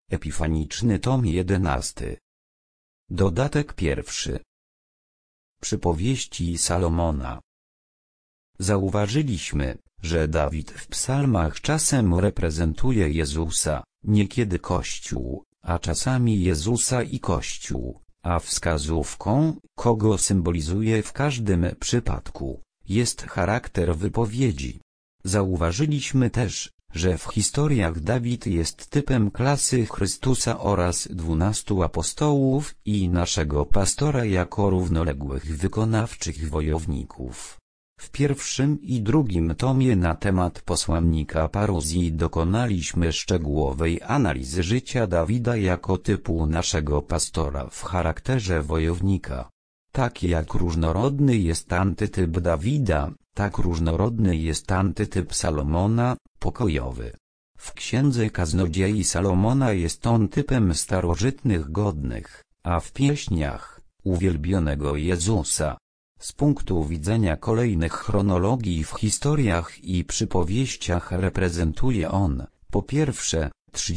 Epifaniczny tom 11. Dodatek 1. Przypowieści Salomona. Zauważyliśmy, że Dawid w psalmach czasem reprezentuje Jezusa, niekiedy Kościół, a czasami Jezusa i Kościół, a wskazówką, kogo symbolizuje w każdym przypadku, jest charakter wypowiedzi. Zauważyliśmy też, że w historiach Dawid jest typem klasy Chrystusa oraz 12 apostołów i naszego pastora jako równoległych wykonawczych wojowników. W pierwszym i drugim tomie na temat posłannika Paruzji dokonaliśmy szczegółowej analizy życia Dawida jako typu naszego pastora w charakterze wojownika. Tak jak różnorodny jest antytyp Dawida, tak różnorodny jest antytyp Salomona, pokojowy. W księdze Kaznodziei Salomona jest on typem starożytnych godnych, a w pieśniach uwielbionego Jezusa. Z punktu widzenia kolejnych chronologii w historiach i przypowieściach reprezentuje on, po pierwsze,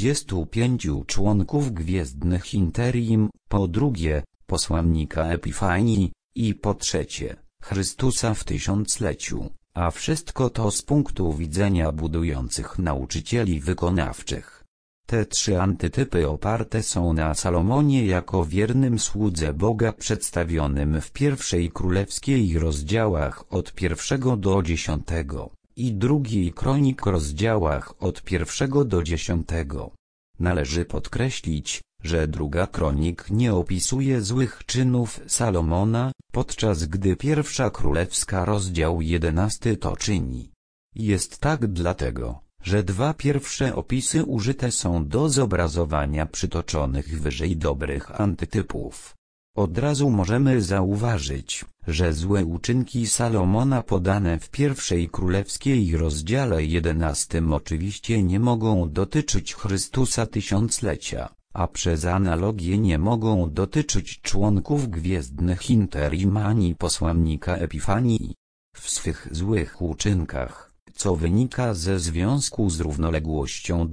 35 członków gwiezdnych Interim, po drugie, posłannika Epifanii, i po trzecie, Chrystusa w tysiącleciu, a wszystko to z punktu widzenia budujących nauczycieli wykonawczych. Te trzy antytypy oparte są na Salomonie jako wiernym słudze Boga przedstawionym w pierwszej królewskiej rozdziałach od 1 do 10 i drugiej kronik rozdziałach od 1 do 10. Należy podkreślić, że druga kronik nie opisuje złych czynów Salomona, podczas gdy pierwsza królewska rozdział 11 to czyni. Jest tak dlatego, że dwa pierwsze opisy użyte są do zobrazowania przytoczonych wyżej dobrych antytypów. Od razu możemy zauważyć, że złe uczynki Salomona podane w pierwszej królewskiej rozdziale 11 oczywiście nie mogą dotyczyć Chrystusa tysiąclecia, a przez analogię nie mogą dotyczyć członków gwiezdnych Interim ani posłannika Epifanii. W swych złych uczynkach, co wynika ze związku z równoległością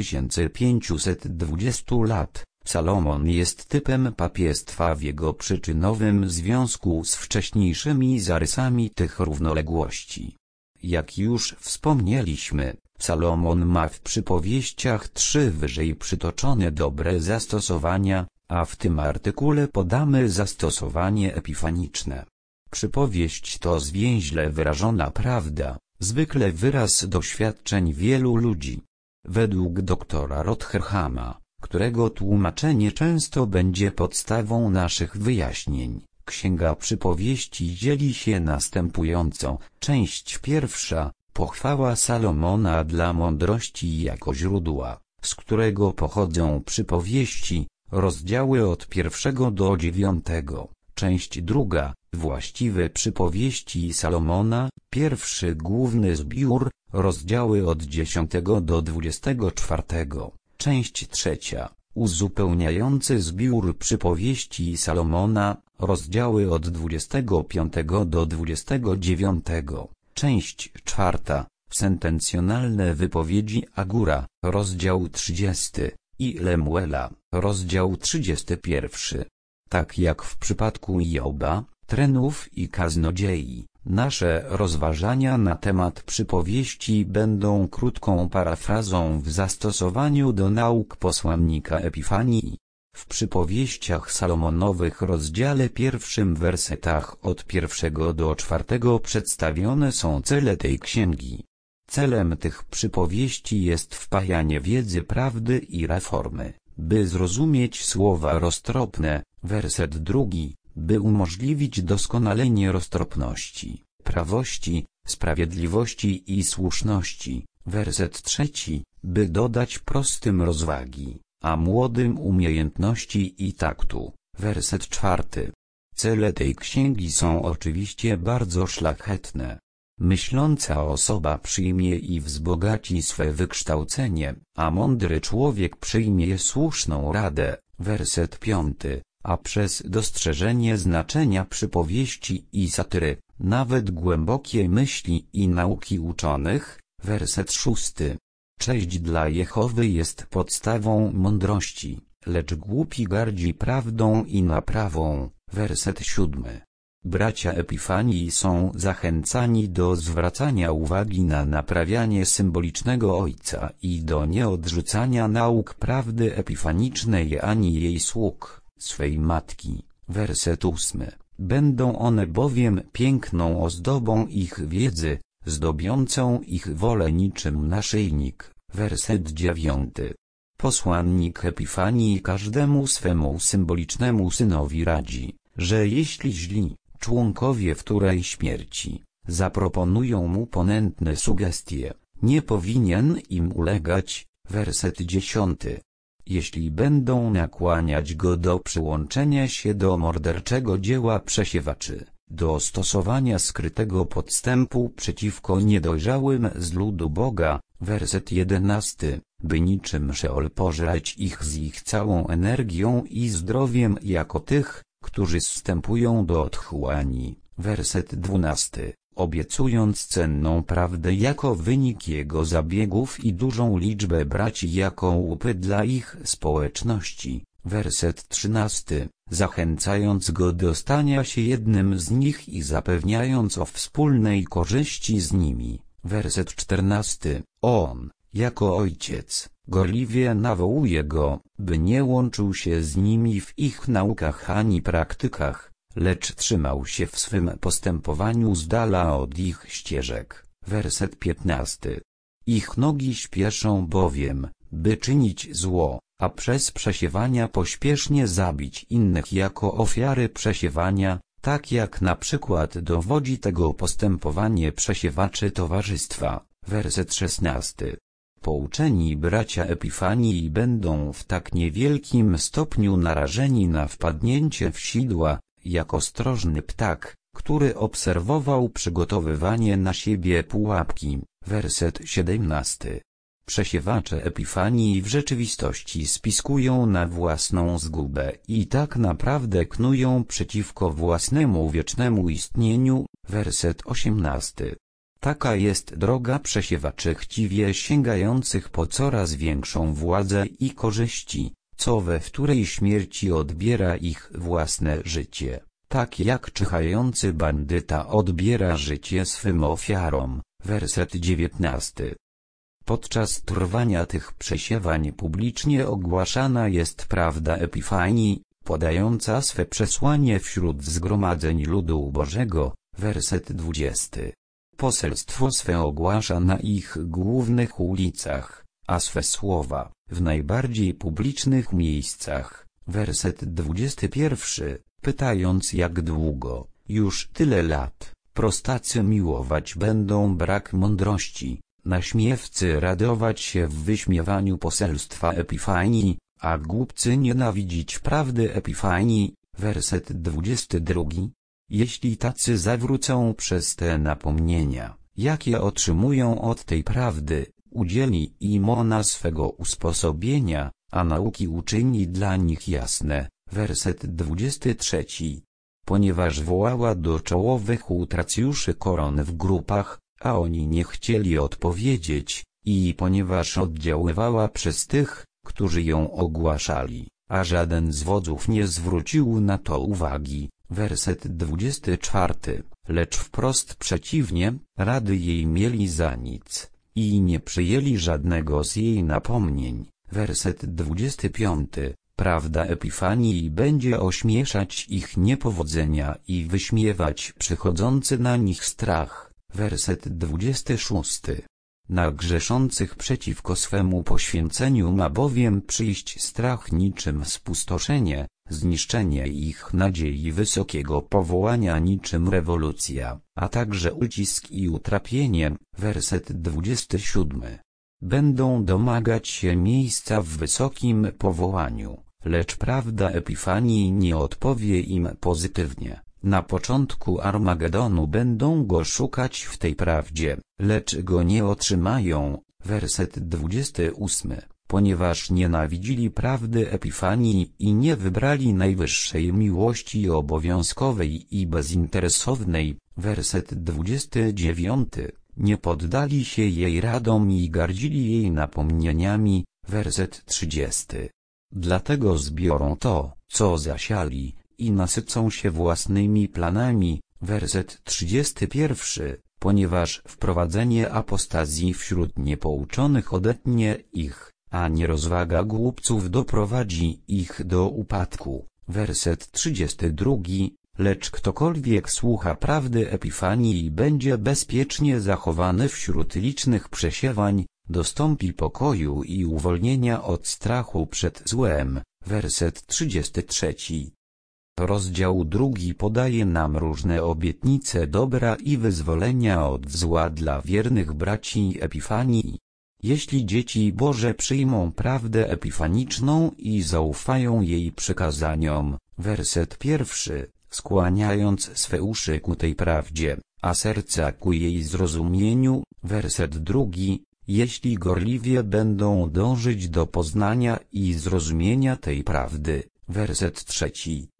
2520 lat, Salomon jest typem papiestwa w jego przyczynowym związku z wcześniejszymi zarysami tych równoległości. Jak już wspomnieliśmy, Salomon ma w przypowieściach trzy wyżej przytoczone dobre zastosowania, a w tym artykule podamy zastosowanie epifaniczne. Przypowieść to zwięźle wyrażona prawda, zwykle wyraz doświadczeń wielu ludzi. Według doktora Rotherhama, którego tłumaczenie często będzie podstawą naszych wyjaśnień, Księga Przypowieści dzieli się następująco. Część pierwsza, pochwała Salomona dla mądrości jako źródła, z którego pochodzą przypowieści, rozdziały od 1 do 9. Część druga, właściwe przypowieści Salomona, pierwszy główny zbiór, rozdziały od 10 do 24. Część trzecia, uzupełniający zbiór przypowieści Salomona, rozdziały od 25 do 29. Część czwarta, sentencjonalne wypowiedzi Agura, rozdział 30, i Lemuela, rozdział 31. Tak jak w przypadku Joba, Trenów i Kaznodziei, nasze rozważania na temat przypowieści będą krótką parafrazą w zastosowaniu do nauk posłannika Epifanii. W przypowieściach Salomonowych rozdziale pierwszym wersetach od 1 do 4 przedstawione są cele tej księgi. Celem tych przypowieści jest wpajanie wiedzy prawdy i reformy, by zrozumieć słowa roztropne, werset drugi, by umożliwić doskonalenie roztropności, prawości, sprawiedliwości i słuszności, werset trzeci, by dodać prostym rozwagi, a młodym umiejętności i taktu, werset czwarty. Cele tej księgi są oczywiście bardzo szlachetne. Myśląca osoba przyjmie i wzbogaci swe wykształcenie, a mądry człowiek przyjmie słuszną radę, werset piąty, a przez dostrzeżenie znaczenia przypowieści i satyry, nawet głębokie myśli i nauki uczonych, werset szósty. Cześć dla Jehowy jest podstawą mądrości, lecz głupi gardzi prawdą i naprawą. Werset 7. Bracia Epifanii są zachęcani do zwracania uwagi na naprawianie symbolicznego Ojca i do nieodrzucania nauk prawdy epifanicznej ani jej sług, swej matki. Werset 8. Będą one bowiem piękną ozdobą ich wiedzy, zdobiącą ich wolę niczym naszyjnik. Werset 9. Posłannik Epifanii każdemu swemu symbolicznemu synowi radzi, że jeśli źli członkowie wtórej śmierci zaproponują mu ponętne sugestie, nie powinien im ulegać. Werset 10. Jeśli będą nakłaniać go do przyłączenia się do morderczego dzieła przesiewaczy, do stosowania skrytego podstępu przeciwko niedojrzałym z ludu Boga, werset 11, by niczym Szeol pożreć ich z ich całą energią i zdrowiem jako tych, którzy zstępują do otchłani, werset 12, obiecując cenną prawdę jako wynik jego zabiegów i dużą liczbę braci jako łupy dla ich społeczności, werset 13, zachęcając go do stania się jednym z nich i zapewniając o wspólnej korzyści z nimi, werset 14, on, jako ojciec, gorliwie nawołuje go, by nie łączył się z nimi w ich naukach ani praktykach, lecz trzymał się w swym postępowaniu z dala od ich ścieżek. Werset 15. Ich nogi śpieszą bowiem, by czynić zło, a przez przesiewania pośpiesznie zabić innych jako ofiary przesiewania, tak jak na przykład dowodzi tego postępowanie przesiewaczy towarzystwa. Werset 16. Pouczeni bracia Epifanii będą w tak niewielkim stopniu narażeni na wpadnięcie w sidła, jak ostrożny ptak, który obserwował przygotowywanie na siebie pułapki. Werset 17. Przesiewacze Epifanii w rzeczywistości spiskują na własną zgubę i tak naprawdę knują przeciwko własnemu wiecznemu istnieniu. Werset 18. Taka jest droga przesiewaczy chciwie sięgających po coraz większą władzę i korzyści, co we wtórej śmierci odbiera ich własne życie, tak jak czyhający bandyta odbiera życie swym ofiarom. Werset 19. Podczas trwania tych przesiewań publicznie ogłaszana jest prawda Epifanii, podająca swe przesłanie wśród zgromadzeń ludu Bożego. Werset 20. Poselstwo swe ogłasza na ich głównych ulicach, a swe słowa w najbardziej publicznych miejscach. Werset 21, pytając jak długo, już tyle lat, prostacy miłować będą brak mądrości, naśmiewcy radować się w wyśmiewaniu poselstwa Epifanii, a głupcy nienawidzić prawdy Epifanii. Werset 22. Jeśli tacy zawrócą przez te napomnienia, jakie otrzymują od tej prawdy, udzieli im ona swego usposobienia, a nauki uczyni dla nich jasne. Werset 23. Ponieważ wołała do czołowych utracjuszy koron w grupach, a oni nie chcieli odpowiedzieć, i ponieważ oddziaływała przez tych, którzy ją ogłaszali, a żaden z wodzów nie zwrócił na to uwagi. Werset 24. Lecz wprost przeciwnie, rady jej mieli za nic, i nie przyjęli żadnego z jej napomnień. Werset 25. Prawda Epifanii będzie ośmieszać ich niepowodzenia i wyśmiewać przychodzący na nich strach. Werset 26. Na grzeszących przeciwko swemu poświęceniu ma bowiem przyjść strach niczym spustoszenie, zniszczenie ich nadziei wysokiego powołania niczym rewolucja, a także ucisk i utrapienie. Werset 27. Będą domagać się miejsca w wysokim powołaniu, lecz prawda Epifanii nie odpowie im pozytywnie. Na początku Armagedonu będą go szukać w tej prawdzie, lecz go nie otrzymają. Werset 28. Ponieważ nienawidzili prawdy Epifanii i nie wybrali najwyższej miłości obowiązkowej i bezinteresownej. Werset 29. nie poddali się jej radom i gardzili jej napomnieniami. Werset 30. Dlatego zbiorą to, co zasiali, i nasycą się własnymi planami. Werset 31. Ponieważ wprowadzenie apostazji wśród niepouczonych odetnie ich, a nierozwaga głupców doprowadzi ich do upadku. Werset 32. Lecz ktokolwiek słucha prawdy Epifanii i będzie bezpiecznie zachowany wśród licznych przesiewań, dostąpi pokoju i uwolnienia od strachu przed złem. Werset 33. Rozdział 2 podaje nam różne obietnice dobra i wyzwolenia od zła dla wiernych braci Epifanii. Jeśli dzieci Boże przyjmą prawdę epifaniczną i zaufają jej przykazaniom, werset 1, skłaniając swe uszy ku tej prawdzie, a serca ku jej zrozumieniu, werset 2, jeśli gorliwie będą dążyć do poznania i zrozumienia tej prawdy, werset 3,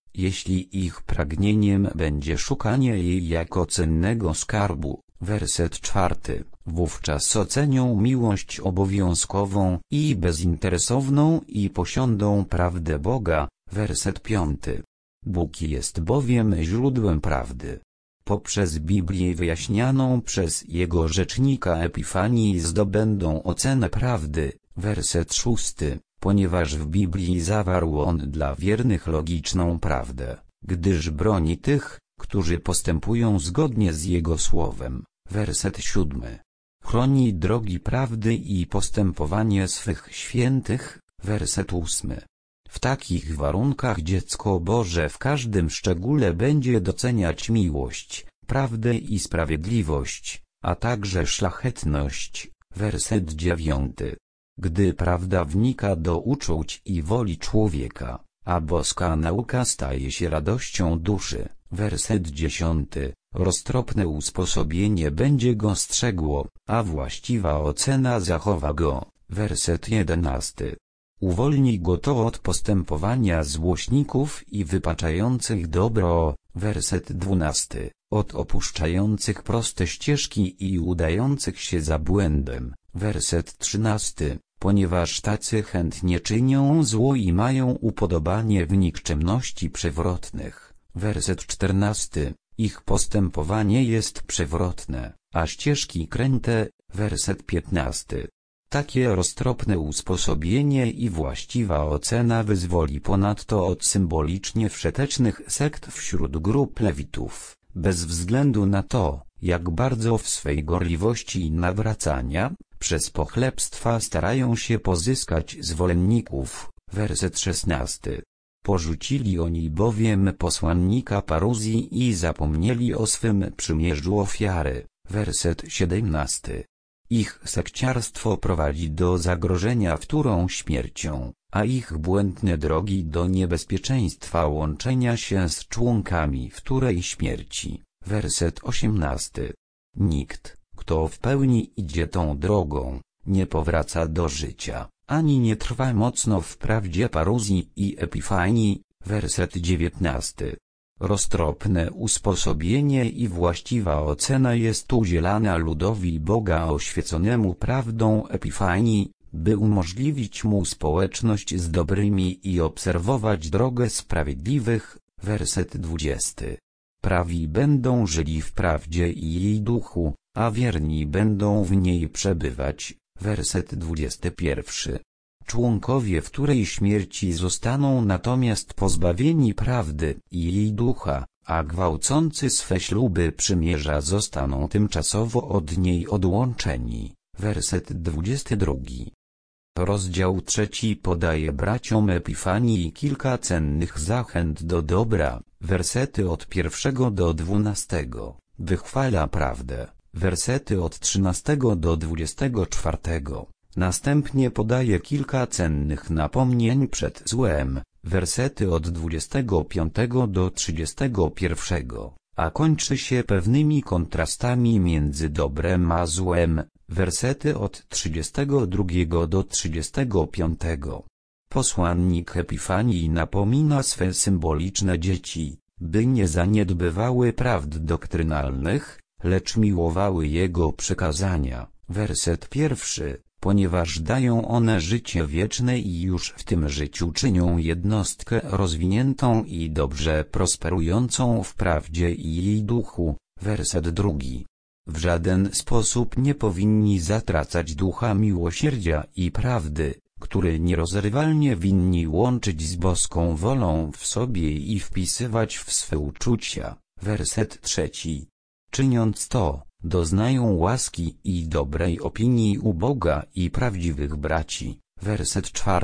jeśli ich pragnieniem będzie szukanie jej jako cennego skarbu, werset 4, wówczas ocenią miłość obowiązkową i bezinteresowną i posiądą prawdę Boga, werset 5. Bóg jest bowiem źródłem prawdy. Poprzez Biblię wyjaśnianą przez Jego rzecznika Epifanii zdobędą ocenę prawdy, werset 6, ponieważ w Biblii zawarł On dla wiernych logiczną prawdę, gdyż broni tych, którzy postępują zgodnie z Jego słowem, werset 7. Chroni drogi prawdy i postępowanie swych świętych, werset 8. W takich warunkach dziecko Boże w każdym szczególe będzie doceniać miłość, prawdę i sprawiedliwość, a także szlachetność, werset 9. Gdy prawda wnika do uczuć i woli człowieka, a boska nauka staje się radością duszy, werset 10. Roztropne usposobienie będzie go strzegło, a właściwa ocena zachowa go, werset 11. Uwolni go to od postępowania złośników i wypaczających dobro, werset 12, od opuszczających proste ścieżki i udających się za błędem, werset 13, ponieważ tacy chętnie czynią zło i mają upodobanie w nikczemności przewrotnych, werset 14, ich postępowanie jest przewrotne, a ścieżki kręte, werset 15. Takie roztropne usposobienie i właściwa ocena wyzwoli ponadto od symbolicznie wszetecznych sekt wśród grup lewitów, bez względu na to, jak bardzo w swej gorliwości i nawracania, przez pochlebstwa starają się pozyskać zwolenników, werset 16. Porzucili oni bowiem posłannika paruzji i zapomnieli o swym przymierzu ofiary, werset 17. Ich sekciarstwo prowadzi do zagrożenia wtórą śmiercią, a ich błędne drogi do niebezpieczeństwa łączenia się z członkami wtórej śmierci, werset 18. Nikt, kto w pełni idzie tą drogą, nie powraca do życia, ani nie trwa mocno w prawdzie paruzji i Epifanii, werset 19. Roztropne usposobienie i właściwa ocena jest udzielana ludowi Boga oświeconemu prawdą Epifanii, by umożliwić mu społeczność z dobrymi i obserwować drogę sprawiedliwych, werset 20. Prawi będą żyli w prawdzie i jej duchu, a wierni będą w niej przebywać, werset 21. Członkowie wtórej śmierci zostaną natomiast pozbawieni prawdy i jej ducha, a gwałcący swe śluby przymierza zostaną tymczasowo od niej odłączeni. Werset 22. Rozdział 3 podaje braciom Epifanii kilka cennych zachęt do dobra, wersety od 1 do 12, wychwala prawdę, wersety od 13 do 24. Następnie podaje kilka cennych napomnień przed złem, wersety od 25 do 31, a kończy się pewnymi kontrastami między dobrem a złem, wersety od 32 do 35. Posłannik Epifanii napomina swe symboliczne dzieci, by nie zaniedbywały prawd doktrynalnych, lecz miłowały Jego przykazania. Werset 1. Ponieważ dają one życie wieczne i już w tym życiu czynią jednostkę rozwiniętą i dobrze prosperującą w prawdzie i jej duchu. Werset 2. W żaden sposób nie powinni zatracać ducha miłosierdzia i prawdy, który nierozerwalnie winni łączyć z boską wolą w sobie i wpisywać w swe uczucia. Werset 3. Czyniąc to, doznają łaski i dobrej opinii u Boga i prawdziwych braci. Werset 4.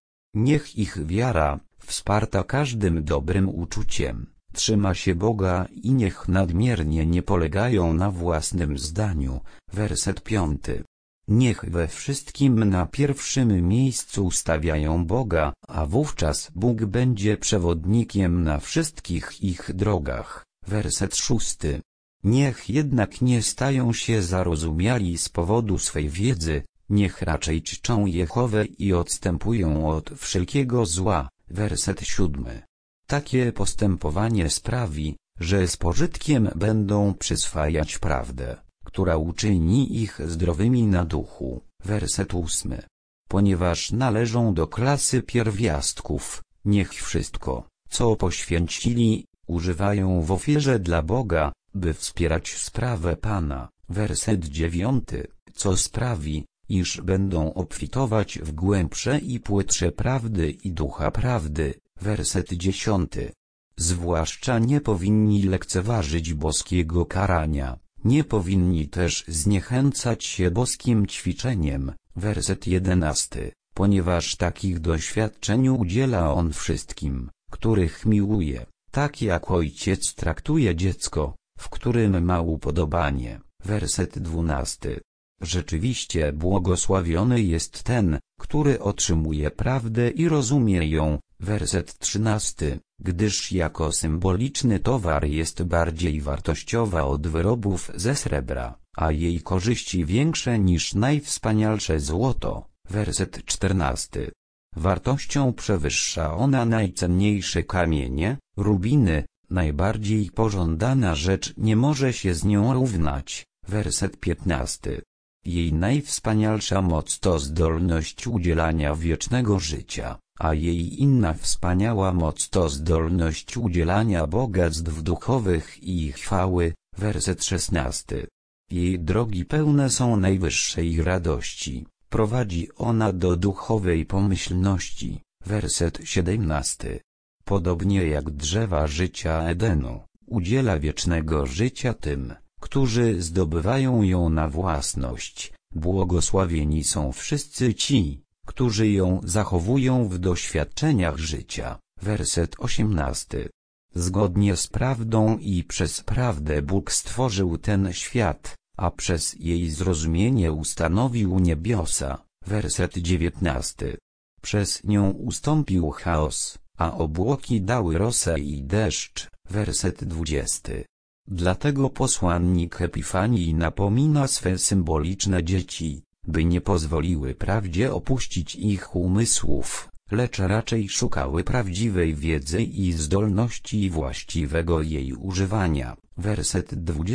Niech ich wiara, wsparta każdym dobrym uczuciem, trzyma się Boga i niech nadmiernie nie polegają na własnym zdaniu. Werset 5. Niech we wszystkim na pierwszym miejscu stawiają Boga, a wówczas Bóg będzie przewodnikiem na wszystkich ich drogach. Werset 6. Niech jednak nie stają się zarozumiali z powodu swej wiedzy, niech raczej czczą Jehowę i odstępują od wszelkiego zła. Werset 7. Takie postępowanie sprawi, że z pożytkiem będą przyswajać prawdę, która uczyni ich zdrowymi na duchu. Werset 8. Ponieważ należą do klasy pierwiastków, niech wszystko, co poświęcili, używają w ofierze dla Boga, by wspierać sprawę Pana. Werset 9. Co sprawi, iż będą obfitować w głębsze i płytsze prawdy i ducha prawdy. Werset 10. Zwłaszcza nie powinni lekceważyć boskiego karania, nie powinni też zniechęcać się boskim ćwiczeniem. Werset 11. Ponieważ takich doświadczeń udziela On wszystkim, których miłuje, tak jak ojciec traktuje dziecko, w którym ma upodobanie. Werset 12. Rzeczywiście błogosławiony jest ten, który otrzymuje prawdę i rozumie ją. Werset 13. Gdyż jako symboliczny towar jest bardziej wartościowa od wyrobów ze srebra, a jej korzyści większe niż najwspanialsze złoto. Werset 14. Wartością przewyższa ona najcenniejsze kamienie, rubiny, najbardziej pożądana rzecz nie może się z nią równać. Werset 15. Jej najwspanialsza moc to zdolność udzielania wiecznego życia, a jej inna wspaniała moc to zdolność udzielania bogactw duchowych i chwały. Werset 16. Jej drogi pełne są najwyższej radości, prowadzi ona do duchowej pomyślności. Werset 17. Podobnie jak drzewa życia Edenu, udziela wiecznego życia tym, którzy zdobywają ją na własność. Błogosławieni są wszyscy ci, którzy ją zachowują w doświadczeniach życia. Werset 18. Zgodnie z prawdą i przez prawdę Bóg stworzył ten świat, a przez jej zrozumienie ustanowił niebiosa. Werset 19. Przez nią ustąpił chaos, a obłoki dały rosę i deszcz. Werset 20. Dlatego posłannik Epifanii napomina swe symboliczne dzieci, by nie pozwoliły prawdzie opuścić ich umysłów, lecz raczej szukały prawdziwej wiedzy i zdolności właściwego jej używania. Werset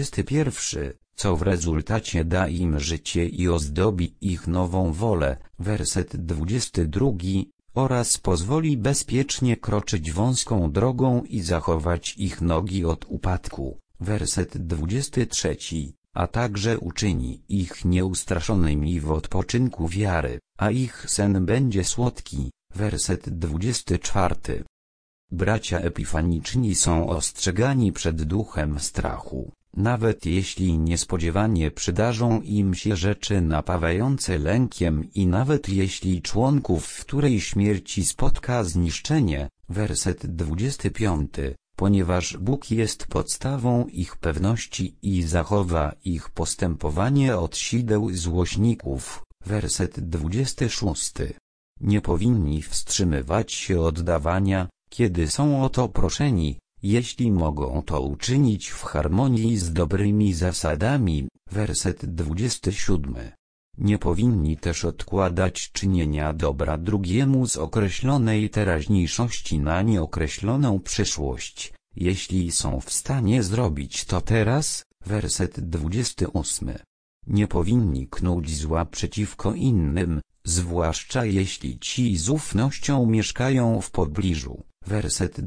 21. Co w rezultacie da im życie i ozdobi ich nową wolę. Werset 22. Oraz pozwoli bezpiecznie kroczyć wąską drogą i zachować ich nogi od upadku. Werset 23. A także uczyni ich nieustraszonymi w odpoczynku wiary, a ich sen będzie słodki. Werset 24. Bracia epifaniczni są ostrzegani przed duchem strachu, nawet jeśli niespodziewanie przydarzą im się rzeczy napawające lękiem i nawet jeśli członków w której śmierci spotka zniszczenie. Werset 25. Ponieważ Bóg jest podstawą ich pewności i zachowa ich postępowanie od sideł złośników. Werset 26. Nie powinni wstrzymywać się od dawania, kiedy są o to proszeni, jeśli mogą to uczynić w harmonii z dobrymi zasadami. Werset 27. Nie powinni też odkładać czynienia dobra drugiemu z określonej teraźniejszości na nieokreśloną przyszłość, jeśli są w stanie zrobić to teraz, werset 28. Nie powinni knuć zła przeciwko innym, zwłaszcza jeśli ci z ufnością mieszkają w pobliżu, werset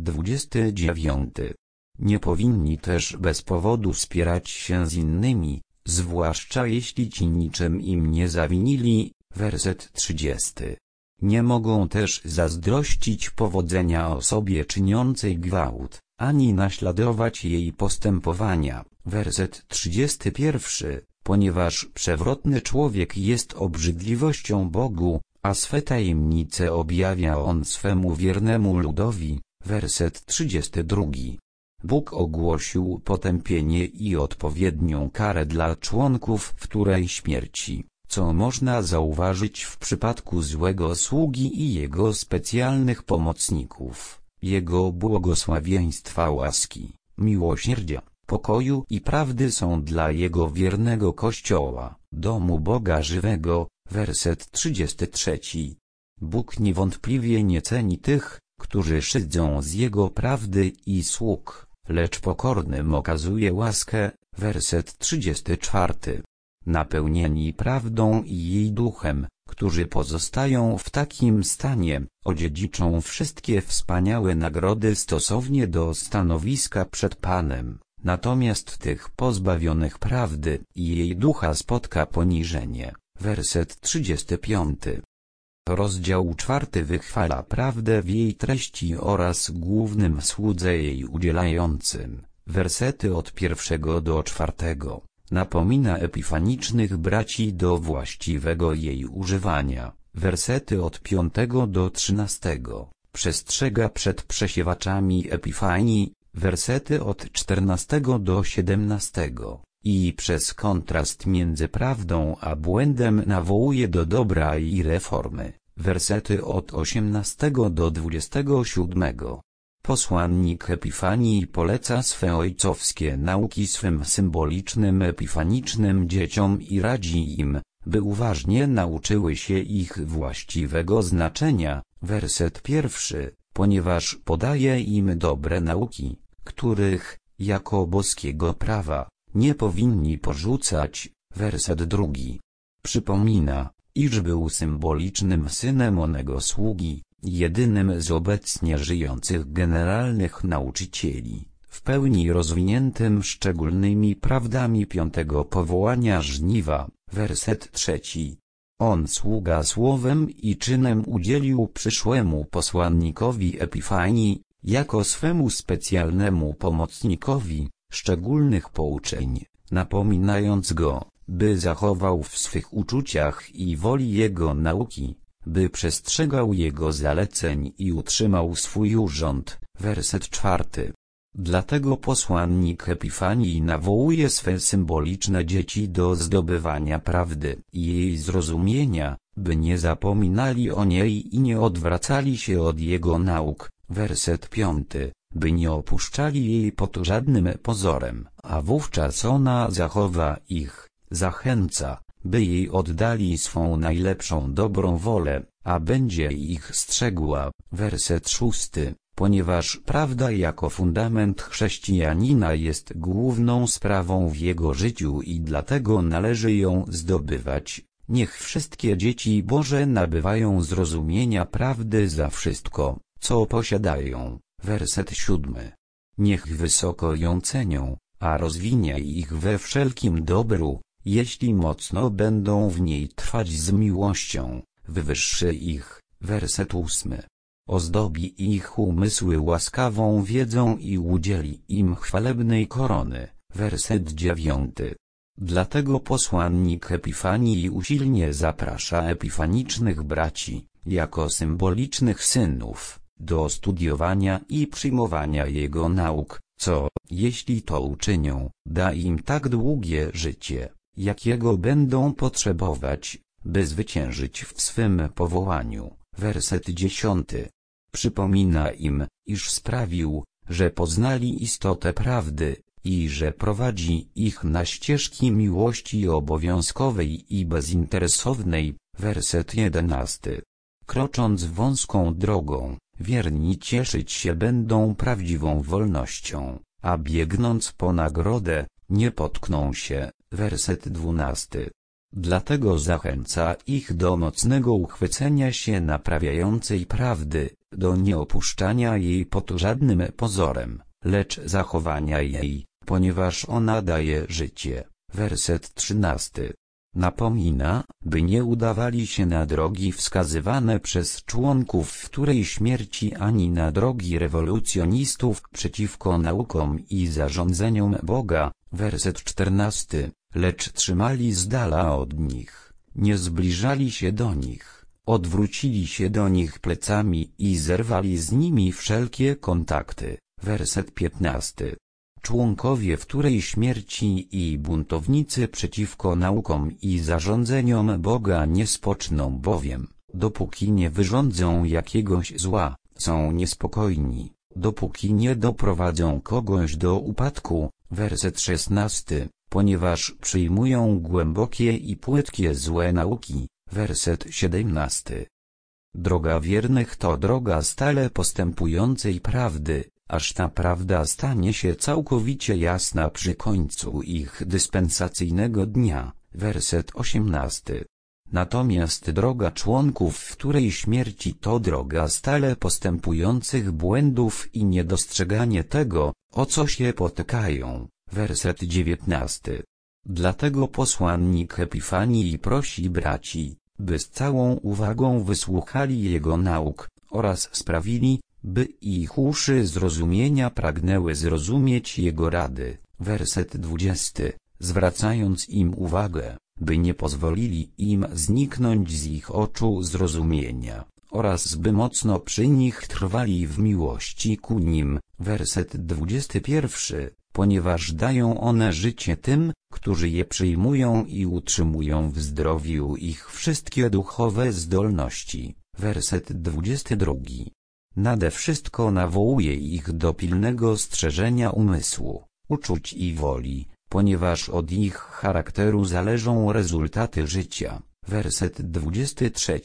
29. Nie powinni też bez powodu spierać się z innymi, zwłaszcza jeśli ci niczym im nie zawinili, werset 30. Nie mogą też zazdrościć powodzenia osobie czyniącej gwałt, ani naśladować jej postępowania, werset 31, ponieważ przewrotny człowiek jest obrzydliwością Bogu, a swe tajemnice objawia on swemu wiernemu ludowi, werset 32. Bóg ogłosił potępienie i odpowiednią karę dla członków wtórej śmierci, co można zauważyć w przypadku złego sługi i jego specjalnych pomocników, jego błogosławieństwa łaski, miłosierdzia, pokoju i prawdy są dla jego wiernego Kościoła, domu Boga żywego, werset 33. Bóg niewątpliwie nie ceni tych, którzy szydzą z jego prawdy i sług, lecz pokornym okazuje łaskę, werset 34. Napełnieni prawdą i jej duchem, którzy pozostają w takim stanie, odziedziczą wszystkie wspaniałe nagrody stosownie do stanowiska przed Panem, natomiast tych pozbawionych prawdy i jej ducha spotka poniżenie, werset 35. Rozdział 4 wychwala prawdę w jej treści oraz głównym słudze jej udzielającym, wersety od 1 do 4. Napomina epifanicznych braci do właściwego jej używania, wersety od 5 do 13. Przestrzega przed przesiewaczami epifanii, wersety od 14 do 17. I przez kontrast między prawdą a błędem nawołuje do dobra i reformy, wersety od 18 do 27. Posłannik Epifanii poleca swe ojcowskie nauki swym symbolicznym epifanicznym dzieciom i radzi im, by uważnie nauczyły się ich właściwego znaczenia, werset 1, ponieważ podaje im dobre nauki, których, jako boskiego prawa, nie powinni porzucać, werset 2. Przypomina, iż był symbolicznym synem onego sługi, jedynym z obecnie żyjących generalnych nauczycieli, w pełni rozwiniętym szczególnymi prawdami 5 powołania żniwa, werset 3. On sługa słowem i czynem udzielił przyszłemu posłannikowi Epifanii, jako swemu specjalnemu pomocnikowi, szczególnych pouczeń, napominając go, by zachował w swych uczuciach i woli jego nauki, by przestrzegał jego zaleceń i utrzymał swój urząd, werset 4. Dlatego posłannik Epifanii nawołuje swe symboliczne dzieci do zdobywania prawdy i jej zrozumienia, by nie zapominali o niej i nie odwracali się od jego nauk, werset 5, by nie opuszczali jej pod żadnym pozorem, a wówczas ona zachowa ich, zachęca, by jej oddali swą najlepszą dobrą wolę, a będzie ich strzegła, werset 6, ponieważ prawda jako fundament chrześcijanina jest główną sprawą w jego życiu i dlatego należy ją zdobywać. Niech wszystkie dzieci Boże nabywają zrozumienia prawdy za wszystko, co posiadają, werset 7. Niech wysoko ją cenią, a rozwinie ich we wszelkim dobru, jeśli mocno będą w niej trwać z miłością, wywyższy ich, werset 8. Ozdobi ich umysły łaskawą wiedzą i udzieli im chwalebnej korony, werset 9. Dlatego posłannik Epifanii usilnie zaprasza epifanicznych braci, jako symbolicznych synów, do studiowania i przyjmowania jego nauk, co, jeśli to uczynią, da im tak długie życie, jakiego będą potrzebować, by zwyciężyć w swym powołaniu, werset 10. Przypomina im, iż sprawił, że poznali istotę prawdy, i że prowadzi ich na ścieżki miłości obowiązkowej i bezinteresownej, werset 11. Krocząc wąską drogą, wierni cieszyć się będą prawdziwą wolnością, a biegnąc po nagrodę, nie potkną się. Werset 12. Dlatego zachęca ich do mocnego uchwycenia się naprawiającej prawdy, do nieopuszczania jej pod żadnym pozorem, lecz zachowania jej, ponieważ ona daje życie. Werset 13. Napomina, by nie udawali się na drogi wskazywane przez członków wtórej śmierci ani na drogi rewolucjonistów przeciwko naukom i zarządzeniom Boga. Werset 14. Lecz trzymali z dala od nich, nie zbliżali się do nich, odwrócili się do nich plecami i zerwali z nimi wszelkie kontakty. Werset 15. Członkowie wtórej śmierci i buntownicy przeciwko naukom i zarządzeniom Boga nie spoczną bowiem, dopóki nie wyrządzą jakiegoś zła, są niespokojni, dopóki nie doprowadzą kogoś do upadku. Werset 16. Ponieważ przyjmują głębokie i płytkie złe nauki. Werset 17. Droga wiernych to droga stale postępującej prawdy, aż ta prawda stanie się całkowicie jasna przy końcu ich dyspensacyjnego dnia. Werset 18. Natomiast droga członków wtórej śmierci to droga stale postępujących błędów i niedostrzeganie tego, o co się potykają. Werset 19. Dlatego posłannik Epifanii prosi braci, by z całą uwagą wysłuchali jego nauk, oraz sprawili, by ich uszy zrozumienia pragnęły zrozumieć jego rady. Werset 20. Zwracając im uwagę, by nie pozwolili im zniknąć z ich oczu zrozumienia, oraz by mocno przy nich trwali w miłości ku nim. Werset 21. Ponieważ dają one życie tym, którzy je przyjmują i utrzymują w zdrowiu ich wszystkie duchowe zdolności. Werset 22. Nade wszystko nawołuje ich do pilnego strzeżenia umysłu, uczuć i woli, ponieważ od ich charakteru zależą rezultaty życia. Werset 23.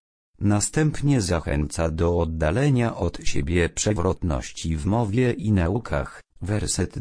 Następnie zachęca do oddalenia od siebie przewrotności w mowie i naukach. Werset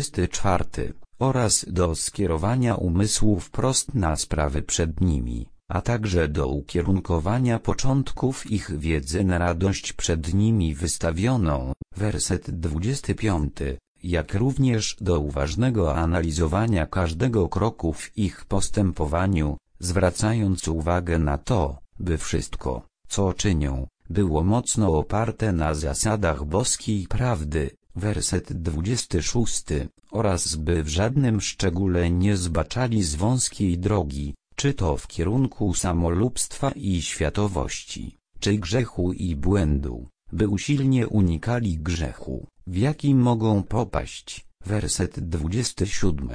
24. Oraz do skierowania umysłu wprost na sprawy przed nimi, a także do ukierunkowania początków ich wiedzy na radość przed nimi wystawioną. Werset 25. Jak również do uważnego analizowania każdego kroku w ich postępowaniu, zwracając uwagę na to, by wszystko, co czynią, było mocno oparte na zasadach boskiej prawdy. Werset 26. Oraz by w żadnym szczególe nie zbaczali z wąskiej drogi, czy to w kierunku samolubstwa i światowości, czy grzechu i błędu, by usilnie unikali grzechu, w jaki mogą popaść. Werset 27.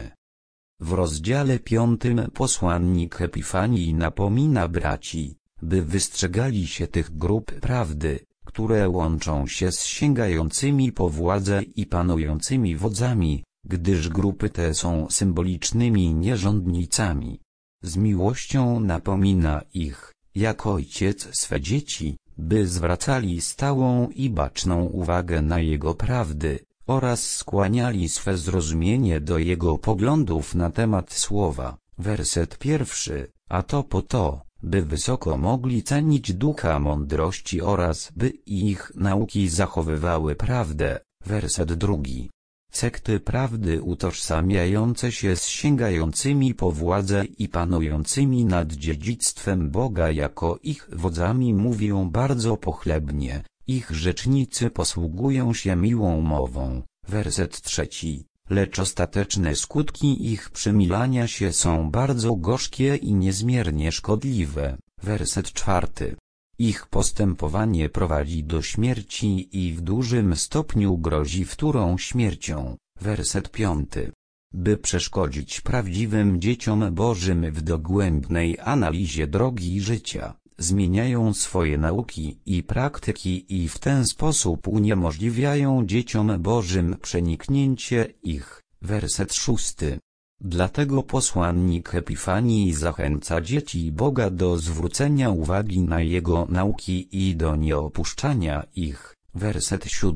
W rozdziale 5 posłannik Epifanii napomina braci, by wystrzegali się tych grup prawdy, które łączą się z sięgającymi po władzę i panującymi wodzami, gdyż grupy te są symbolicznymi nierządnicami. Z miłością napomina ich, jak ojciec swe dzieci, by zwracali stałą i baczną uwagę na jego prawdy, oraz skłaniali swe zrozumienie do jego poglądów na temat słowa. Werset 1. A to po to, by wysoko mogli cenić ducha mądrości oraz by ich nauki zachowywały prawdę. Werset 2. Sekty prawdy utożsamiające się z sięgającymi po władzę i panującymi nad dziedzictwem Boga jako ich wodzami mówią bardzo pochlebnie, ich rzecznicy posługują się miłą mową. Werset 3. Lecz ostateczne skutki ich przymilania się są bardzo gorzkie i niezmiernie szkodliwe. Werset 4. Ich postępowanie prowadzi do śmierci i w dużym stopniu grozi wtórą śmiercią. Werset 5. By przeszkodzić prawdziwym dzieciom Bożym w dogłębnej analizie drogi życia, zmieniają swoje nauki i praktyki i w ten sposób uniemożliwiają dzieciom Bożym przeniknięcie ich. Werset 6. Dlatego posłannik Epifanii zachęca dzieci Boga do zwrócenia uwagi na jego nauki i do nieopuszczania ich. Werset 7.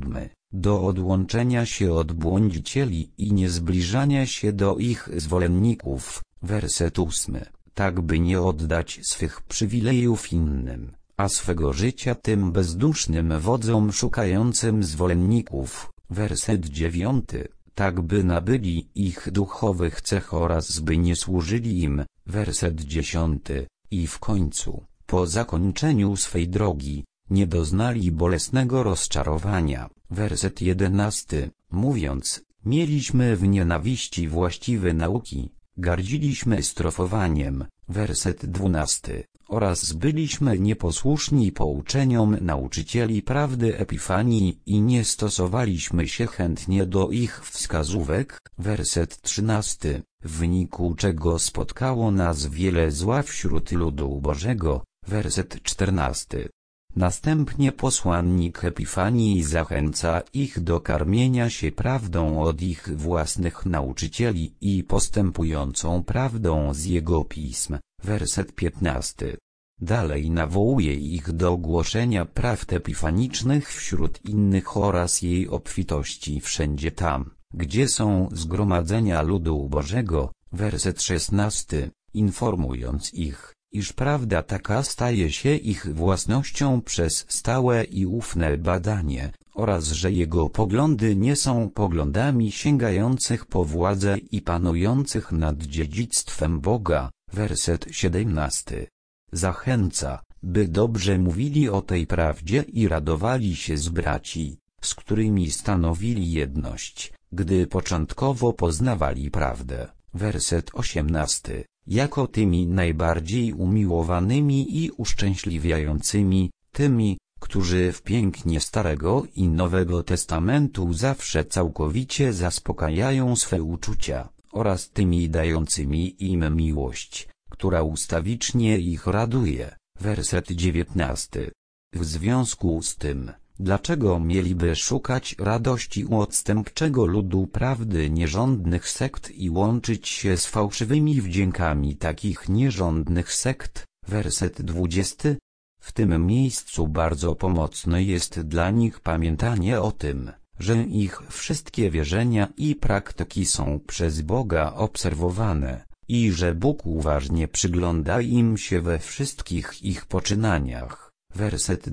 do odłączenia się od błądzicieli i niezbliżania się do ich zwolenników. Werset 8. Tak by nie oddać swych przywilejów innym, a swego życia tym bezdusznym wodzom szukającym zwolenników. Werset 9. Tak by nabyli ich duchowych cech oraz by nie służyli im. Werset 10. I w końcu, po zakończeniu swej drogi, nie doznali bolesnego rozczarowania. Werset 11. Mówiąc, mieliśmy w nienawiści właściwe nauki, gardziliśmy strofowaniem. Werset 12. Oraz byliśmy nieposłuszni pouczeniom nauczycieli prawdy Epifanii i nie stosowaliśmy się chętnie do ich wskazówek. Werset 13. W wyniku czego spotkało nas wiele zła wśród ludu Bożego. Werset 14. Następnie posłannik Epifanii zachęca ich do karmienia się prawdą od ich własnych nauczycieli i postępującą prawdą z jego pism. Werset 15. Dalej nawołuje ich do głoszenia prawd epifanicznych wśród innych oraz jej obfitości wszędzie tam, gdzie są zgromadzenia ludu Bożego. Werset 16. Informując ich, iż prawda taka staje się ich własnością przez stałe i ufne badanie, oraz że jego poglądy nie są poglądami sięgających po władzę i panujących nad dziedzictwem Boga. Werset 17. Zachęca, by dobrze mówili o tej prawdzie i radowali się z braci, z którymi stanowili jedność, gdy początkowo poznawali prawdę. Werset 18. Jako tymi najbardziej umiłowanymi i uszczęśliwiającymi, tymi, którzy w pięknie Starego i Nowego Testamentu zawsze całkowicie zaspokajają swe uczucia, oraz tymi dającymi im miłość, która ustawicznie ich raduje. Werset 19. W związku z tym, dlaczego mieliby szukać radości u odstępczego ludu prawdy nierządnych sekt i łączyć się z fałszywymi wdziękami takich nierządnych sekt? Werset 20. W tym miejscu bardzo pomocne jest dla nich pamiętanie o tym, że ich wszystkie wierzenia i praktyki są przez Boga obserwowane, i że Bóg uważnie przygląda im się we wszystkich ich poczynaniach. Werset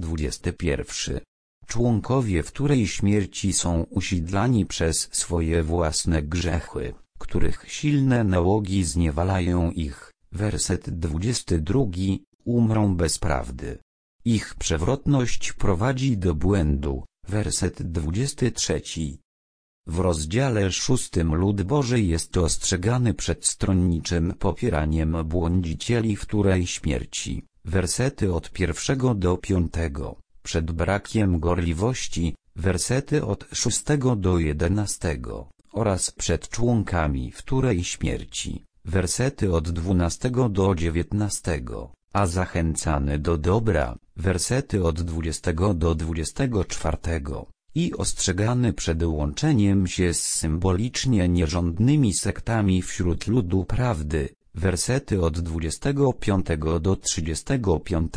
21. Członkowie w której śmierci są usidlani przez swoje własne grzechy, których silne nałogi zniewalają ich. Werset 22. Umrą bez prawdy. Ich przewrotność prowadzi do błędu. Werset 23. W rozdziale 6 lud Boży jest ostrzegany przed stronniczym popieraniem błądzicieli wtórej śmierci. Wersety od 1 do 5. Przed brakiem gorliwości. Wersety od 6 do 11. Oraz przed członkami wtórej śmierci. Wersety od 12 do 19. A zachęcany do dobra. Wersety od 20 do 24. I ostrzegany przed łączeniem się z symbolicznie nierządnymi sektami wśród ludu prawdy. Wersety od 25 do 35.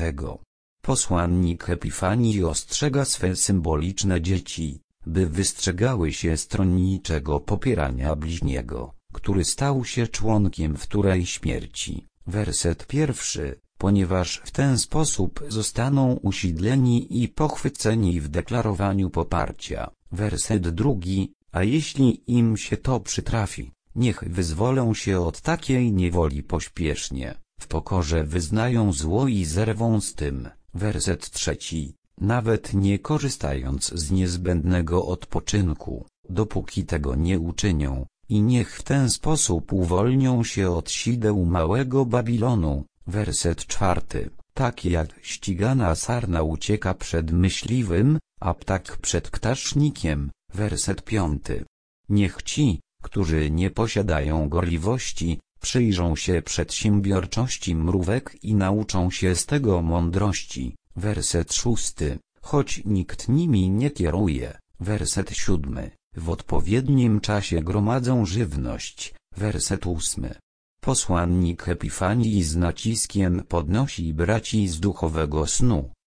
Posłannik Epifanii ostrzega swe symboliczne dzieci, by wystrzegały się stronniczego popierania bliźniego, który stał się członkiem wtórej śmierci. Werset 1. Ponieważ w ten sposób zostaną usidleni i pochwyceni w deklarowaniu poparcia. Werset 2. A jeśli im się to przytrafi, niech wyzwolą się od takiej niewoli pośpiesznie, w pokorze wyznają zło i zerwą z tym. Werset 3. Nawet nie korzystając z niezbędnego odpoczynku, dopóki tego nie uczynią, i niech w ten sposób uwolnią się od sideł małego Babilonu. Werset 4. Tak jak ścigana sarna ucieka przed myśliwym, a ptak przed ptasznikiem. Werset 5. Niech ci, którzy nie posiadają gorliwości, przyjrzą się przedsiębiorczości mrówek i nauczą się z tego mądrości. Werset 6. Choć nikt nimi nie kieruje. Werset 7. W odpowiednim czasie gromadzą żywność. Werset 8. Posłannik Epifanii z naciskiem podnosi braci z duchowego snu,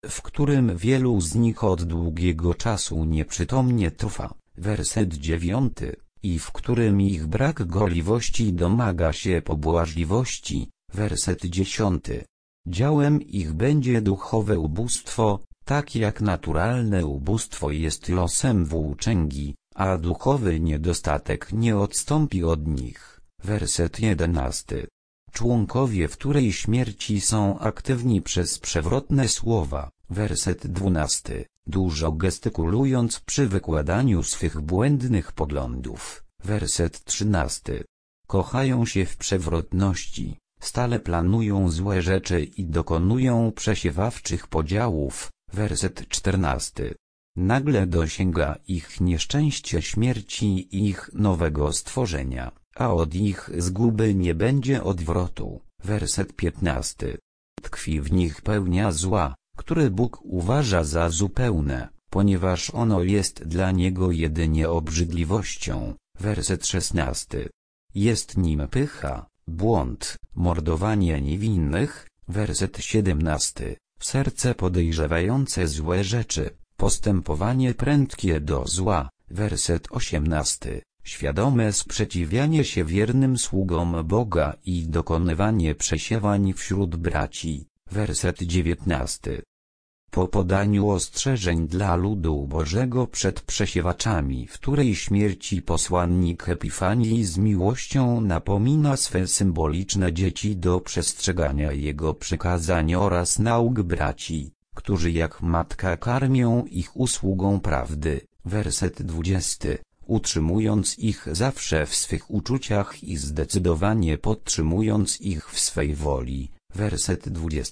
w którym wielu z nich od długiego czasu nieprzytomnie trwa, werset 9, i w którym ich brak gorliwości domaga się pobłażliwości, werset 10. Działem ich będzie duchowe ubóstwo, tak jak naturalne ubóstwo jest losem włóczęgi, a duchowy niedostatek nie odstąpi od nich, werset 11. Członkowie wtórej śmierci są aktywni przez przewrotne słowa, werset 12, dużo gestykulując przy wykładaniu swych błędnych poglądów, werset 13. Kochają się w przewrotności, stale planują złe rzeczy i dokonują przesiewawczych podziałów, werset 14. Nagle dosięga ich nieszczęście śmierci ich nowego stworzenia, a od ich zguby nie będzie odwrotu, werset 15. Tkwi w nich pełnia zła, które Bóg uważa za zupełne, ponieważ ono jest dla niego jedynie obrzydliwością, werset 16. Jest nim pycha, błąd, mordowanie niewinnych, werset 17. Serce podejrzewające złe rzeczy, postępowanie prędkie do zła, werset 18. Świadome sprzeciwianie się wiernym sługom Boga i dokonywanie przesiewań wśród braci, werset 19. Po podaniu ostrzeżeń dla ludu Bożego przed przesiewaczami wtórej śmierci posłannik Epifanii z miłością napomina swe symboliczne dzieci do przestrzegania jego przykazań oraz nauk braci, którzy jak matka karmią ich usługą prawdy, werset 20, utrzymując ich zawsze w swych uczuciach i zdecydowanie podtrzymując ich w swej woli, werset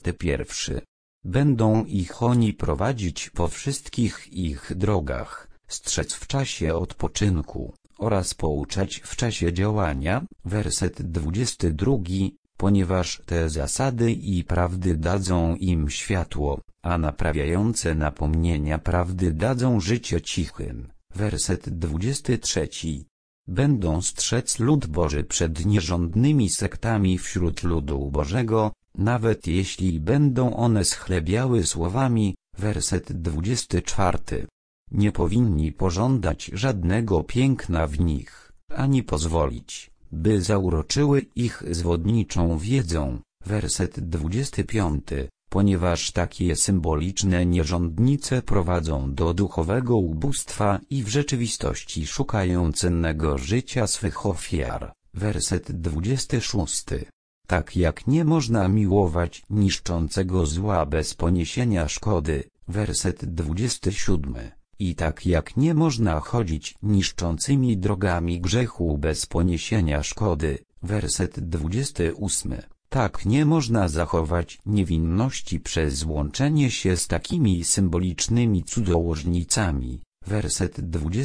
21. Będą ich oni prowadzić po wszystkich ich drogach, strzec w czasie odpoczynku, oraz pouczać w czasie działania, werset 22, ponieważ te zasady i prawdy dadzą im światło, a naprawiające napomnienia prawdy dadzą życie cichym, werset 23. Będą strzec lud Boży przed nierządnymi sektami wśród ludu Bożego, nawet jeśli będą one schlebiały słowami, werset 24. Nie powinni pożądać żadnego piękna w nich, ani pozwolić, by zauroczyły ich zwodniczą wiedzą, werset 25, ponieważ takie symboliczne nierządnice prowadzą do duchowego ubóstwa i w rzeczywistości szukają cennego życia swych ofiar, werset 26. Tak jak nie można miłować niszczącego zła bez poniesienia szkody, werset 27, i tak jak nie można chodzić niszczącymi drogami grzechu bez poniesienia szkody, werset 28, tak nie można zachować niewinności przez łączenie się z takimi symbolicznymi cudzołożnicami, werset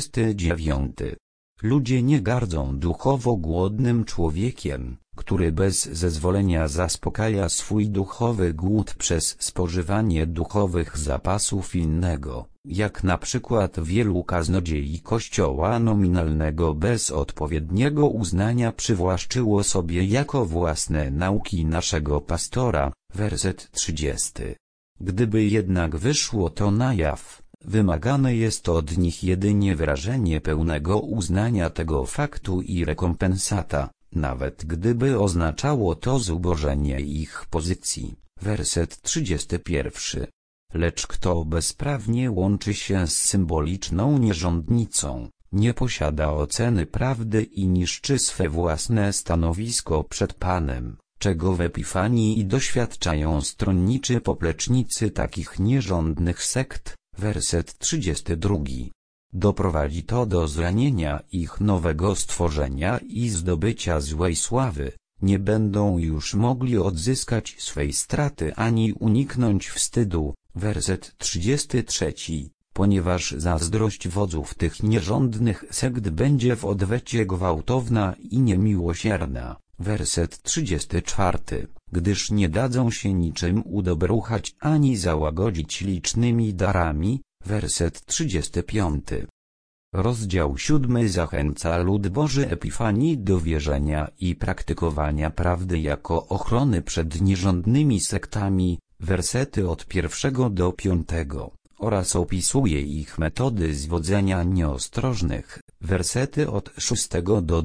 29. Ludzie nie gardzą duchowo głodnym człowiekiem, który bez zezwolenia zaspokaja swój duchowy głód przez spożywanie duchowych zapasów innego, jak na przykład wielu kaznodziei kościoła nominalnego bez odpowiedniego uznania przywłaszczyło sobie jako własne nauki naszego pastora, werset 30. Gdyby jednak wyszło to na jaw, wymagane jest od nich jedynie wyrażenie pełnego uznania tego faktu i rekompensata, nawet gdyby oznaczało to zubożenie ich pozycji, werset 31. Lecz kto bezprawnie łączy się z symboliczną nierządnicą, nie posiada oceny prawdy i niszczy swe własne stanowisko przed Panem, czego w Epifanii doświadczają stronniczy poplecznicy takich nierządnych sekt, werset 32. Doprowadzi to do zranienia ich nowego stworzenia i zdobycia złej sławy, nie będą już mogli odzyskać swej straty ani uniknąć wstydu, werset 33, ponieważ zazdrość wodzów tych nierządnych sekt będzie w odwecie gwałtowna i niemiłosierna, werset 34, gdyż nie dadzą się niczym udobruchać ani załagodzić licznymi darami, werset 35. Rozdział 7 zachęca lud Boży Epifanii do wierzenia i praktykowania prawdy jako ochrony przed nierządnymi sektami, wersety od 1 do 5, oraz opisuje ich metody zwodzenia nieostrożnych, wersety od 6 do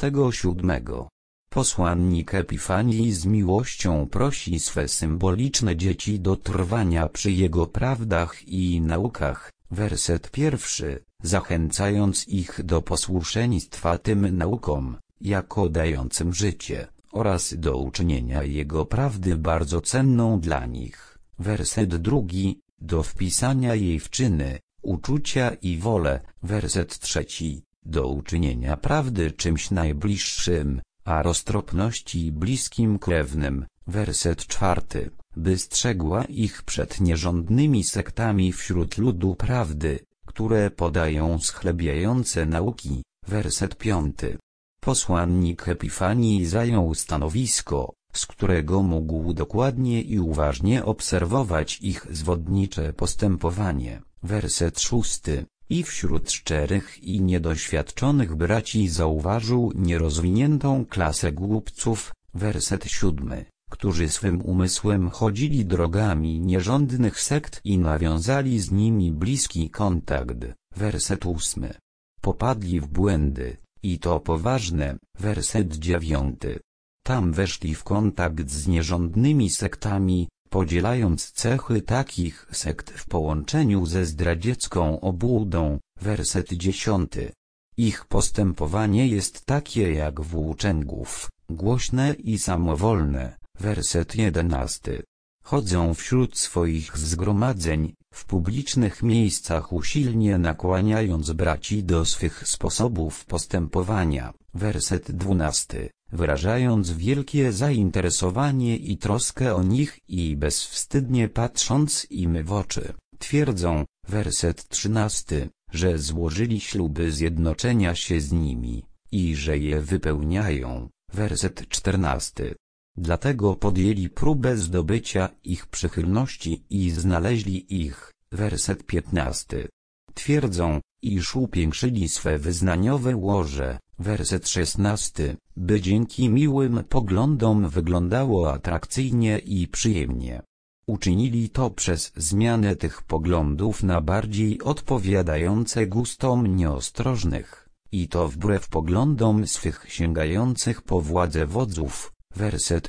27. Posłannik Epifanii z miłością prosi swe symboliczne dzieci do trwania przy jego prawdach i naukach, werset 1, zachęcając ich do posłuszeństwa tym naukom, jako dającym życie, oraz do uczynienia jego prawdy bardzo cenną dla nich, werset 2, do wpisania jej w czyny, uczucia i wolę, werset 3, do uczynienia prawdy czymś najbliższym, a roztropności bliskim krewnym, werset 4, by strzegła ich przed nierządnymi sektami wśród ludu prawdy, które podają schlebiające nauki, werset 5. Posłannik Epifanii zajął stanowisko, z którego mógł dokładnie i uważnie obserwować ich zwodnicze postępowanie, werset 6, i wśród szczerych i niedoświadczonych braci zauważył nierozwiniętą klasę głupców, werset 7, którzy swym umysłem chodzili drogami nierządnych sekt i nawiązali z nimi bliski kontakt, werset 8. Popadli w błędy, i to poważne, werset 9. Tam weszli w kontakt z nierządnymi sektami, podzielając cechy takich sekt w połączeniu ze zdradziecką obłudą, werset 10. Ich postępowanie jest takie jak włóczęgów, głośne i samowolne, werset 11. Chodzą wśród swoich zgromadzeń, w publicznych miejscach usilnie nakłaniając braci do swych sposobów postępowania, werset 12, wyrażając wielkie zainteresowanie i troskę o nich i bezwstydnie patrząc im w oczy, twierdzą, werset 13, że złożyli śluby zjednoczenia się z nimi, i że je wypełniają, werset 14. Dlatego podjęli próbę zdobycia ich przychylności i znaleźli ich, werset 15. Twierdzą, iż upiększyli swe wyznaniowe łoże, werset 16, by dzięki miłym poglądom wyglądało atrakcyjnie i przyjemnie. Uczynili to przez zmianę tych poglądów na bardziej odpowiadające gustom nieostrożnych, i to wbrew poglądom swych sięgających po władzę wodzów, werset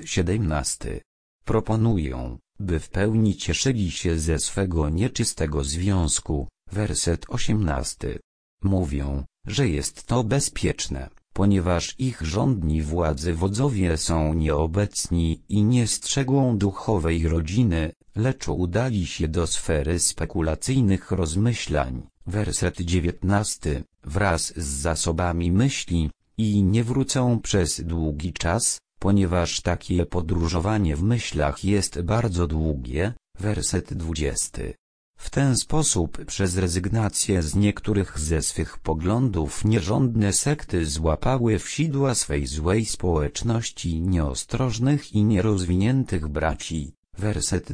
17. Proponują, by w pełni cieszyli się ze swego nieczystego związku, werset 18. Mówią, że jest to bezpieczne, ponieważ ich rządni władzy wodzowie są nieobecni i nie strzegą duchowej rodziny, lecz udali się do sfery spekulacyjnych rozmyślań, werset 19, wraz z zasobami myśli, i nie wrócą przez długi czas, ponieważ takie podróżowanie w myślach jest bardzo długie, werset 20. W ten sposób przez rezygnację z niektórych ze swych poglądów nierządne sekty złapały w sidła swej złej społeczności nieostrożnych i nierozwiniętych braci, werset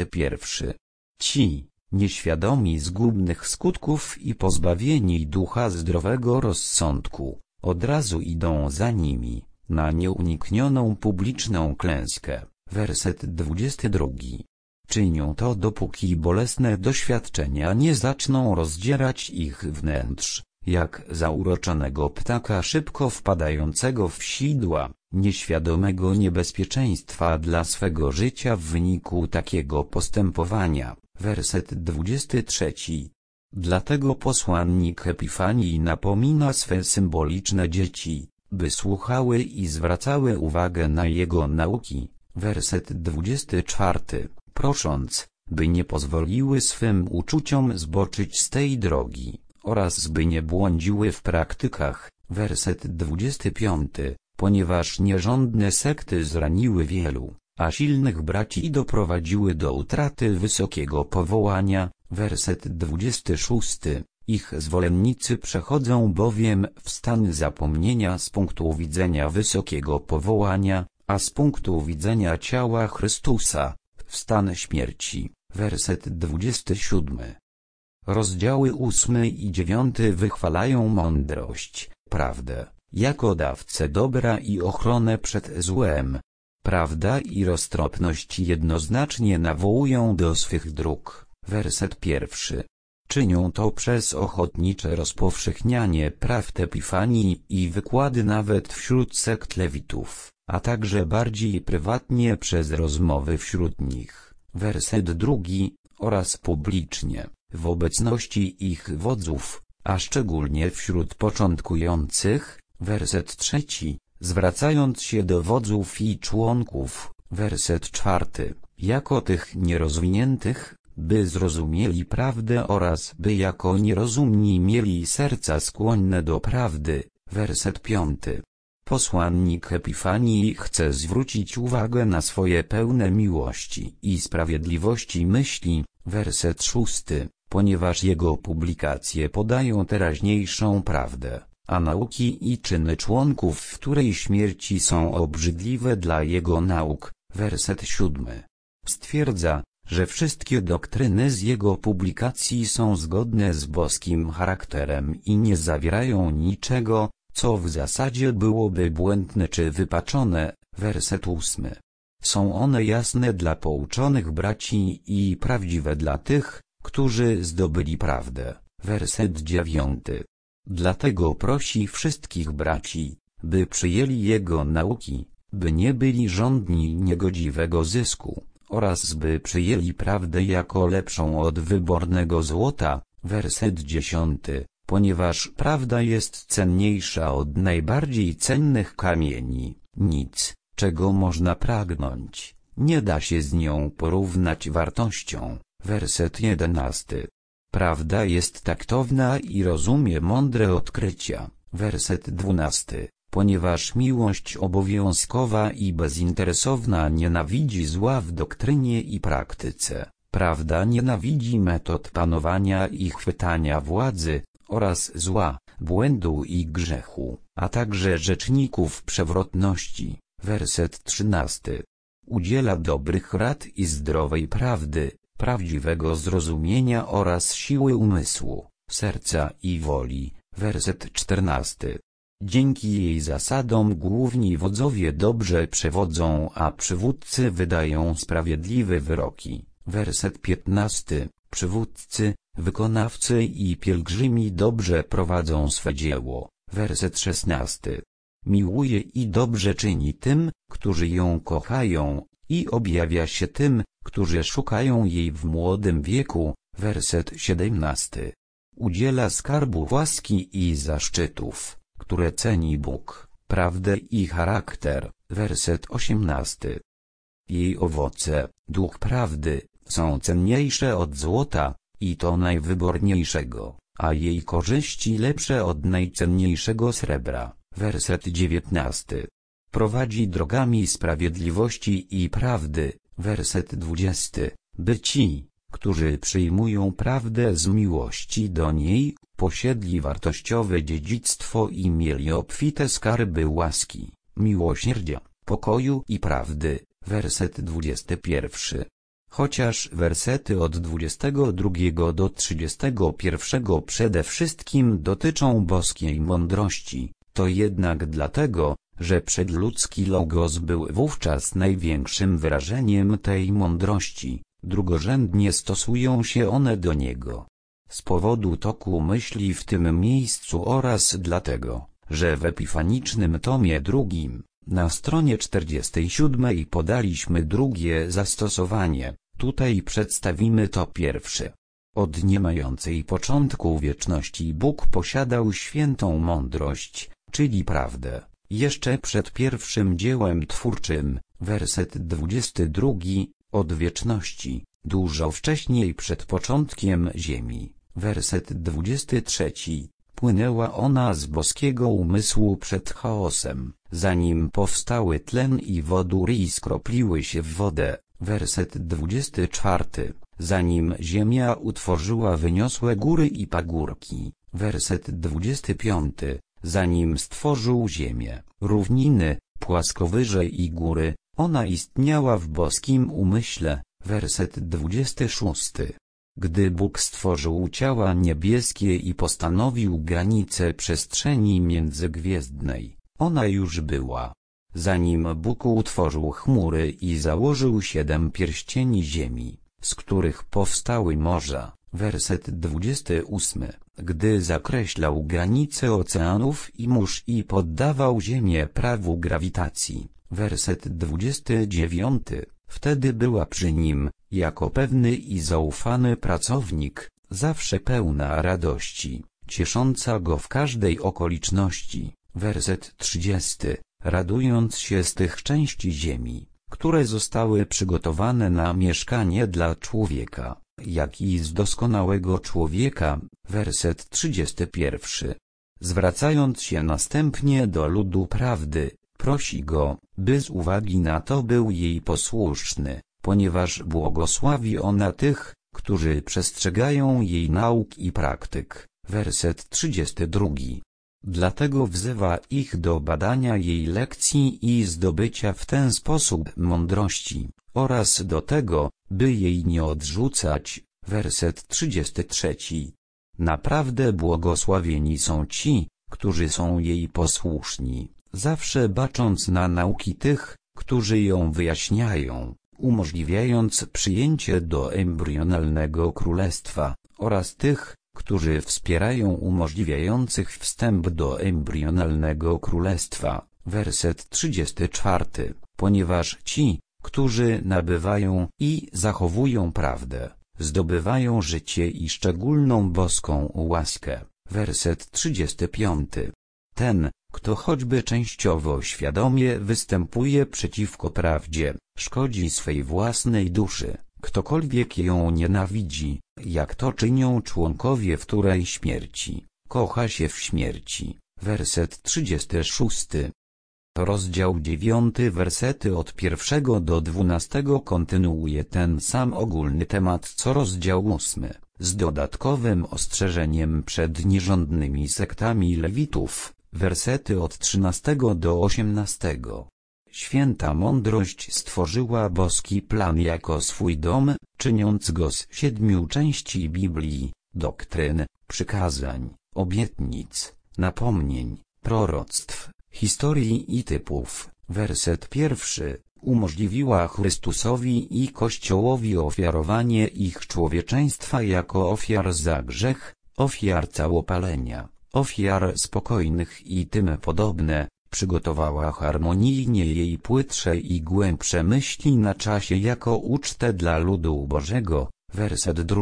21. Ci, nieświadomi zgubnych skutków i pozbawieni ducha zdrowego rozsądku, od razu idą za nimi, na nieuniknioną publiczną klęskę, werset 22. Czynią to dopóki bolesne doświadczenia nie zaczną rozdzierać ich wnętrz, jak zauroczonego ptaka szybko wpadającego w sidła, nieświadomego niebezpieczeństwa dla swego życia w wyniku takiego postępowania, werset 23. Dlatego posłannik Epifanii napomina swe symboliczne dzieci, by słuchały i zwracały uwagę na jego nauki, werset 24, prosząc, by nie pozwoliły swym uczuciom zboczyć z tej drogi, oraz by nie błądziły w praktykach, werset 25, ponieważ nierządne sekty zraniły wielu, a silnych braci doprowadziły do utraty wysokiego powołania, werset 26. Ich zwolennicy przechodzą bowiem w stan zapomnienia z punktu widzenia wysokiego powołania, a z punktu widzenia ciała Chrystusa, w stan śmierci, werset 27. Rozdziały 8 i 9 wychwalają mądrość, prawdę, jako dawcę dobra i ochronę przed złem. Prawda i roztropność jednoznacznie nawołują do swych dróg. Werset 1. Czynią to przez ochotnicze rozpowszechnianie prawd Epifanii i wykłady nawet wśród sekt lewitów, a także bardziej prywatnie przez rozmowy wśród nich. Werset 2. Oraz publicznie, w obecności ich wodzów, a szczególnie wśród początkujących. Werset 3. Zwracając się do wodzów i członków. Werset 4. Jako tych nierozwiniętych, by zrozumieli prawdę oraz by jako nierozumni mieli serca skłonne do prawdy. Werset 5. Posłannik Epifanii chce zwrócić uwagę na swoje pełne miłości i sprawiedliwości myśli. Werset 6. Ponieważ jego publikacje podają teraźniejszą prawdę, a nauki i czyny członków w której śmierci są obrzydliwe dla jego nauk. Werset 7. Stwierdza, że wszystkie doktryny z jego publikacji są zgodne z boskim charakterem i nie zawierają niczego, co w zasadzie byłoby błędne czy wypaczone. Werset 8. Są one jasne dla pouczonych braci i prawdziwe dla tych, którzy zdobyli prawdę. Werset 9. Dlatego prosi wszystkich braci, by przyjęli jego nauki, by nie byli żądni niegodziwego zysku, oraz by przyjęli prawdę jako lepszą od wybornego złota. Werset 10. Ponieważ prawda jest cenniejsza od najbardziej cennych kamieni, nic, czego można pragnąć, nie da się z nią porównać wartością. Werset 11. Prawda jest taktowna i rozumie mądre odkrycia. Werset 12. Ponieważ miłość obowiązkowa i bezinteresowna nienawidzi zła w doktrynie i praktyce, prawda nienawidzi metod panowania i chwytania władzy, oraz zła, błędu i grzechu, a także rzeczników przewrotności. Werset 13. Udziela dobrych rad i zdrowej prawdy, prawdziwego zrozumienia oraz siły umysłu, serca i woli. Werset 14. Dzięki jej zasadom główni wodzowie dobrze przewodzą, a przywódcy wydają sprawiedliwe wyroki. Werset 15. Przywódcy, wykonawcy i pielgrzymi dobrze prowadzą swe dzieło. Werset 16. Miłuje i dobrze czyni tym, którzy ją kochają, i objawia się tym, którzy szukają jej w młodym wieku. Werset 17. Udziela skarbu łaski i zaszczytów, które ceni Bóg, prawdę i charakter. Werset 18. Jej owoce, duch prawdy, są cenniejsze od złota, i to najwyborniejszego, a jej korzyści lepsze od najcenniejszego srebra. Werset 19. Prowadzi drogami sprawiedliwości i prawdy. Werset 20. By ci, którzy przyjmują prawdę z miłości do niej, posiedli wartościowe dziedzictwo i mieli obfite skarby łaski, miłosierdzia, pokoju i prawdy. Werset 21. Chociaż wersety od 22 do 31 przede wszystkim dotyczą boskiej mądrości, to jednak dlatego, że przedludzki logos był wówczas największym wyrażeniem tej mądrości, drugorzędnie stosują się one do niego. Z powodu toku myśli w tym miejscu oraz dlatego, że w epifanicznym tomie drugim, na stronie 47 podaliśmy drugie zastosowanie, tutaj przedstawimy to pierwsze. Od niemającej początku wieczności Bóg posiadał świętą mądrość, czyli prawdę, jeszcze przed pierwszym dziełem twórczym. Werset 22, od wieczności, dużo wcześniej przed początkiem ziemi. Werset 23, płynęła ona z boskiego umysłu przed chaosem, zanim powstały tlen i wodór i skropliły się w wodę. Werset 24, zanim ziemia utworzyła wyniosłe góry i pagórki. Werset 25, zanim stworzył ziemię, równiny, płaskowyże i góry, ona istniała w boskim umyśle. Werset 26. Gdy Bóg stworzył ciała niebieskie i postanowił granice przestrzeni międzygwiezdnej, ona już była. zanim Bóg utworzył chmury i założył 7 pierścieni ziemi, z których powstały morza. Werset 28. Gdy zakreślał granice oceanów i mórz i poddawał ziemię prawu grawitacji. Werset 29. Wtedy była przy nim, jako pewny i zaufany pracownik, zawsze pełna radości, ciesząca go w każdej okoliczności. Werset 30. Radując się z tych części ziemi, które zostały przygotowane na mieszkanie dla człowieka, jak i z doskonałego człowieka. Werset 31. Zwracając się następnie do ludu prawdy, prosi go, by z uwagi na to był jej posłuszny, ponieważ błogosławi ona tych, którzy przestrzegają jej nauk i praktyk. Werset 32. Dlatego wzywa ich do badania jej lekcji i zdobycia w ten sposób mądrości, oraz do tego, by jej nie odrzucać. Werset 33. Naprawdę błogosławieni są ci, którzy są jej posłuszni, zawsze bacząc na nauki tych, którzy ją wyjaśniają, umożliwiając przyjęcie do embrionalnego królestwa, oraz tych, którzy wspierają umożliwiających wstęp do embrionalnego królestwa. Werset 34. Ponieważ ci, którzy nabywają i zachowują prawdę, zdobywają życie i szczególną boską łaskę. Werset 35. Ten, kto choćby częściowo świadomie występuje przeciwko prawdzie, szkodzi swej własnej duszy. Ktokolwiek ją nienawidzi, jak to czynią członkowie wtórej śmierci, kocha się w śmierci. Werset 36. Rozdział 9, wersety od 1 do 12 kontynuuje ten sam ogólny temat co rozdział 8, z dodatkowym ostrzeżeniem przed nierządnymi sektami lewitów, wersety od 13 do 18. Święta mądrość stworzyła boski plan jako swój dom, czyniąc go z 7 części Biblii, doktryn, przykazań, obietnic, napomnień, proroctw, historii i typów. Werset 1. Umożliwiła Chrystusowi i Kościołowi ofiarowanie ich człowieczeństwa jako ofiar za grzech, ofiar całopalenia, ofiar spokojnych i tym podobne. Przygotowała harmonijnie jej płytsze i głębsze myśli na czasie jako ucztę dla ludu Bożego. Werset 2.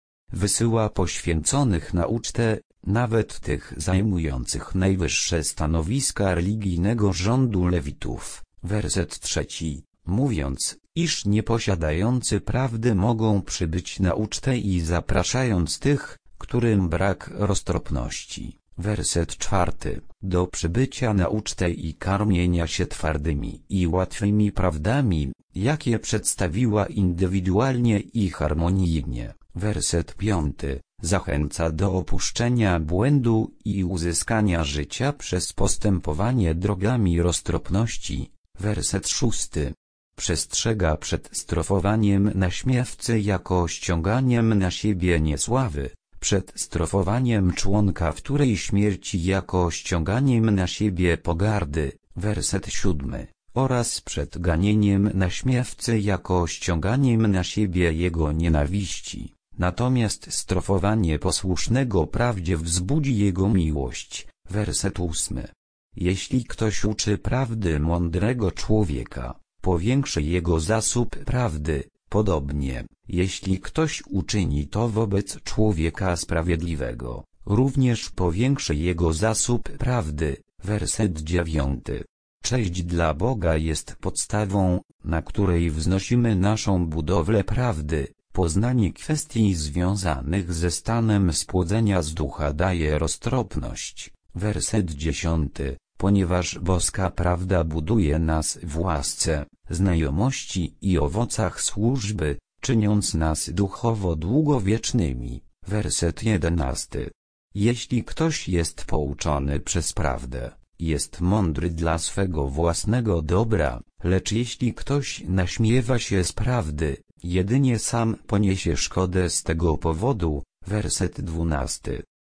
Wysyła poświęconych na ucztę, nawet tych zajmujących najwyższe stanowiska religijnego rządu lewitów. Werset 3. Mówiąc, iż nieposiadający prawdy mogą przybyć na ucztę i zapraszając tych, którym brak roztropności. Werset 4. Do przybycia na ucztę i karmienia się twardymi i łatwymi prawdami, jakie przedstawiła indywidualnie i harmonijnie. Werset 5. Zachęca do opuszczenia błędu i uzyskania życia przez postępowanie drogami roztropności. Werset 6. Przestrzega przed strofowaniem naśmiewcy jako ściąganiem na siebie niesławy, przed strofowaniem członka wtórej śmierci jako ściąganiem na siebie pogardy. Werset 7. Oraz przed ganieniem naśmiewcy jako ściąganiem na siebie jego nienawiści. Natomiast strofowanie posłusznego prawdzie wzbudzi jego miłość. Werset 8. Jeśli ktoś uczy prawdy mądrego człowieka, powiększy jego zasób prawdy. Podobnie, jeśli ktoś uczyni to wobec człowieka sprawiedliwego, również powiększy jego zasób prawdy. Werset 9. Cześć dla Boga jest podstawą, na której wznosimy naszą budowlę prawdy. Poznanie kwestii związanych ze stanem spłodzenia z ducha daje roztropność. Werset 10. Ponieważ boska prawda buduje nas w łasce, znajomości i owocach służby, czyniąc nas duchowo długowiecznymi. Werset 11. Jeśli ktoś jest pouczony przez prawdę, jest mądry dla swego własnego dobra, lecz jeśli ktoś naśmiewa się z prawdy, jedynie sam poniesie szkodę z tego powodu. Werset 12.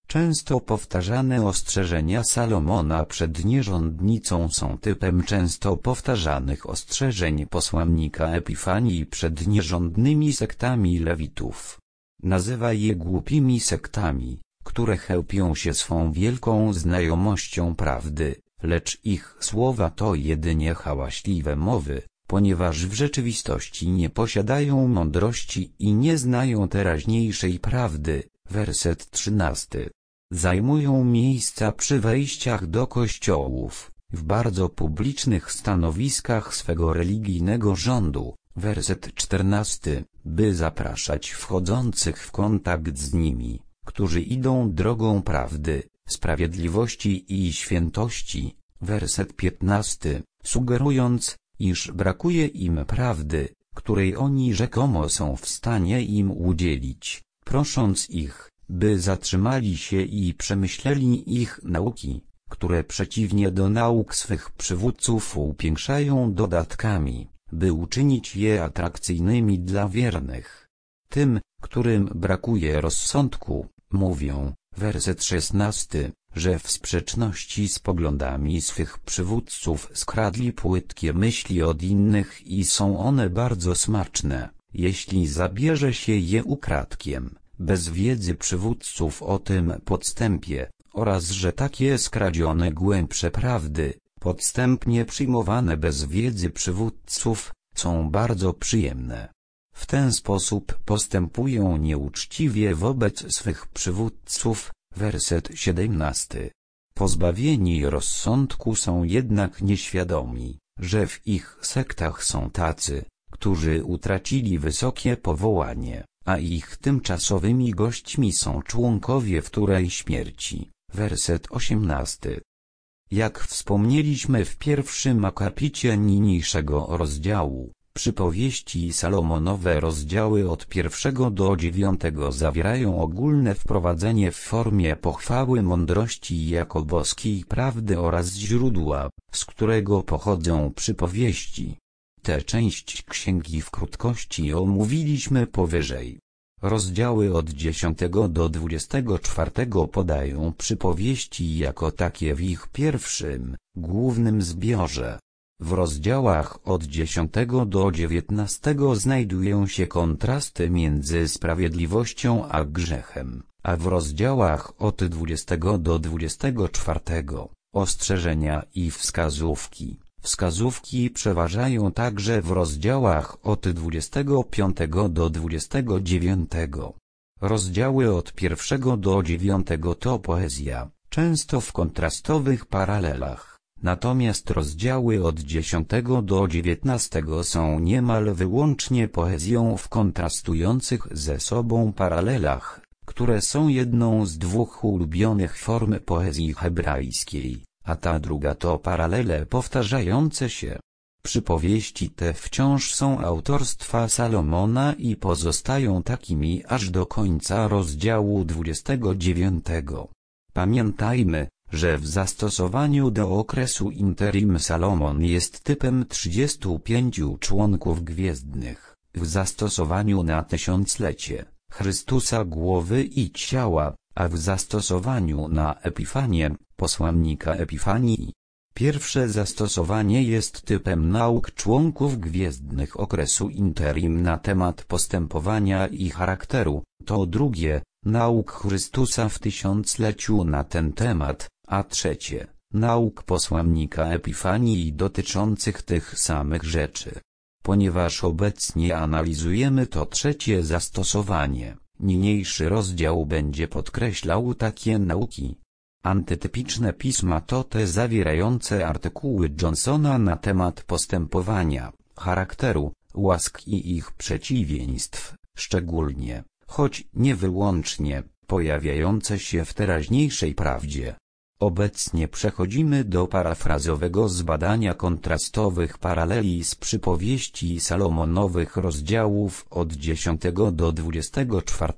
Często powtarzane ostrzeżenia Salomona przed nierządnicą są typem często powtarzanych ostrzeżeń posłannika Epifanii przed nierządnymi sektami Lewitów. Nazywa je głupimi sektami, które chełpią się swą wielką znajomością prawdy, lecz ich słowa to jedynie hałaśliwe mowy, ponieważ w rzeczywistości nie posiadają mądrości i nie znają teraźniejszej prawdy. Werset 13. Zajmują miejsca przy wejściach do kościołów, w bardzo publicznych stanowiskach swego religijnego rządu. Werset 14. By zapraszać wchodzących w kontakt z nimi, którzy idą drogą prawdy, sprawiedliwości i świętości. Werset 15. Sugerując, iż brakuje im prawdy, której oni rzekomo są w stanie im udzielić, prosząc ich, by zatrzymali się i przemyśleli ich nauki, które przeciwnie do nauk swych przywódców upiększają dodatkami, by uczynić je atrakcyjnymi dla wiernych. Tym, którym brakuje rozsądku, mówią, werset 16, że w sprzeczności z poglądami swych przywódców skradli płytkie myśli od innych i są one bardzo smaczne, jeśli zabierze się je ukradkiem, bez wiedzy przywódców o tym podstępie, oraz że takie skradzione głębsze prawdy, podstępnie przyjmowane bez wiedzy przywódców, są bardzo przyjemne. W ten sposób postępują nieuczciwie wobec swych przywódców. Werset 17. Pozbawieni rozsądku są jednak nieświadomi, że w ich sektach są tacy, którzy utracili wysokie powołanie, a ich tymczasowymi gośćmi są członkowie wtórej śmierci. Werset 18. Jak wspomnieliśmy w pierwszym akapicie niniejszego rozdziału, przypowieści Salomonowe rozdziały od 1 do 9 zawierają ogólne wprowadzenie w formie pochwały mądrości jako boskiej prawdy oraz źródła, z którego pochodzą przypowieści. Tę część księgi w krótkości omówiliśmy powyżej. Rozdziały od 10 do 24 podają przypowieści jako takie w ich pierwszym, głównym zbiorze. W rozdziałach od 10 do 19 znajdują się kontrasty między sprawiedliwością a grzechem, a w rozdziałach od 20 do 24 ostrzeżenia i wskazówki. Wskazówki przeważają także w rozdziałach od 25 do 29. Rozdziały od 1 do 9 to poezja, często w kontrastowych paralelach, natomiast rozdziały od 10 do 19 są niemal wyłącznie poezją w kontrastujących ze sobą paralelach, które są jedną z dwóch ulubionych form poezji hebrajskiej, a ta druga to paralele powtarzające się. Przypowieści te wciąż są autorstwa Salomona i pozostają takimi aż do końca rozdziału 29. Pamiętajmy, że w zastosowaniu do okresu interim Salomon jest typem 35 członków gwiezdnych, w zastosowaniu na tysiąclecie, Chrystusa głowy i ciała, a w zastosowaniu na Epifanię, posłannika Epifanii. Pierwsze zastosowanie jest typem nauk członków gwiezdnych okresu interim na temat postępowania i charakteru, to drugie, nauk Chrystusa w tysiącleciu na ten temat, a trzecie, nauk posłannika Epifanii dotyczących tych samych rzeczy. Ponieważ obecnie analizujemy to trzecie zastosowanie, niniejszy rozdział będzie podkreślał takie nauki. Antytypiczne pisma to te zawierające artykuły Johnsona na temat postępowania, charakteru, łask i ich przeciwieństw, szczególnie, choć nie wyłącznie, pojawiające się w teraźniejszej prawdzie. Obecnie przechodzimy do parafrazowego zbadania kontrastowych paraleli z przypowieści Salomonowych rozdziałów od 10 do 24.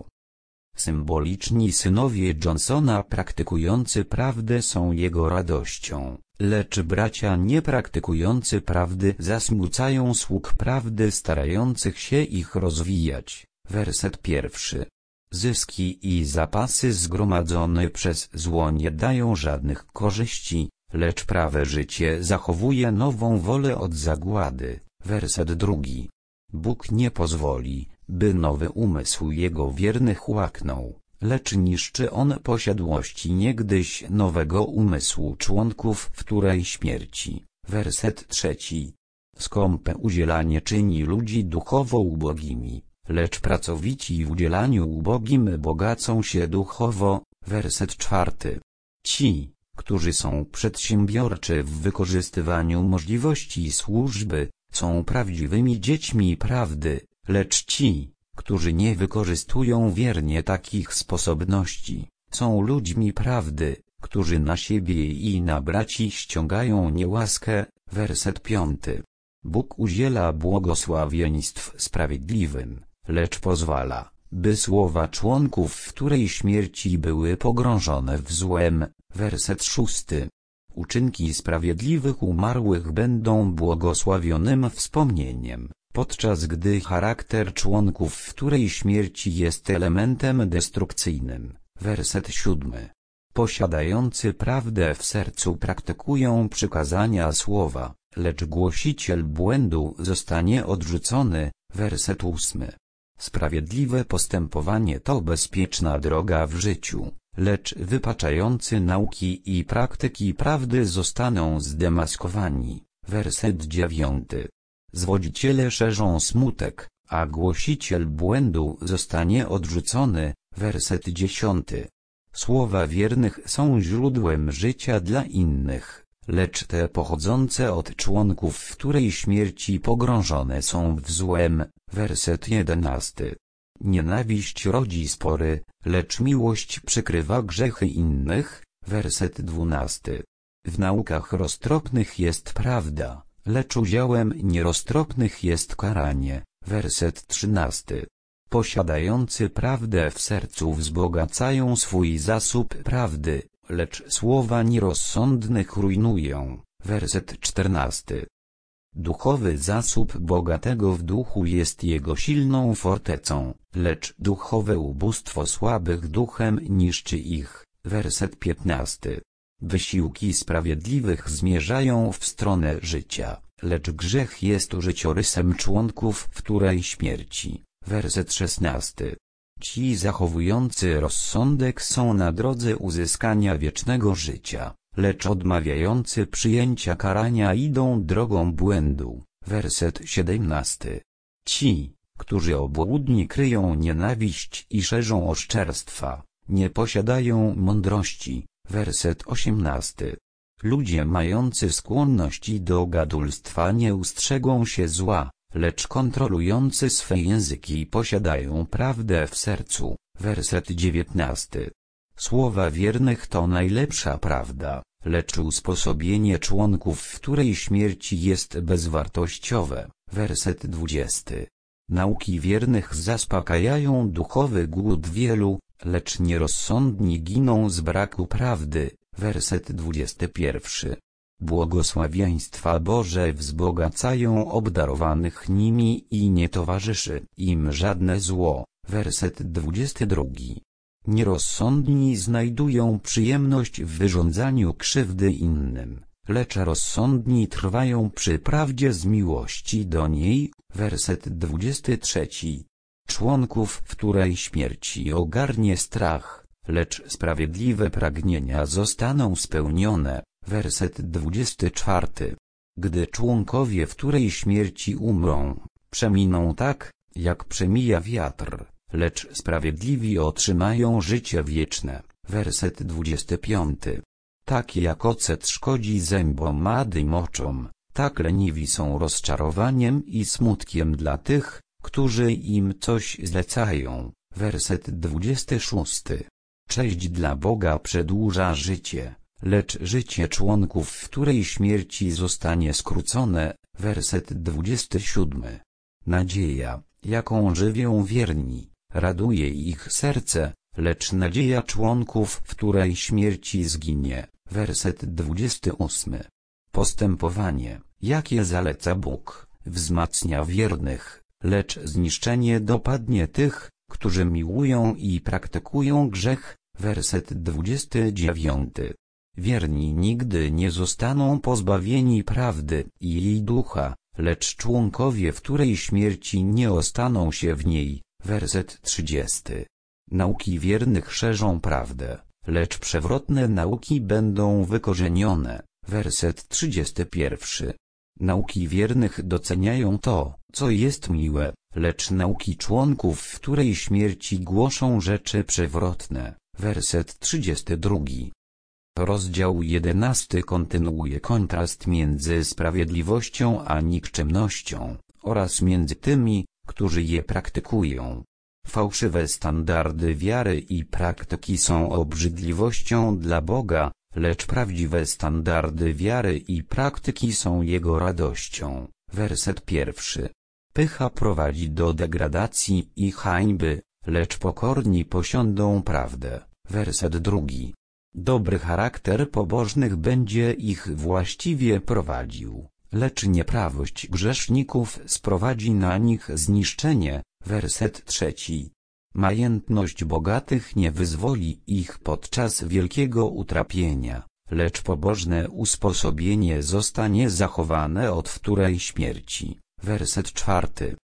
Symboliczni synowie Johnsona praktykujący prawdę są jego radością, lecz bracia niepraktykujący prawdy zasmucają sług prawdy starających się ich rozwijać. Werset 1. Zyski i zapasy zgromadzone przez zło nie dają żadnych korzyści, lecz prawe życie zachowuje nową wolę od zagłady. Werset 2. Bóg nie pozwoli, by nowy umysł Jego wiernych łaknął, lecz niszczy On posiadłości niegdyś nowego umysłu członków wtórej śmierci. Werset 3. Skąpe udzielanie czyni ludzi duchowo ubogimi, lecz pracowici w udzielaniu ubogim bogacą się duchowo. Werset 4. Ci, którzy są przedsiębiorczy w wykorzystywaniu możliwości służby, są prawdziwymi dziećmi prawdy, lecz ci, którzy nie wykorzystują wiernie takich sposobności, są ludźmi prawdy, którzy na siebie i na braci ściągają niełaskę. Werset 5. Bóg udziela błogosławieństw sprawiedliwym, lecz pozwala, by słowa członków wtórej śmierci były pogrążone w złem. Werset 6. Uczynki sprawiedliwych umarłych będą błogosławionym wspomnieniem, podczas gdy charakter członków wtórej śmierci jest elementem destrukcyjnym. Werset 7. Posiadający prawdę w sercu praktykują przykazania słowa, lecz głosiciel błędu zostanie odrzucony. Werset 8. Sprawiedliwe postępowanie to bezpieczna droga w życiu, lecz wypaczający nauki i praktyki prawdy zostaną zdemaskowani. Werset 9. Zwodziciele szerzą smutek, a głosiciel błędu zostanie odrzucony. Werset 10. Słowa wiernych są źródłem życia dla innych, lecz te pochodzące od członków wtórej śmierci pogrążone są w złem. Werset 11. Nienawiść rodzi spory, lecz miłość przykrywa grzechy innych. Werset 12. W naukach roztropnych jest prawda, lecz udziałem nieroztropnych jest karanie. Werset 13. Posiadający prawdę w sercu wzbogacają swój zasób prawdy, lecz słowa nierozsądnych rujnują. Werset 14. Duchowy zasób bogatego w duchu jest jego silną fortecą, lecz duchowe ubóstwo słabych duchem niszczy ich. Werset 15. Wysiłki sprawiedliwych zmierzają w stronę życia, lecz grzech jest życiorysem członków wtórej śmierci. Werset 16. Ci zachowujący rozsądek są na drodze uzyskania wiecznego życia, lecz odmawiający przyjęcia karania idą drogą błędu. Werset 17. Ci, którzy obłudnie kryją nienawiść i szerzą oszczerstwa, nie posiadają mądrości. Werset 18. Ludzie mający skłonności do gadulstwa nie ustrzegą się zła, lecz kontrolujący swe języki posiadają prawdę w sercu. Werset 19. Słowa wiernych to najlepsza prawda, lecz usposobienie członków wtórej śmierci jest bezwartościowe. Werset 20. Nauki wiernych zaspokajają duchowy głód wielu, lecz nierozsądni giną z braku prawdy. Werset 21. Błogosławieństwa Boże wzbogacają obdarowanych nimi i nie towarzyszy im żadne zło. Werset 22. Nierozsądni znajdują przyjemność w wyrządzaniu krzywdy innym, lecz rozsądni trwają przy prawdzie z miłości do niej. Werset 23. Członków wtórej śmierci ogarnie strach, lecz sprawiedliwe pragnienia zostaną spełnione. Werset 24. Gdy członkowie wtórej śmierci umrą, przeminą tak, jak przemija wiatr, lecz sprawiedliwi otrzymają życie wieczne. Werset 25. Tak jak ocet szkodzi zębom a dym oczom, tak leniwi są rozczarowaniem i smutkiem dla tych, którzy im coś zlecają. Werset 26. Cześć dla Boga przedłuża życie, lecz życie członków wtórej śmierci zostanie skrócone. Werset 27. Nadzieja, jaką żywią wierni, raduje ich serce, lecz nadzieja członków wtórej śmierci zginie. Werset 28. Postępowanie, jakie zaleca Bóg, wzmacnia wiernych, lecz zniszczenie dopadnie tych, którzy miłują i praktykują grzech. Werset 29. Wierni nigdy nie zostaną pozbawieni prawdy i jej ducha, lecz członkowie wtórej śmierci nie ostaną się w niej. Werset 30. Nauki wiernych szerzą prawdę, lecz przewrotne nauki będą wykorzenione. Werset 31. Nauki wiernych doceniają to, co jest miłe, lecz nauki członków wtórej śmierci głoszą rzeczy przewrotne. Werset 32. Rozdział 11 kontynuuje kontrast między sprawiedliwością a nikczemnością, oraz między tymi, którzy je praktykują. Fałszywe standardy wiary i praktyki są obrzydliwością dla Boga, lecz prawdziwe standardy wiary i praktyki są Jego radością. Werset 1. Pycha prowadzi do degradacji i hańby, lecz pokorni posiądą prawdę. Werset 2. Dobry charakter pobożnych będzie ich właściwie prowadził, lecz nieprawość grzeszników sprowadzi na nich zniszczenie. Werset 3. Majętność bogatych nie wyzwoli ich podczas wielkiego utrapienia, lecz pobożne usposobienie zostanie zachowane od wtórej śmierci. Werset 4.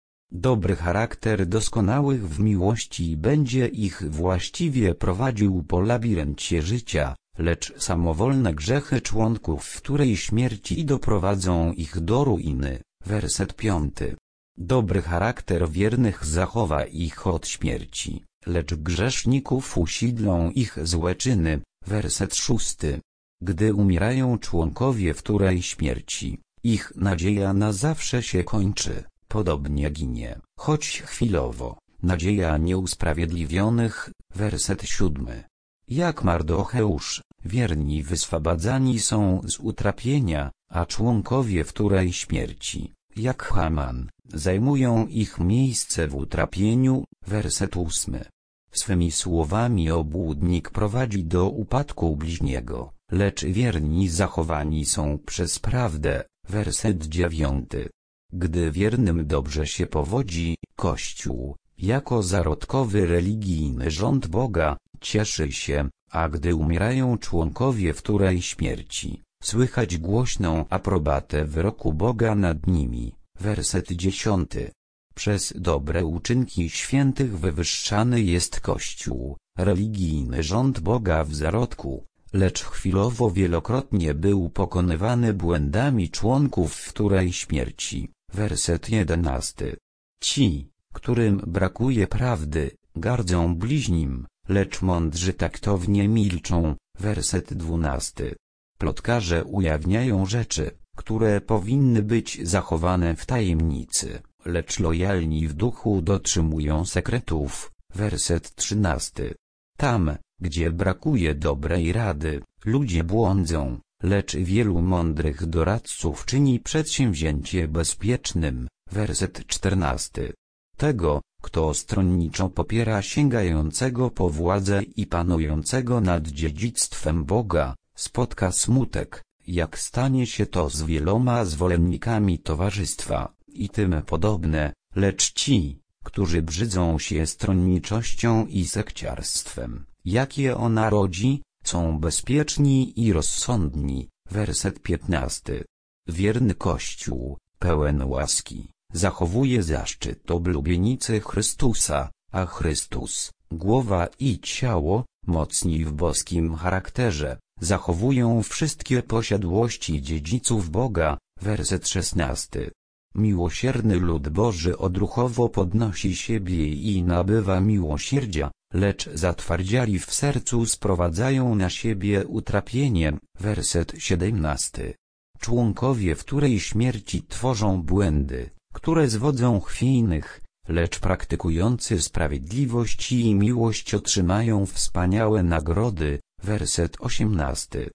Dobry charakter doskonałych w miłości będzie ich właściwie prowadził po labiryncie życia, lecz samowolne grzechy członków wtórej śmierci doprowadzą ich do ruiny. Werset 5. Dobry charakter wiernych zachowa ich od śmierci, lecz grzeszników usidlą ich złe czyny. Werset 6. Gdy umierają członkowie wtórej śmierci, ich nadzieja na zawsze się kończy, podobnie ginie, choć chwilowo, nadzieja nieusprawiedliwionych. Werset 7. Jak Mardocheusz, wierni wyswobadzani są z utrapienia, a członkowie wtórej śmierci, jak Haman, zajmują ich miejsce w utrapieniu. Werset 8. Swymi słowami obłudnik prowadzi do upadku bliźniego, lecz wierni zachowani są przez prawdę. Werset 9. Gdy wiernym dobrze się powodzi, Kościół, jako zarodkowy religijny rząd Boga, cieszy się, a gdy umierają członkowie wtórej śmierci, słychać głośną aprobatę wyroku Boga nad nimi. Werset 10. Przez dobre uczynki świętych wywyższany jest Kościół, religijny rząd Boga w zarodku, lecz chwilowo wielokrotnie był pokonywany błędami członków wtórej śmierci. Werset 11. Ci, którym brakuje prawdy, gardzą bliźnim, lecz mądrzy taktownie milczą. Werset 12. Plotkarze ujawniają rzeczy, które powinny być zachowane w tajemnicy, lecz lojalni w duchu dotrzymują sekretów. Werset 13. Tam, gdzie brakuje dobrej rady, ludzie błądzą, lecz wielu mądrych doradców czyni przedsięwzięcie bezpiecznym. Werset 14. Tego, kto stronniczo popiera sięgającego po władzę i panującego nad dziedzictwem Boga, spotka smutek, jak stanie się to z wieloma zwolennikami towarzystwa, i tym podobne, lecz ci, którzy brzydzą się stronniczością i sekciarstwem, jakie ona rodzi, są bezpieczni i rozsądni. Werset 15. Wierny Kościół, pełen łaski, zachowuje zaszczyt oblubienicy Chrystusa, a Chrystus, głowa i ciało, mocni w boskim charakterze, zachowują wszystkie posiadłości dziedziców Boga. Werset 16. Miłosierny lud Boży odruchowo podnosi siebie i nabywa miłosierdzia, lecz zatwardziali w sercu sprowadzają na siebie utrapienie. Werset 17. Członkowie wtórej śmierci tworzą błędy, które zwodzą chwiejnych, lecz praktykujący sprawiedliwość i miłość otrzymają wspaniałe nagrody. Werset 18.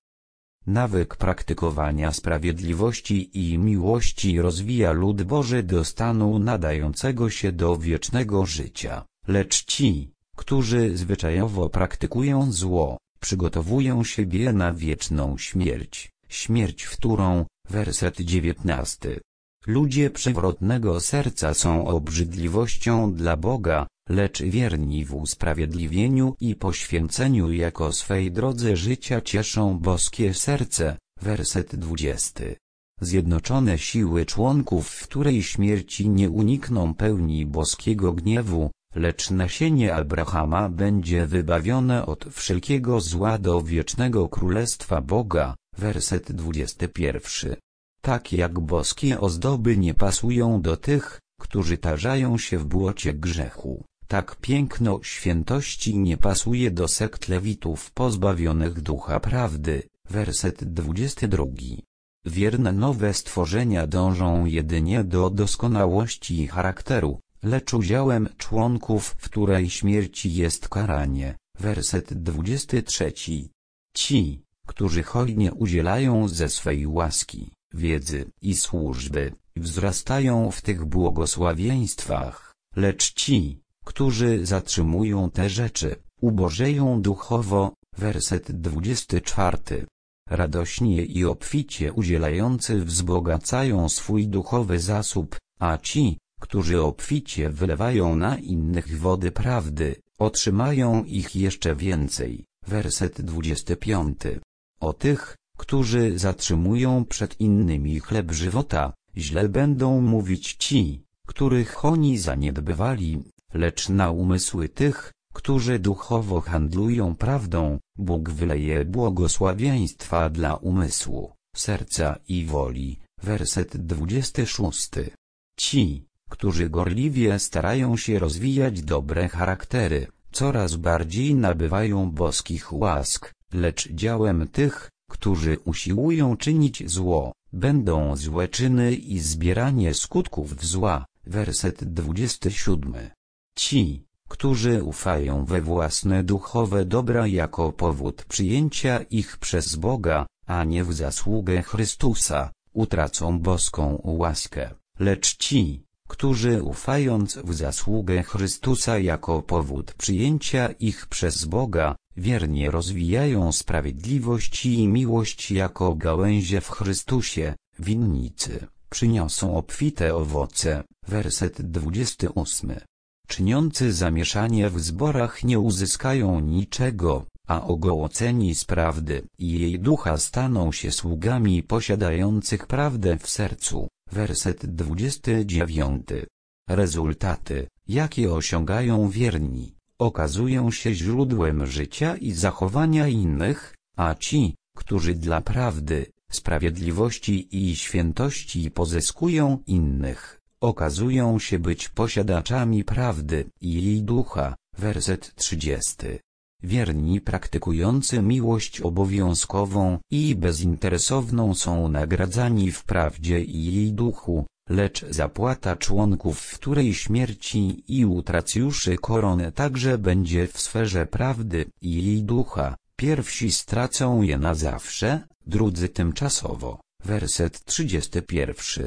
Nawyk praktykowania sprawiedliwości i miłości rozwija lud Boży do stanu nadającego się do wiecznego życia, lecz ci, którzy zwyczajowo praktykują zło, przygotowują siebie na wieczną śmierć, śmierć wtórą. Werset 19. Ludzie przewrotnego serca są obrzydliwością dla Boga, lecz wierni w usprawiedliwieniu i poświęceniu jako swej drodze życia cieszą boskie serce. Werset 20. Zjednoczone siły członków w której śmierci nie unikną pełni boskiego gniewu, lecz nasienie Abrahama będzie wybawione od wszelkiego zła do wiecznego królestwa Boga. Werset 21. Tak jak boskie ozdoby nie pasują do tych, którzy tarzają się w błocie grzechu, tak piękno świętości nie pasuje do sekt lewitów pozbawionych ducha prawdy. Werset 22. Wierne nowe stworzenia dążą jedynie do doskonałości charakteru, lecz udziałem członków w której śmierci jest karanie. Werset 23. Ci, którzy hojnie udzielają ze swej łaski, wiedzy i służby, wzrastają w tych błogosławieństwach, lecz ci, którzy zatrzymują te rzeczy, ubożeją duchowo. Werset 24. Radośnie i obficie udzielający wzbogacają swój duchowy zasób, a ci, którzy obficie wylewają na innych wody prawdy, otrzymają ich jeszcze więcej. Werset 25. O tych, którzy zatrzymują przed innymi chleb żywota, źle będą mówić ci, których oni zaniedbywali, lecz na umysły tych, którzy duchowo handlują prawdą, Bóg wyleje błogosławieństwa dla umysłu, serca i woli. Werset 26. Ci, którzy gorliwie starają się rozwijać dobre charaktery, coraz bardziej nabywają boskich łask, lecz działem tych, którzy usiłują czynić zło, będą złe czyny i zbieranie skutków zła. Werset 27. Ci, którzy ufają we własne duchowe dobra jako powód przyjęcia ich przez Boga, a nie w zasługę Chrystusa, utracą boską łaskę, lecz ci, którzy ufając w zasługę Chrystusa jako powód przyjęcia ich przez Boga, wiernie rozwijają sprawiedliwość i miłość jako gałęzie w Chrystusie, winnicy, przyniosą obfite owoce. Werset 28. Czyniący zamieszanie w zborach nie uzyskają niczego, a ogołoceni z prawdy i jej ducha staną się sługami posiadających prawdę w sercu. Werset 29. Rezultaty, jakie osiągają wierni, okazują się źródłem życia i zachowania innych, a ci, którzy dla prawdy, sprawiedliwości i świętości pozyskują innych, okazują się być posiadaczami prawdy i jej ducha. Werset 30. Wierni praktykujący miłość obowiązkową i bezinteresowną są nagradzani w prawdzie i jej duchu, lecz zapłata członków w której śmierci i utracjuszy koronę także będzie w sferze prawdy i jej ducha. Pierwsi stracą je na zawsze, drudzy tymczasowo. Werset 31.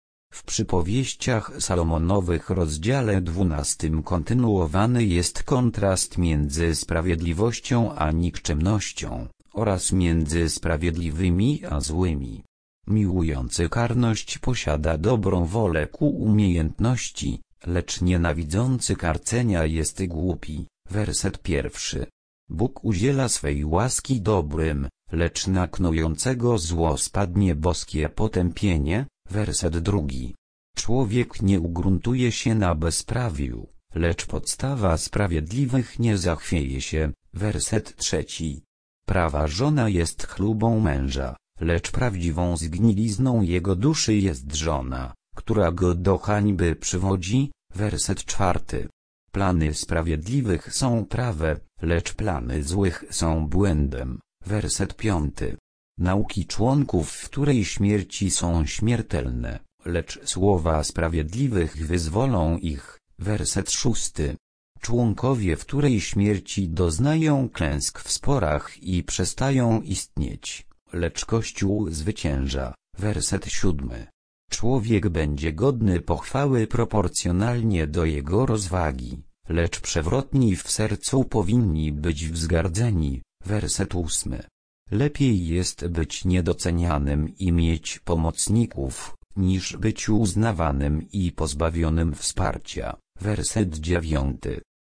W przypowieściach Salomonowych rozdziale 12 kontynuowany jest kontrast między sprawiedliwością a nikczemnością, oraz między sprawiedliwymi a złymi. Miłujący karność posiada dobrą wolę ku umiejętności, lecz nienawidzący karcenia jest głupi. Werset 1. Bóg udziela swej łaski dobrym, lecz na knującego zło spadnie boskie potępienie. Werset 2. Człowiek nie ugruntuje się na bezprawiu, lecz podstawa sprawiedliwych nie zachwieje się. Werset 3. Prawa żona jest chlubą męża, lecz prawdziwą zgnilizną jego duszy jest żona, która go do hańby przywodzi. Werset 4. Plany sprawiedliwych są prawe, lecz plany złych są błędem. Werset 5. Nauki członków w której śmierci są śmiertelne, lecz słowa sprawiedliwych wyzwolą ich. Werset 6. Członkowie w której śmierci doznają klęsk w sporach i przestają istnieć, lecz Kościół zwycięża. Werset 7. Człowiek będzie godny pochwały proporcjonalnie do jego rozwagi, lecz przewrotni w sercu powinni być wzgardzeni. Werset 8. Lepiej jest być niedocenianym i mieć pomocników, niż być uznawanym i pozbawionym wsparcia. Werset 9.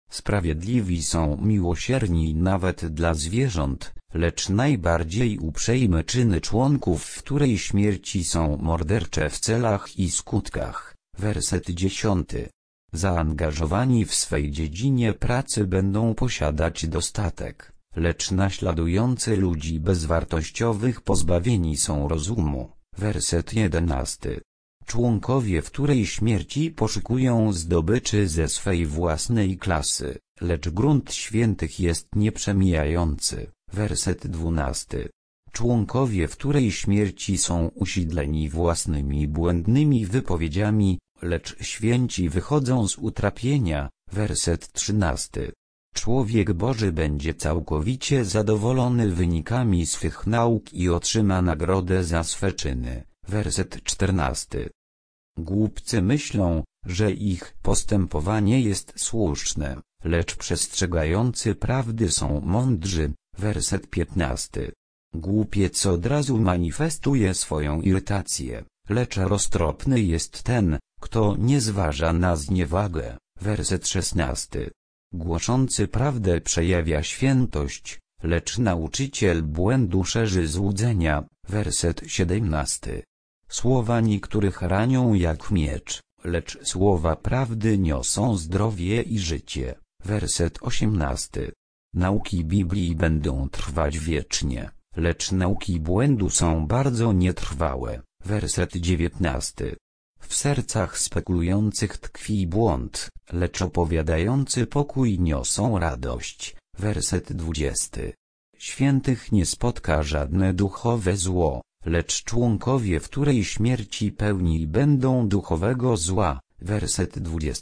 Sprawiedliwi są miłosierni nawet dla zwierząt, lecz najbardziej uprzejme czyny członków w której śmierci są mordercze w celach i skutkach. Werset 10. Zaangażowani w swej dziedzinie pracy będą posiadać dostatek, lecz naśladujący ludzi bezwartościowych pozbawieni są rozumu. Werset 11. Członkowie w której śmierci poszukują zdobyczy ze swej własnej klasy, lecz grunt świętych jest nieprzemijający. Werset 12. Członkowie w której śmierci są usidleni własnymi błędnymi wypowiedziami, lecz święci wychodzą z utrapienia. Werset 13. Człowiek Boży będzie całkowicie zadowolony wynikami swych nauk i otrzyma nagrodę za swe czyny. Werset 14. Głupcy myślą, że ich postępowanie jest słuszne, lecz przestrzegający prawdy są mądrzy. Werset 15. Głupiec od razu manifestuje swoją irytację, lecz roztropny jest ten, kto nie zważa na zniewagę. Werset 16. Głoszący prawdę przejawia świętość, lecz nauczyciel błędu szerzy złudzenia. Werset 17. Słowa niektórych ranią jak miecz, lecz słowa prawdy niosą zdrowie i życie. Werset 18. Nauki Biblii będą trwać wiecznie, lecz nauki błędu są bardzo nietrwałe. Werset 19. W sercach spekulujących tkwi błąd, lecz opowiadający pokój niosą radość. Werset 20. Świętych nie spotka żadne duchowe zło, lecz członkowie w której śmierci pełni będą duchowego zła. Werset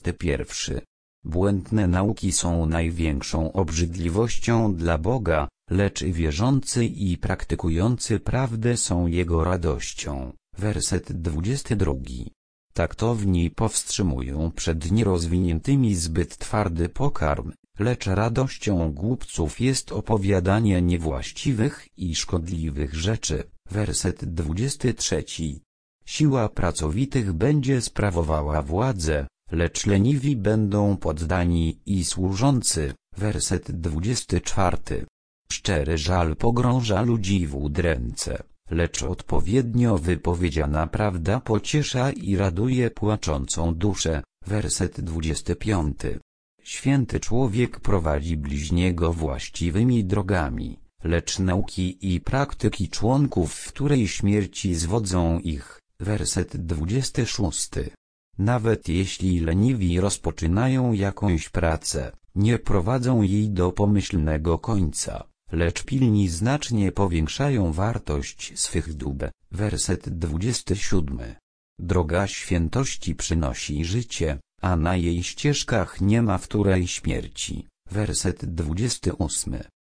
21. Błędne nauki są największą obrzydliwością dla Boga, lecz wierzący i praktykujący prawdę są Jego radością. Werset 22. Taktowni powstrzymują przed nierozwiniętymi zbyt twardy pokarm, lecz radością głupców jest opowiadanie niewłaściwych i szkodliwych rzeczy. Werset 23. Siła pracowitych będzie sprawowała władzę, lecz leniwi będą poddani i służący. Werset 24. Szczery żal pogrąża ludzi w udręce, lecz odpowiednio wypowiedziana prawda pociesza i raduje płaczącą duszę. Werset 25. Święty człowiek prowadzi bliźniego właściwymi drogami, lecz nauki i praktyki członków w której śmierci zwodzą ich. Werset 26. Nawet jeśli leniwi rozpoczynają jakąś pracę, nie prowadzą jej do pomyślnego końca, lecz pilni znacznie powiększają wartość swych dóbr. Werset 27. Droga świętości przynosi życie, a na jej ścieżkach nie ma wtórej śmierci. Werset 28.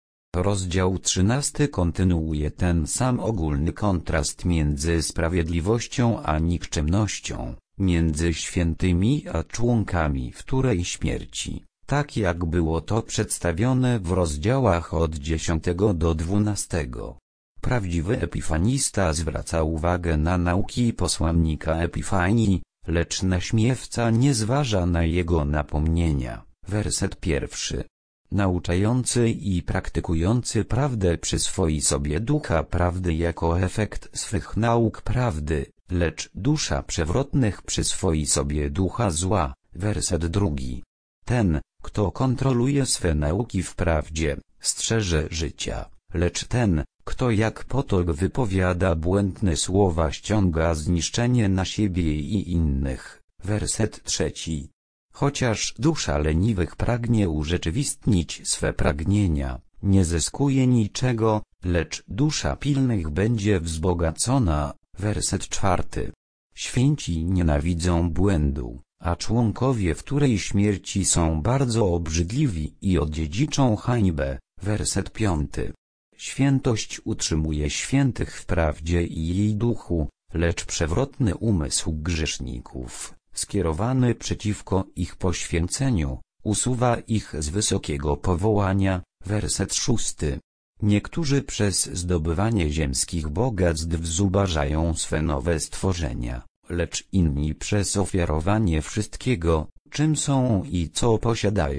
Rozdział 13 kontynuuje ten sam ogólny kontrast między sprawiedliwością a nikczemnością, między świętymi a członkami wtórej śmierci, tak jak było to przedstawione w rozdziałach od 10 do 12. Prawdziwy epifanista zwraca uwagę na nauki posłannika Epifanii, lecz naśmiewca nie zważa na jego napomnienia. Werset 1. Nauczający i praktykujący prawdę przyswoi sobie ducha prawdy jako efekt swych nauk prawdy, lecz dusza przewrotnych przyswoi sobie ducha zła. Werset 2. Ten, kto kontroluje swe nauki w prawdzie, strzeże życia, lecz ten, kto jak potok wypowiada błędne słowa, ściąga zniszczenie na siebie i innych. Werset 3. Chociaż dusza leniwych pragnie urzeczywistnić swe pragnienia, nie zyskuje niczego, lecz dusza pilnych będzie wzbogacona. Werset 4. Święci nienawidzą błędu, a członkowie wtórej śmierci są bardzo obrzydliwi i odziedziczą hańbę. Werset 5. Świętość utrzymuje świętych w prawdzie i jej duchu, lecz przewrotny umysł grzeszników, skierowany przeciwko ich poświęceniu, usuwa ich z wysokiego powołania. Werset 6. Niektórzy przez zdobywanie ziemskich bogactw zubażają swe nowe stworzenia, lecz inni przez ofiarowanie wszystkiego, czym są i co posiadają,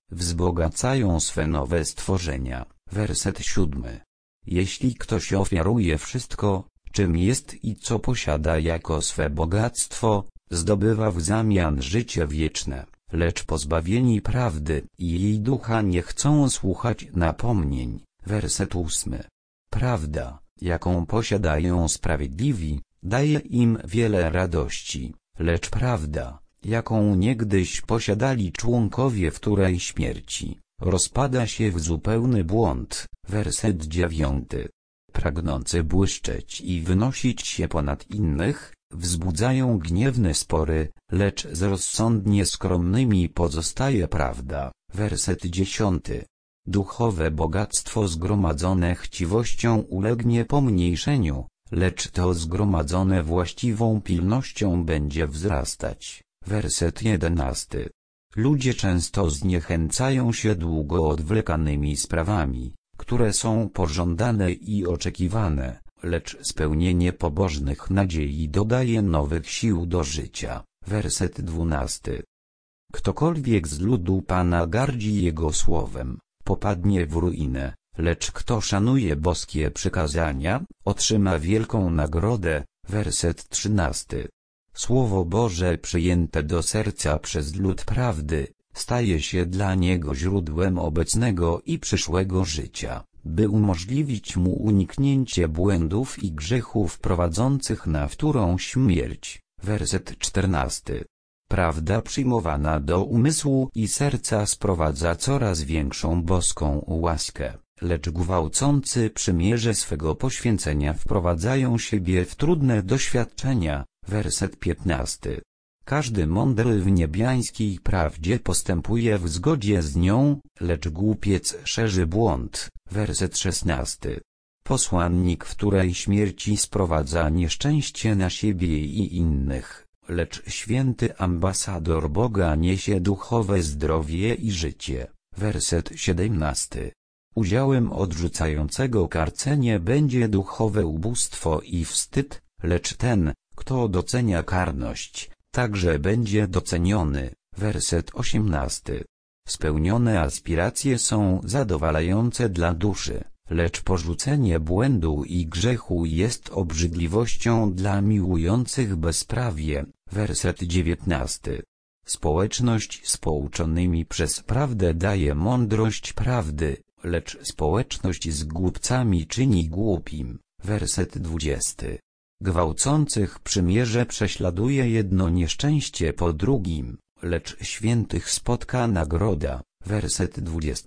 wzbogacają swe nowe stworzenia. Werset 7. Jeśli ktoś ofiaruje wszystko, czym jest i co posiada jako swe bogactwo, zdobywa w zamian życie wieczne, lecz pozbawieni prawdy i jej ducha nie chcą słuchać napomnień. Werset 8. Prawda, jaką posiadają sprawiedliwi, daje im wiele radości, lecz prawda, jaką niegdyś posiadali członkowie wtórej śmierci, rozpada się w zupełny błąd. Werset 9. Pragnący błyszczeć i wynosić się ponad innych, wzbudzają gniewne spory, lecz z rozsądnie skromnymi pozostaje prawda. Werset 10. Duchowe bogactwo zgromadzone chciwością ulegnie pomniejszeniu, lecz to zgromadzone właściwą pilnością będzie wzrastać. Werset 11. Ludzie często zniechęcają się długo odwlekanymi sprawami, które są pożądane i oczekiwane, lecz spełnienie pobożnych nadziei dodaje nowych sił do życia. Werset 12. Ktokolwiek z ludu Pana gardzi Jego słowem, popadnie w ruinę, lecz kto szanuje boskie przykazania, otrzyma wielką nagrodę. Werset 13. Słowo Boże przyjęte do serca przez lud prawdy, staje się dla niego źródłem obecnego i przyszłego życia, by umożliwić mu uniknięcie błędów i grzechów prowadzących na wtórą śmierć. Werset 14. Prawda przyjmowana do umysłu i serca sprowadza coraz większą boską łaskę, lecz gwałcący przymierze swego poświęcenia wprowadzają siebie w trudne doświadczenia. Werset 15. Każdy mądry w niebiańskiej prawdzie postępuje w zgodzie z nią, lecz głupiec szerzy błąd. Werset 16. Posłannik wtórej śmierci sprowadza nieszczęście na siebie i innych, lecz święty ambasador Boga niesie duchowe zdrowie i życie. Werset 17. Udziałem odrzucającego karcenie będzie duchowe ubóstwo i wstyd, lecz ten, kto docenia karność, także będzie doceniony. Werset 18. Spełnione aspiracje są zadowalające dla duszy, lecz porzucenie błędu i grzechu jest obrzydliwością dla miłujących bezprawie. Werset 19. Społeczność z pouczonymi przez prawdę daje mądrość prawdy, lecz społeczność z głupcami czyni głupim. Werset 20. Gwałcących przymierze prześladuje jedno nieszczęście po drugim, lecz świętych spotka nagroda. Werset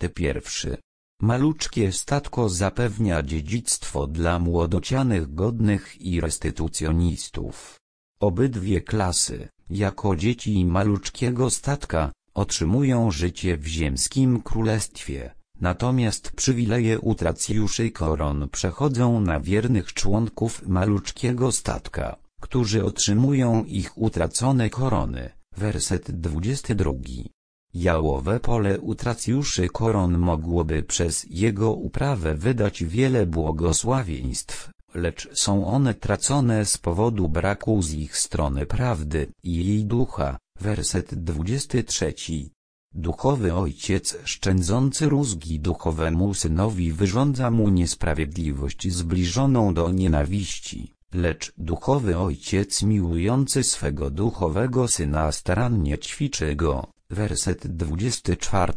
21. Maluczkie statko zapewnia dziedzictwo dla młodocianych godnych i restytucjonistów. Obydwie klasy, jako dzieci maluczkiego statka, otrzymują życie w ziemskim królestwie. Natomiast przywileje utracjuszy koron przechodzą na wiernych członków maluczkiego statka, którzy otrzymują ich utracone korony. Werset 22. Jałowe pole utracjuszy koron mogłoby przez jego uprawę wydać wiele błogosławieństw, lecz są one tracone z powodu braku z ich strony prawdy i jej ducha. Werset 23. Duchowy ojciec szczędzący rózgi duchowemu synowi wyrządza mu niesprawiedliwość zbliżoną do nienawiści, lecz duchowy ojciec miłujący swego duchowego syna starannie ćwiczy go. Werset 24.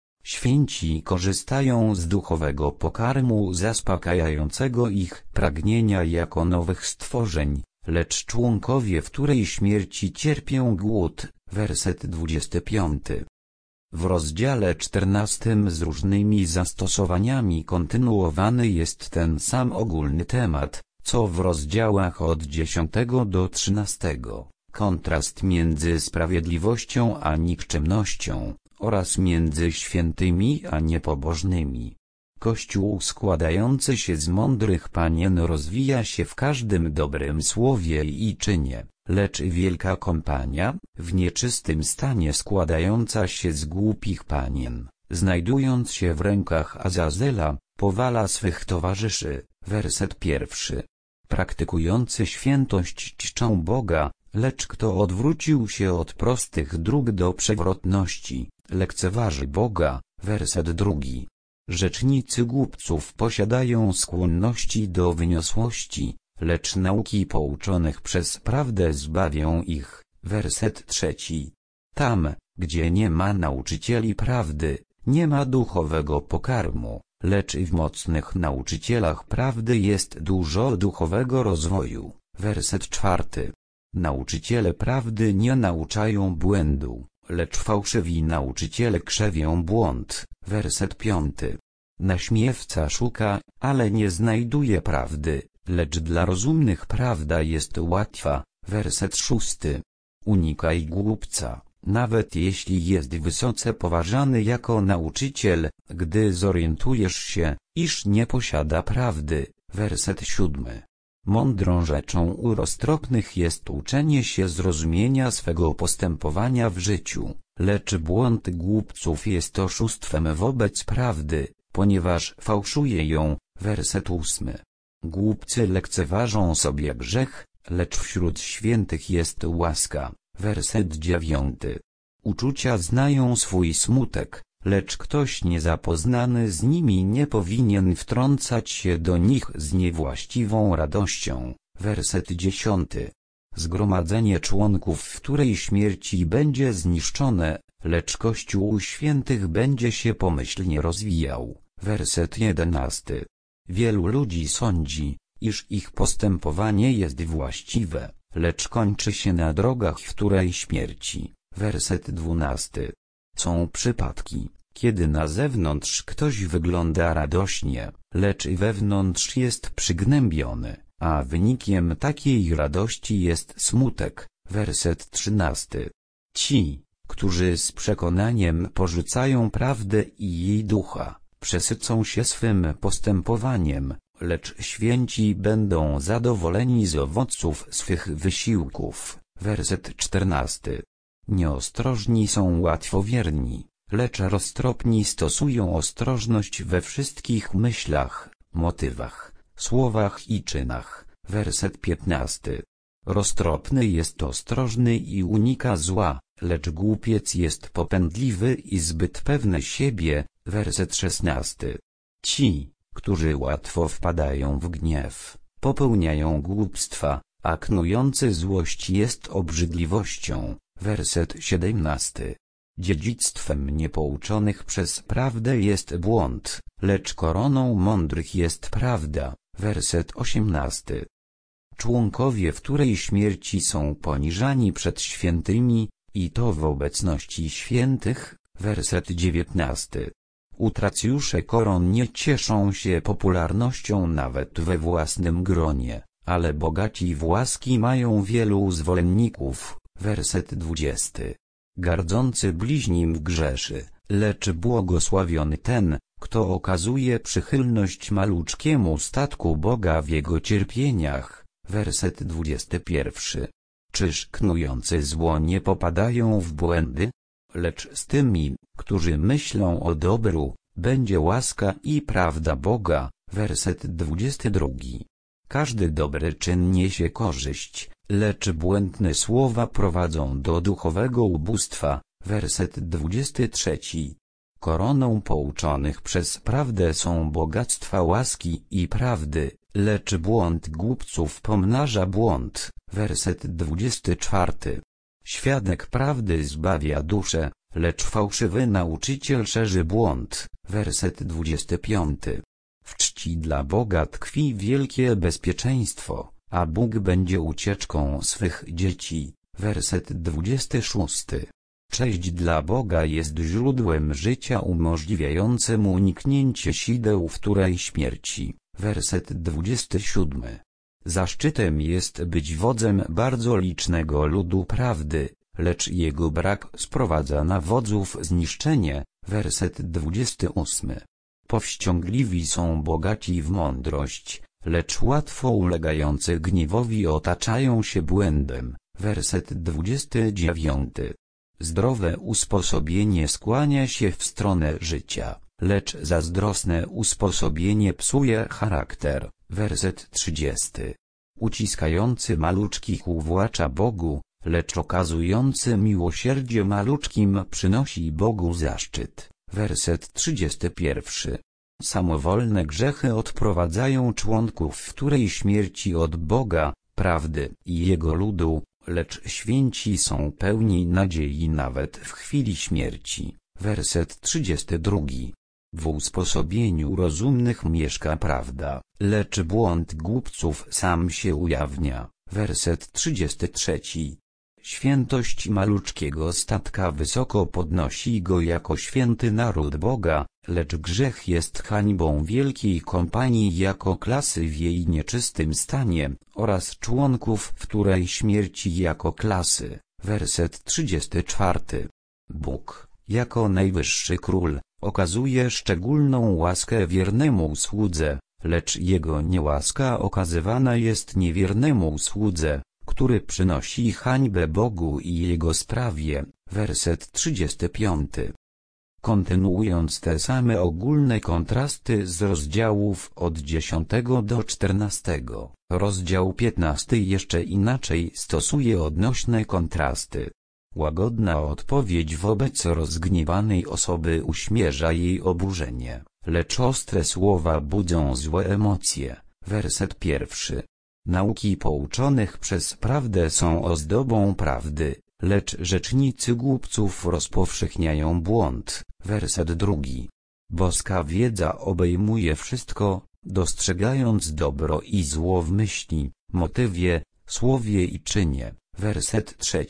Święci korzystają z duchowego pokarmu zaspokajającego ich pragnienia jako nowych stworzeń, lecz członkowie wtórej śmierci cierpią głód. Werset 25. W rozdziale 14 z różnymi zastosowaniami kontynuowany jest ten sam ogólny temat, co w rozdziałach od 10 do 13. Kontrast między sprawiedliwością a nikczemnością, oraz między świętymi a niepobożnymi. Kościół składający się z mądrych panien rozwija się w każdym dobrym słowie i czynie, lecz wielka kompania, w nieczystym stanie składająca się z głupich panien, znajdując się w rękach Azazela, powala swych towarzyszy. Werset 1. Praktykujący świętość czczą Boga, lecz kto odwrócił się od prostych dróg do przewrotności, lekceważy Boga. Werset 2. Rzecznicy głupców posiadają skłonności do wyniosłości, lecz nauki pouczonych przez prawdę zbawią ich. Werset 3. Tam, gdzie nie ma nauczycieli prawdy, nie ma duchowego pokarmu, lecz i w mocnych nauczycielach prawdy jest dużo duchowego rozwoju. Werset 4. Nauczyciele prawdy nie nauczają błędu, lecz fałszywi nauczyciele krzewią błąd. Werset 5. Naśmiewca szuka, ale nie znajduje prawdy, lecz dla rozumnych prawda jest łatwa. Werset 6. Unikaj głupca, nawet jeśli jest wysoce poważany jako nauczyciel, gdy zorientujesz się, iż nie posiada prawdy. Werset 7. Mądrą rzeczą u roztropnych jest uczenie się zrozumienia swego postępowania w życiu, lecz błąd głupców jest oszustwem wobec prawdy, ponieważ fałszuje ją. Werset 8. Głupcy lekceważą sobie grzech, lecz wśród świętych jest łaska. Werset 9. Uczucia znają swój smutek, lecz ktoś niezapoznany z nimi nie powinien wtrącać się do nich z niewłaściwą radością. Werset 10. Zgromadzenie członków w której śmierci będzie zniszczone, lecz Kościół świętych będzie się pomyślnie rozwijał. Werset 11. Wielu ludzi sądzi, iż ich postępowanie jest właściwe, lecz kończy się na drogach wtórej śmierci. Werset 12. Są przypadki, kiedy na zewnątrz ktoś wygląda radośnie, lecz i wewnątrz jest przygnębiony, a wynikiem takiej radości jest smutek. Werset 13. Ci, którzy z przekonaniem porzucają prawdę i jej ducha, przesycą się swym postępowaniem, lecz święci będą zadowoleni z owoców swych wysiłków. Werset 14. Nieostrożni są łatwowierni, lecz roztropni stosują ostrożność we wszystkich myślach, motywach, słowach i czynach. Werset 15. Roztropny jest ostrożny i unika zła, lecz głupiec jest popędliwy i zbyt pewny siebie. Werset 16. Ci, którzy łatwo wpadają w gniew, popełniają głupstwa, a knujący złość jest obrzydliwością. Werset 17. Dziedzictwem niepouczonych przez prawdę jest błąd, lecz koroną mądrych jest prawda. Werset 18. Członkowie wtórej śmierci są poniżani przed świętymi, i to w obecności świętych. Werset 19. Utracjusze koron nie cieszą się popularnością nawet we własnym gronie, ale bogaci w łaski mają wielu zwolenników. Werset 20. Gardzący bliźnim grzeszy, lecz błogosławiony ten, kto okazuje przychylność maluczkiemu statku Boga w jego cierpieniach. Werset 21. Czyż knujący zło nie popadają w błędy? Lecz z tymi, którzy myślą o dobru, będzie łaska i prawda Boga. Werset 22. Każdy dobry czyn niesie korzyść, lecz błędne słowa prowadzą do duchowego ubóstwa. Werset 23. Koroną pouczonych przez prawdę są bogactwa łaski i prawdy, lecz błąd głupców pomnaża błąd. Werset 24. Świadek prawdy zbawia duszę, lecz fałszywy nauczyciel szerzy błąd. Werset 25. W czci dla Boga tkwi wielkie bezpieczeństwo, a Bóg będzie ucieczką swych dzieci. Werset 26. Cześć dla Boga jest źródłem życia umożliwiającym uniknięcie sideł wtórej śmierci. Werset 27. Zaszczytem jest być wodzem bardzo licznego ludu prawdy, lecz jego brak sprowadza na wodzów zniszczenie. Werset 28. Powściągliwi są bogaci w mądrość, lecz łatwo ulegający gniewowi otaczają się błędem. Werset 29. Zdrowe usposobienie skłania się w stronę życia, lecz zazdrosne usposobienie psuje charakter. Werset 30. uciskający maluczkich uwłacza Bogu, lecz okazujący miłosierdzie maluczkim przynosi Bogu zaszczyt. Werset 31. Samowolne grzechy odprowadzają członków wtórej śmierci od Boga, prawdy i Jego ludu, lecz święci są pełni nadziei nawet w chwili śmierci. Werset 32. W usposobieniu rozumnych mieszka prawda, lecz błąd głupców sam się ujawnia. Werset 33. Świętość maluczkiego statka wysoko podnosi go jako święty naród Boga, lecz grzech jest hańbą wielkiej kompanii jako klasy w jej nieczystym stanie, oraz członków wtórej śmierci jako klasy. Werset 34. Bóg, jako najwyższy król, okazuje szczególną łaskę wiernemu słudze, lecz jego niełaska okazywana jest niewiernemu słudze, który przynosi hańbę Bogu i Jego sprawie. Werset 35. Kontynuując te same ogólne kontrasty z rozdziałów od 10 do 14, rozdział 15 jeszcze inaczej stosuje odnośne kontrasty. Łagodna odpowiedź wobec rozgniewanej osoby uśmierza jej oburzenie, lecz ostre słowa budzą złe emocje. Werset 1. Nauki pouczonych przez prawdę są ozdobą prawdy, lecz rzecznicy głupców rozpowszechniają błąd. Werset 2. Boska wiedza obejmuje wszystko, dostrzegając dobro i zło w myśli, motywie, słowie i czynie. Werset 3.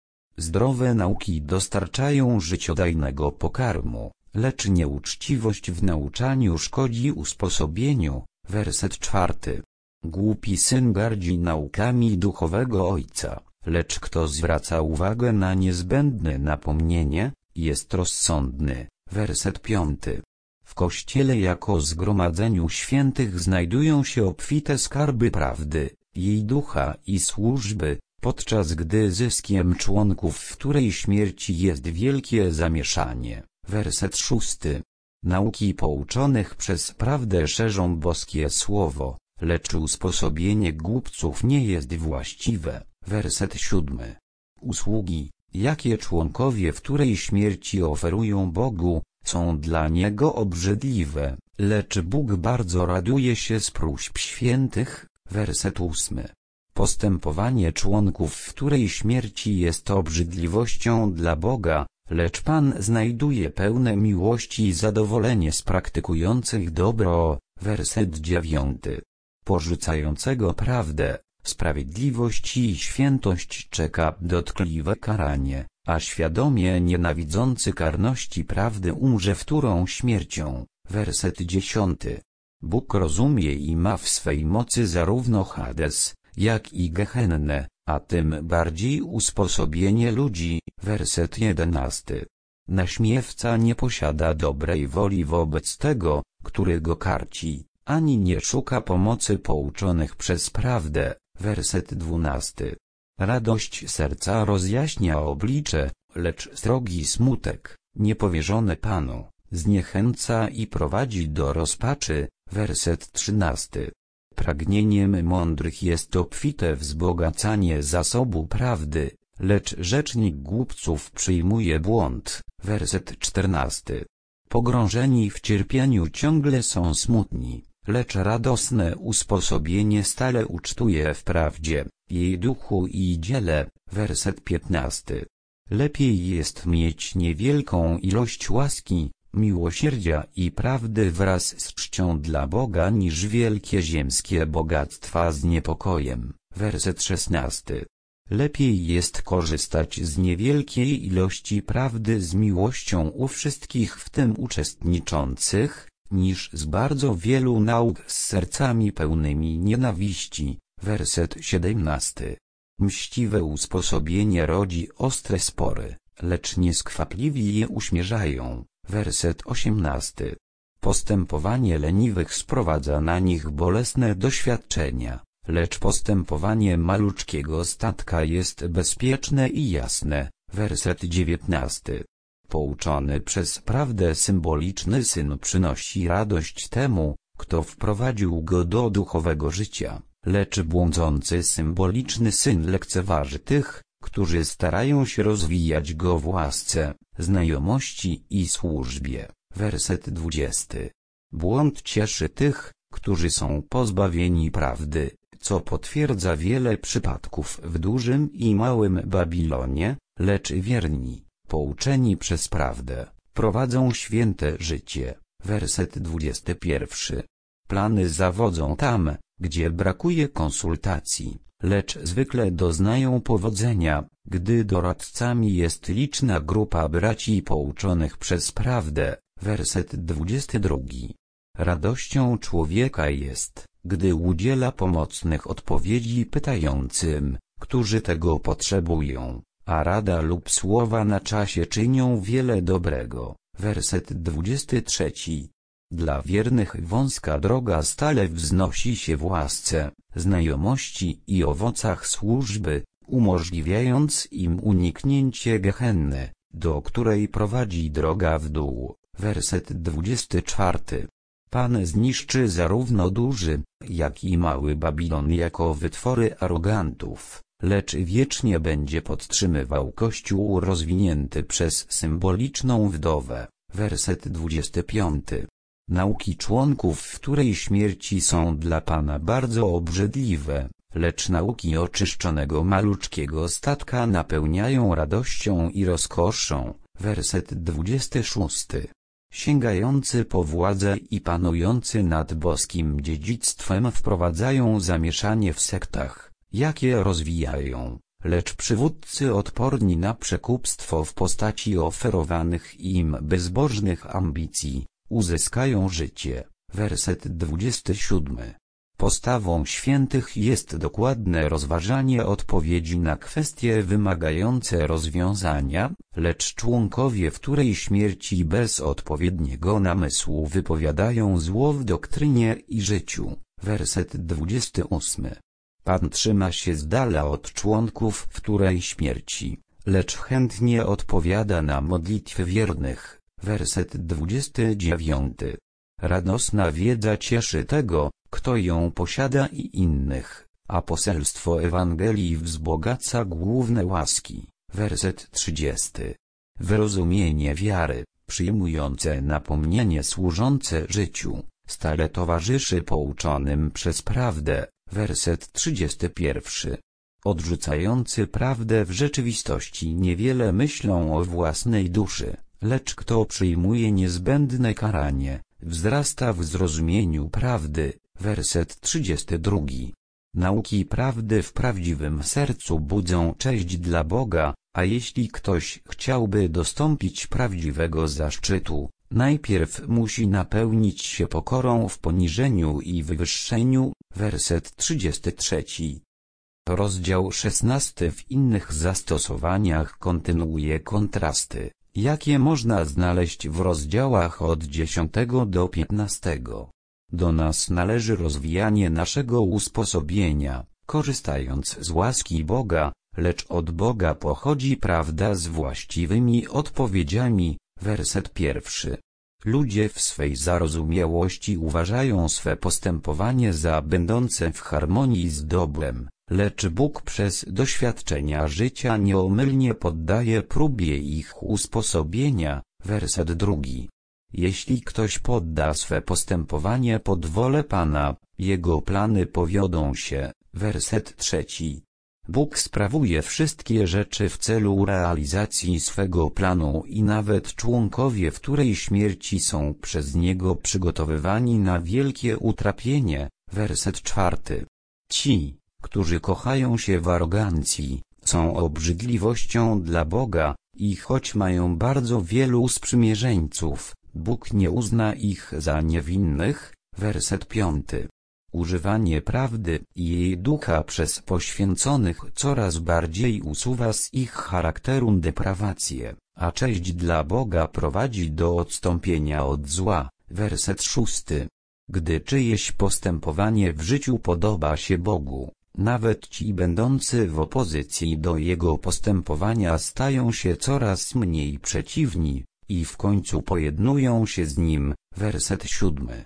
Zdrowe nauki dostarczają życiodajnego pokarmu, lecz nieuczciwość w nauczaniu szkodzi usposobieniu. Werset 4. Głupi syn gardzi naukami duchowego ojca, lecz kto zwraca uwagę na niezbędne napomnienie, jest rozsądny. Werset 5. W Kościele jako zgromadzeniu świętych znajdują się obfite skarby prawdy, jej ducha i służby, podczas gdy zyskiem członków wtórej śmierci jest wielkie zamieszanie. Werset 6. Nauki pouczonych przez prawdę szerzą boskie słowo, lecz usposobienie głupców nie jest właściwe. Werset 7. Usługi, jakie członkowie wtórej śmierci oferują Bogu, są dla Niego obrzydliwe, lecz Bóg bardzo raduje się z próśb świętych. Werset 8. Postępowanie członków wtórej śmierci jest obrzydliwością dla Boga, lecz Pan znajduje pełne miłości i zadowolenie z praktykujących dobro. Werset 9. Porzucającego prawdę, sprawiedliwość i świętość czeka dotkliwe karanie, a świadomie nienawidzący karności prawdy umrze wtórą śmiercią. Werset 10. Bóg rozumie i ma w swej mocy zarówno Hades, jak i Gehennę, a tym bardziej usposobienie ludzi. Werset 11. Naśmiewca nie posiada dobrej woli wobec tego, który go karci, ani nie szuka pomocy pouczonych przez prawdę. Werset 12. Radość serca rozjaśnia oblicze, lecz srogi smutek, niepowierzony Panu, zniechęca i prowadzi do rozpaczy. Werset 13. Pragnieniem mądrych jest obfite wzbogacanie zasobu prawdy, lecz rzecznik głupców przyjmuje błąd. Werset 14. Pogrążeni w cierpieniu ciągle są smutni, lecz radosne usposobienie stale ucztuje w prawdzie, jej duchu i dziele. Werset 15. Lepiej jest mieć niewielką ilość łaski, miłosierdzia i prawdy wraz z czcią dla Boga niż wielkie ziemskie bogactwa z niepokojem. Werset 16. Lepiej jest korzystać z niewielkiej ilości prawdy z miłością u wszystkich w tym uczestniczących, niż z bardzo wielu nauk z sercami pełnymi nienawiści. Werset 17. Mściwe usposobienie rodzi ostre spory, lecz nieskwapliwi je uśmierzają. Werset 18. Postępowanie leniwych sprowadza na nich bolesne doświadczenia, lecz postępowanie maluczkiego statka jest bezpieczne i jasne. Werset 19. Pouczony przez prawdę symboliczny syn przynosi radość temu, kto wprowadził go do duchowego życia, lecz błądzący symboliczny syn lekceważy tych, którzy starają się rozwijać go w łasce, znajomości i służbie. Werset 20. Błąd cieszy tych, którzy są pozbawieni prawdy, co potwierdza wiele przypadków w dużym i małym Babilonie, lecz wierni, pouczeni przez prawdę, prowadzą święte życie. Werset 21. Plany zawodzą tam, gdzie brakuje konsultacji, lecz zwykle doznają powodzenia, gdy doradcami jest liczna grupa braci pouczonych przez prawdę. Werset 22. Radością człowieka jest, gdy udziela pomocnych odpowiedzi pytającym, którzy tego potrzebują, a rada lub słowa na czasie czynią wiele dobrego. Werset 23. Dla wiernych wąska droga stale wznosi się w łasce, znajomości i owocach służby, umożliwiając im uniknięcie gehenny, do której prowadzi droga w dół. Werset 24. Pan zniszczy zarówno duży, jak i mały Babilon jako wytwory arogantów, lecz wiecznie będzie podtrzymywał Kościół rozwinięty przez symboliczną wdowę. Werset 25. Nauki członków wtórej śmierci są dla Pana bardzo obrzydliwe, lecz nauki oczyszczonego maluczkiego statka napełniają radością i rozkoszą. Werset 26. Sięgający po władzę i panujący nad boskim dziedzictwem wprowadzają zamieszanie w sektach, jakie rozwijają, lecz przywódcy odporni na przekupstwo w postaci oferowanych im bezbożnych ambicji, uzyskają życie. Werset 27. Postawą świętych jest dokładne rozważanie odpowiedzi na kwestie wymagające rozwiązania, lecz członkowie wtórej śmierci bez odpowiedniego namysłu wypowiadają zło w doktrynie i życiu. Werset 28. Pan trzyma się z dala od członków wtórej śmierci, lecz chętnie odpowiada na modlitwy wiernych. Werset 29. Radosna wiedza cieszy tego, kto ją posiada i innych, a poselstwo Ewangelii wzbogaca główne łaski. Werset 30. Wyrozumienie wiary, przyjmujące napomnienie służące życiu, stale towarzyszy pouczonym przez prawdę. Werset 31. Odrzucający prawdę w rzeczywistości niewiele myślą o własnej duszy, lecz kto przyjmuje niezbędne karanie, wzrasta w zrozumieniu prawdy. Werset 32. Nauki prawdy w prawdziwym sercu budzą cześć dla Boga, a jeśli ktoś chciałby dostąpić prawdziwego zaszczytu, najpierw musi napełnić się pokorą w poniżeniu i wywyższeniu. Werset 33. Rozdział 16 w innych zastosowaniach kontynuuje kontrasty, jakie można znaleźć w rozdziałach od 10 do 15. Do nas należy rozwijanie naszego usposobienia, korzystając z łaski Boga, lecz od Boga pochodzi prawda z właściwymi odpowiedziami. Werset 1. Ludzie w swej zarozumiałości uważają swe postępowanie za będące w harmonii z dobrem, lecz Bóg przez doświadczenia życia nieomylnie poddaje próbie ich usposobienia. Werset 2. Jeśli ktoś podda swe postępowanie pod wolę Pana, jego plany powiodą się. Werset 3. Bóg sprawuje wszystkie rzeczy w celu realizacji swego planu i nawet członkowie wtórej śmierci są przez Niego przygotowywani na wielkie utrapienie. Werset 4. Ci, którzy kochają się w arogancji, są obrzydliwością dla Boga, i choć mają bardzo wielu sprzymierzeńców, Bóg nie uzna ich za niewinnych. Werset 5. Używanie prawdy i jej ducha przez poświęconych coraz bardziej usuwa z ich charakteru deprawację, a cześć dla Boga prowadzi do odstąpienia od zła. Werset 6. Gdy czyjeś postępowanie w życiu podoba się Bogu, nawet ci będący w opozycji do Jego postępowania stają się coraz mniej przeciwni i w końcu pojednują się z Nim. Werset 7.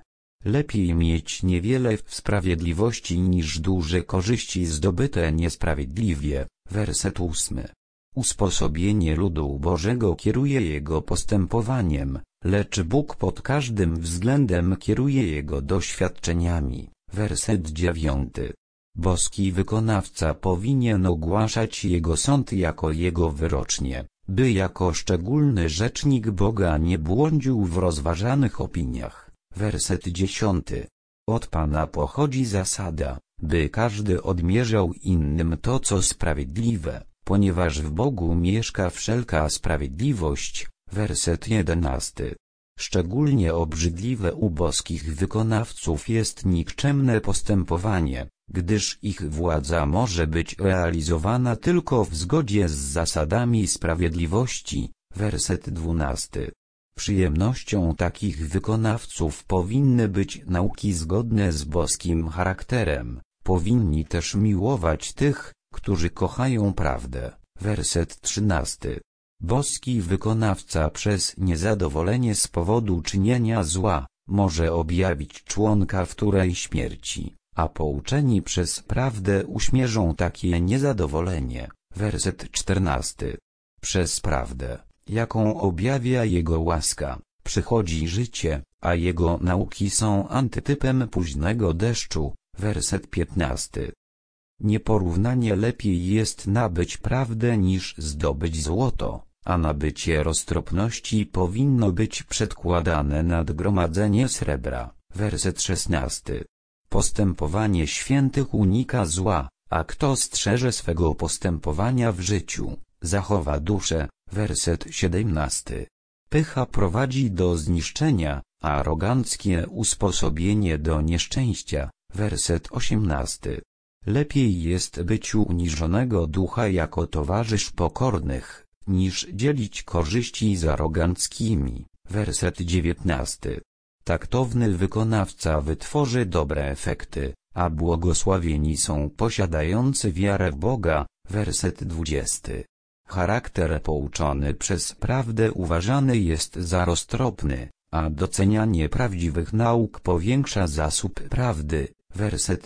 Lepiej mieć niewiele w sprawiedliwości niż duże korzyści zdobyte niesprawiedliwie. Werset 8. Usposobienie ludu Bożego kieruje jego postępowaniem, lecz Bóg pod każdym względem kieruje jego doświadczeniami. Werset 9. Boski wykonawca powinien ogłaszać jego sąd jako jego wyrocznie, by jako szczególny rzecznik Boga nie błądził w rozważanych opiniach. Werset 10. Od Pana pochodzi zasada, by każdy odmierzał innym to, co sprawiedliwe, ponieważ w Bogu mieszka wszelka sprawiedliwość. Werset 11. Szczególnie obrzydliwe u boskich wykonawców jest nikczemne postępowanie, gdyż ich władza może być realizowana tylko w zgodzie z zasadami sprawiedliwości. Werset 12. Przyjemnością takich wykonawców powinny być nauki zgodne z boskim charakterem. Powinni też miłować tych, którzy kochają prawdę. Werset 13. Boski wykonawca przez niezadowolenie z powodu czynienia zła może objawić członka wtórej śmierci, a pouczeni przez prawdę uśmierzą takie niezadowolenie. Werset 14. Przez prawdę, jaką objawia jego łaska, przychodzi życie, a jego nauki są antytypem późnego deszczu. Werset 15. Nieporównanie lepiej jest nabyć prawdę niż zdobyć złoto, a nabycie roztropności powinno być przedkładane nad gromadzenie srebra. Werset 16. Postępowanie świętych unika zła, a kto strzeże swego postępowania w życiu, zachowa duszę. Werset 17. Pycha prowadzi do zniszczenia, a aroganckie usposobienie do nieszczęścia. Werset 18. Lepiej jest być uniżonego ducha jako towarzysz pokornych, niż dzielić korzyści z aroganckimi. Werset 19. Taktowny wykonawca wytworzy dobre efekty, a błogosławieni są posiadający wiarę w Boga. Werset 20. Charakter pouczony przez prawdę uważany jest za roztropny, a docenianie prawdziwych nauk powiększa zasób prawdy. Werset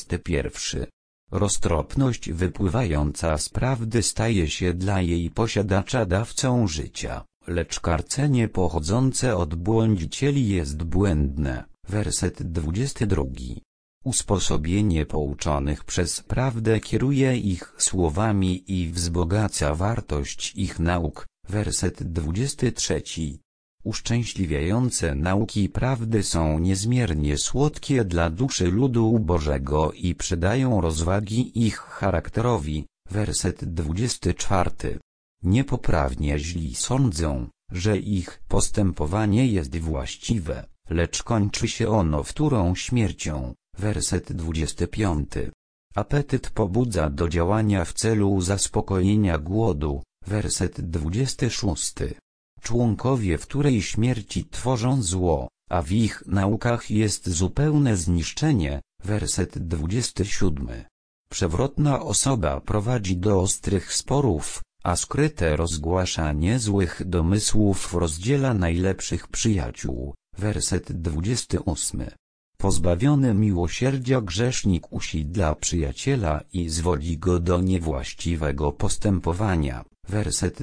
21. Roztropność wypływająca z prawdy staje się dla jej posiadacza dawcą życia, lecz karcenie pochodzące od błądzicieli jest błędne. Werset 22. Usposobienie pouczonych przez prawdę kieruje ich słowami i wzbogaca wartość ich nauk. Werset 23. Uszczęśliwiające nauki prawdy są niezmiernie słodkie dla duszy ludu Bożego i przydają rozwagi ich charakterowi. Werset 24. Niepoprawnie źli sądzą, że ich postępowanie jest właściwe, lecz kończy się ono wtórą śmiercią. Werset 25. Apetyt pobudza do działania w celu zaspokojenia głodu. Werset 26. Członkowie wtórej śmierci tworzą zło, a w ich naukach jest zupełne zniszczenie. Werset 27. Przewrotna osoba prowadzi do ostrych sporów, a skryte rozgłaszanie złych domysłów rozdziela najlepszych przyjaciół. Werset 28. Pozbawiony miłosierdzia grzesznik usidla przyjaciela i zwodzi go do niewłaściwego postępowania. Werset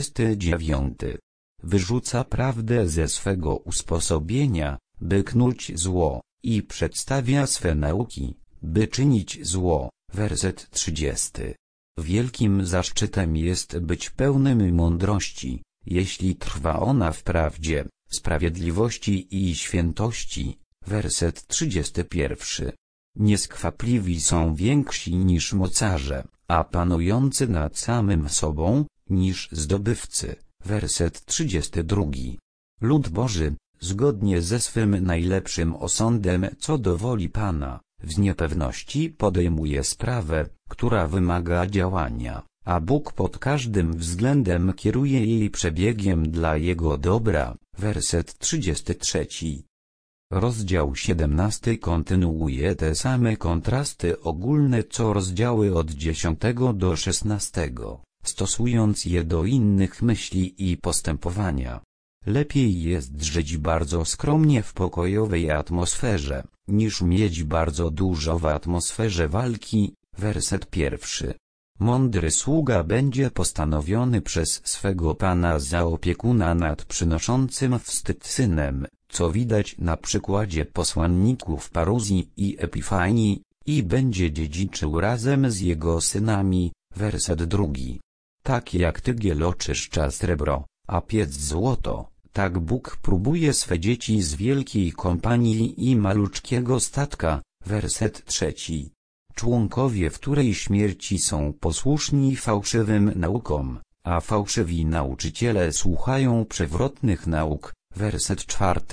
29. Wyrzuca prawdę ze swego usposobienia, by knuć zło, i przedstawia swe nauki, by czynić zło. Werset 30. Wielkim zaszczytem jest być pełnym mądrości, jeśli trwa ona w prawdzie, sprawiedliwości i świętości. Werset 31. Nieskwapliwi są więksi niż mocarze, a panujący nad samym sobą, niż zdobywcy. Werset 32. Lud Boży, zgodnie ze swym najlepszym osądem co do woli Pana, w niepewności podejmuje sprawę, która wymaga działania, a Bóg pod każdym względem kieruje jej przebiegiem dla jego dobra. Werset 33. Rozdział 17 kontynuuje te same kontrasty ogólne co rozdziały od 10 do 16, stosując je do innych myśli i postępowania. Lepiej jest żyć bardzo skromnie w pokojowej atmosferze, niż mieć bardzo dużo w atmosferze walki. Werset 1. Mądry sługa będzie postanowiony przez swego pana za opiekuna nad przynoszącym wstyd synem, co widać na przykładzie posłanników Paruzji i Epifanii, i będzie dziedziczył razem z jego synami. Werset 2. Tak jak tygiel oczyszcza srebro, a piec złoto, tak Bóg próbuje swe dzieci z wielkiej kompanii i maluczkiego statka. Werset 3. Członkowie wtórej śmierci są posłuszni fałszywym naukom, a fałszywi nauczyciele słuchają przewrotnych nauk. Werset 4.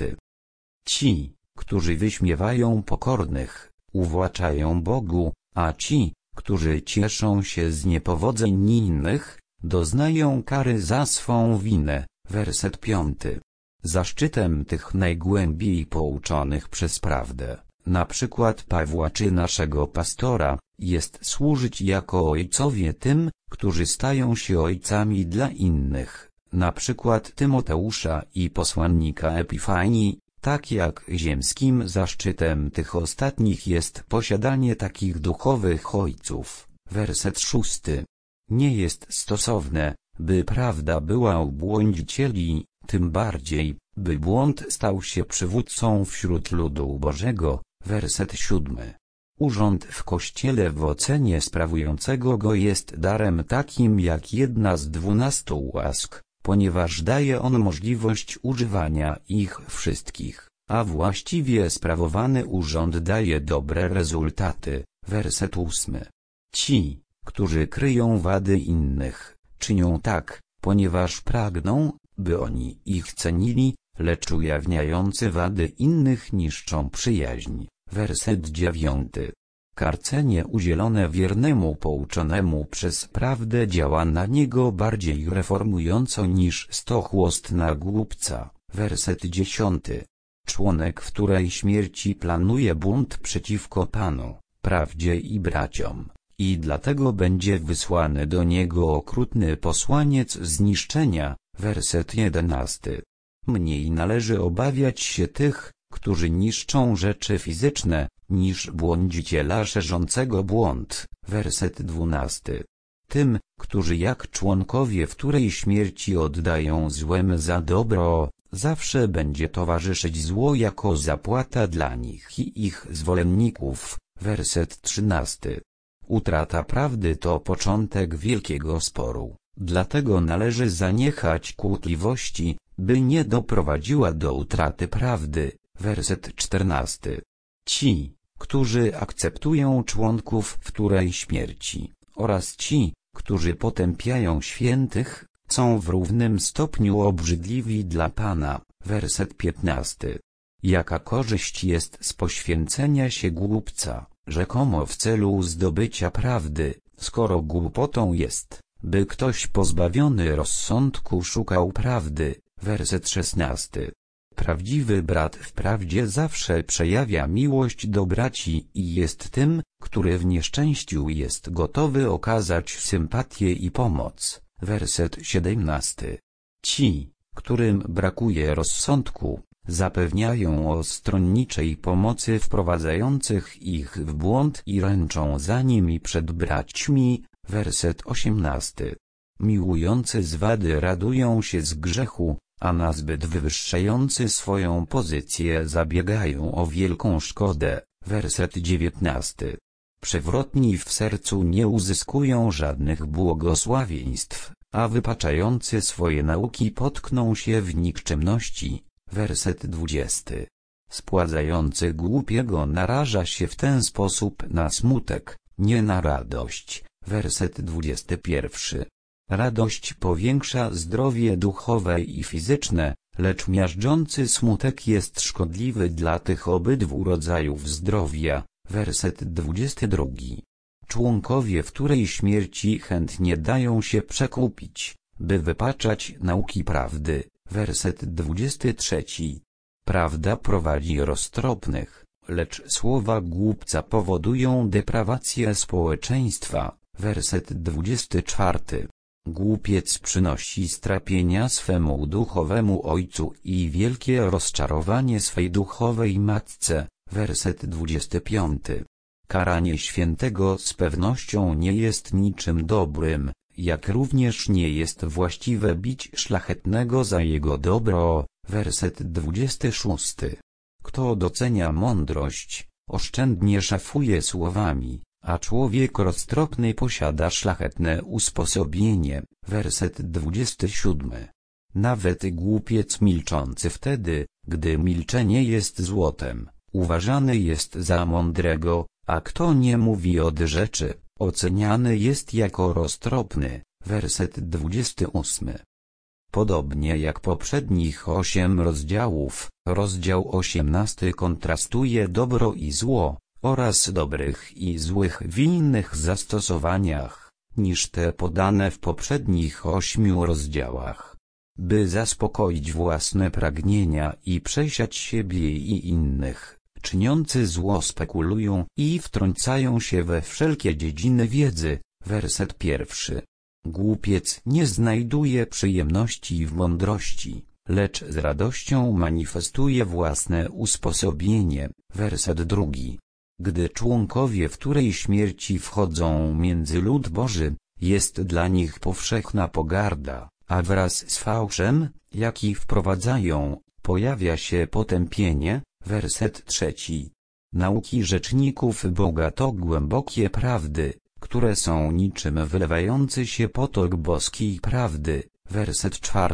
Ci, którzy wyśmiewają pokornych, uwłaczają Bogu, a ci, którzy cieszą się z niepowodzeń innych, doznają kary za swą winę. Werset 5. Zaszczytem tych najgłębiej pouczonych przez prawdę, na przykład Pawła czy naszego pastora, jest służyć jako ojcowie tym, którzy stają się ojcami dla innych, na przykład Tymoteusza i posłannika Epifanii, tak jak ziemskim zaszczytem tych ostatnich jest posiadanie takich duchowych ojców. Werset 6. Nie jest stosowne, by prawda była u błądzicieli, tym bardziej, by błąd stał się przywódcą wśród ludu Bożego. Werset 7. Urząd w Kościele w ocenie sprawującego go jest darem takim jak jedna z 12 łask, ponieważ daje on możliwość używania ich wszystkich, a właściwie sprawowany urząd daje dobre rezultaty. Werset 8. Ci, którzy kryją wady innych, czynią tak, ponieważ pragną, by oni ich cenili, lecz ujawniający wady innych niszczą przyjaźń. Werset 9. Karcenie udzielone wiernemu pouczonemu przez prawdę działa na niego bardziej reformująco niż 100 chłost na głupca. Werset 10. Członek wtórej śmierci planuje bunt przeciwko Panu, prawdzie i braciom, i dlatego będzie wysłany do niego okrutny posłaniec zniszczenia. Werset 11. Mniej należy obawiać się tych, którzy niszczą rzeczy fizyczne, niż błądziciela szerzącego błąd. Werset 12. Tym, którzy jak członkowie wtórej śmierci oddają złem za dobro, zawsze będzie towarzyszyć zło jako zapłata dla nich i ich zwolenników. Werset 13. Utrata prawdy to początek wielkiego sporu, dlatego należy zaniechać kłótliwości, by nie doprowadziła do utraty prawdy. Werset 14. Ci, którzy akceptują członków wtórej śmierci, oraz ci, którzy potępiają świętych, są w równym stopniu obrzydliwi dla Pana. Werset 15. Jaka korzyść jest z poświęcenia się głupca, rzekomo w celu zdobycia prawdy, skoro głupotą jest, by ktoś pozbawiony rozsądku szukał prawdy. Werset 16. Prawdziwy brat wprawdzie zawsze przejawia miłość do braci i jest tym, który w nieszczęściu jest gotowy okazać sympatię i pomoc. Werset 17. Ci, którym brakuje rozsądku, zapewniają o stronniczej pomocy wprowadzających ich w błąd i ręczą za nimi przed braćmi. Werset 18. Miłujący zwady radują się z grzechu, a nazbyt wywyższający swoją pozycję zabiegają o wielką szkodę. Werset 19. Przewrotni w sercu nie uzyskują żadnych błogosławieństw, a wypaczający swoje nauki potkną się w nikczemności. Werset 20. Spładzający głupiego naraża się w ten sposób na smutek, nie na radość. Werset 21. Radość powiększa zdrowie duchowe i fizyczne, lecz miażdżący smutek jest szkodliwy dla tych obydwu rodzajów zdrowia. Werset 22. Członkowie wtórej śmierci chętnie dają się przekupić, by wypaczać nauki prawdy. Werset 23. Prawda prowadzi roztropnych, lecz słowa głupca powodują deprawację społeczeństwa. Werset 24. Głupiec przynosi strapienia swemu duchowemu ojcu i wielkie rozczarowanie swej duchowej matce. Werset 25. Karanie świętego z pewnością nie jest niczym dobrym, jak również nie jest właściwe bić szlachetnego za jego dobro. Werset 26. Kto docenia mądrość, oszczędnie szafuje słowami, a człowiek roztropny posiada szlachetne usposobienie. Werset 27. Nawet głupiec milczący wtedy, gdy milczenie jest złotem, uważany jest za mądrego, a kto nie mówi od rzeczy, oceniany jest jako roztropny. Werset 28. Podobnie jak poprzednich 8 rozdziałów, rozdział 18 kontrastuje dobro i zło, oraz dobrych i złych w innych zastosowaniach, niż te podane w poprzednich 8 rozdziałach. By zaspokoić własne pragnienia i przesiać siebie i innych, czyniący zło spekulują i wtrącają się we wszelkie dziedziny wiedzy. Werset 1. Głupiec nie znajduje przyjemności w mądrości, lecz z radością manifestuje własne usposobienie. Werset 2. Gdy członkowie wtórej śmierci wchodzą między lud Boży, jest dla nich powszechna pogarda, a wraz z fałszem, jaki wprowadzają, pojawia się potępienie. Werset 3. Nauki rzeczników Boga to głębokie prawdy, które są niczym wylewający się potok boskiej prawdy. Werset 4.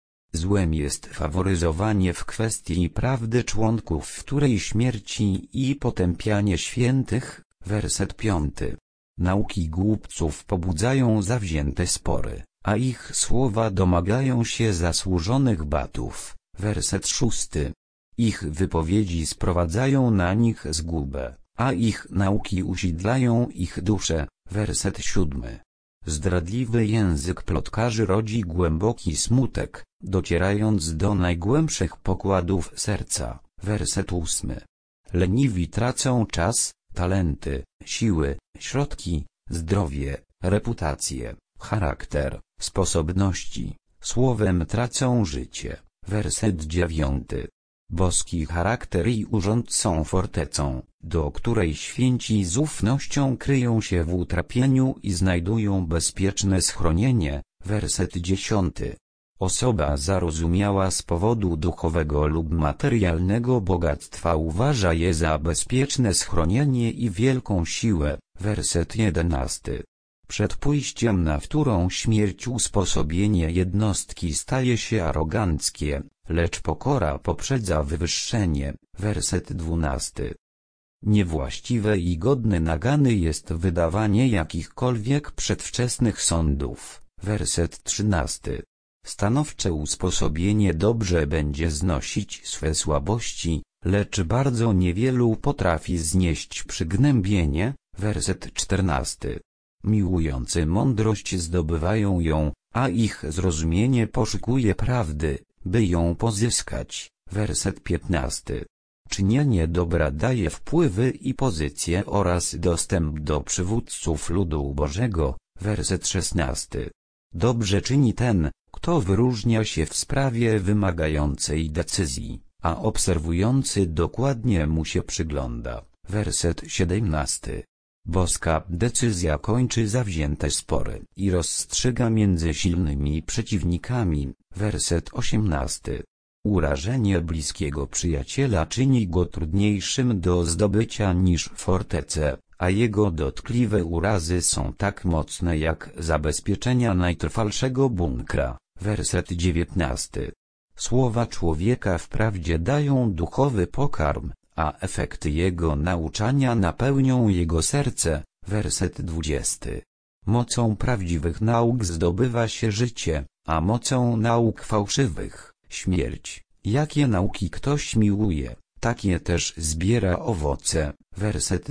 Złem jest faworyzowanie w kwestii prawdy członków wtórej śmierci i potępianie świętych. Werset 5. Nauki głupców pobudzają zawzięte spory, a ich słowa domagają się zasłużonych batów. Werset 6. Ich wypowiedzi sprowadzają na nich zgubę, a ich nauki usidlają ich dusze. Werset 7. Zdradliwy język plotkarzy rodzi głęboki smutek, docierając do najgłębszych pokładów serca. Werset 8. Leniwi tracą czas, talenty, siły, środki, zdrowie, reputację, charakter, sposobności, słowem tracą życie. Werset 9. Boski charakter i urząd są fortecą, do której święci z ufnością kryją się w utrapieniu i znajdują bezpieczne schronienie. Werset 10. Osoba zarozumiała z powodu duchowego lub materialnego bogactwa uważa je za bezpieczne schronienie i wielką siłę. Werset 11. Przed pójściem na wtórą śmierć usposobienie jednostki staje się aroganckie, lecz pokora poprzedza wywyższenie. Werset 12. Niewłaściwe i godne nagany jest wydawanie jakichkolwiek przedwczesnych sądów. Werset 13. Stanowcze usposobienie dobrze będzie znosić swe słabości, lecz bardzo niewielu potrafi znieść przygnębienie. Werset 14. Miłujący mądrość zdobywają ją, a ich zrozumienie poszukuje prawdy, by ją pozyskać. Werset 15. Czynienie dobra daje wpływy i pozycje oraz dostęp do przywódców ludu Bożego. Werset 16. Dobrze czyni ten, kto wyróżnia się w sprawie wymagającej decyzji, a obserwujący dokładnie mu się przygląda. Werset 17. Boska decyzja kończy zawzięte spory i rozstrzyga między silnymi przeciwnikami. Werset 18. Urażenie bliskiego przyjaciela czyni go trudniejszym do zdobycia niż fortece, a jego dotkliwe urazy są tak mocne jak zabezpieczenia najtrwalszego bunkra. Werset 19. Słowa człowieka wprawdzie dają duchowy pokarm, a efekty jego nauczania napełnią jego serce. Werset 20. Mocą prawdziwych nauk zdobywa się życie, a mocą nauk fałszywych śmierć. Jakie nauki ktoś miłuje, takie też zbiera owoce. Werset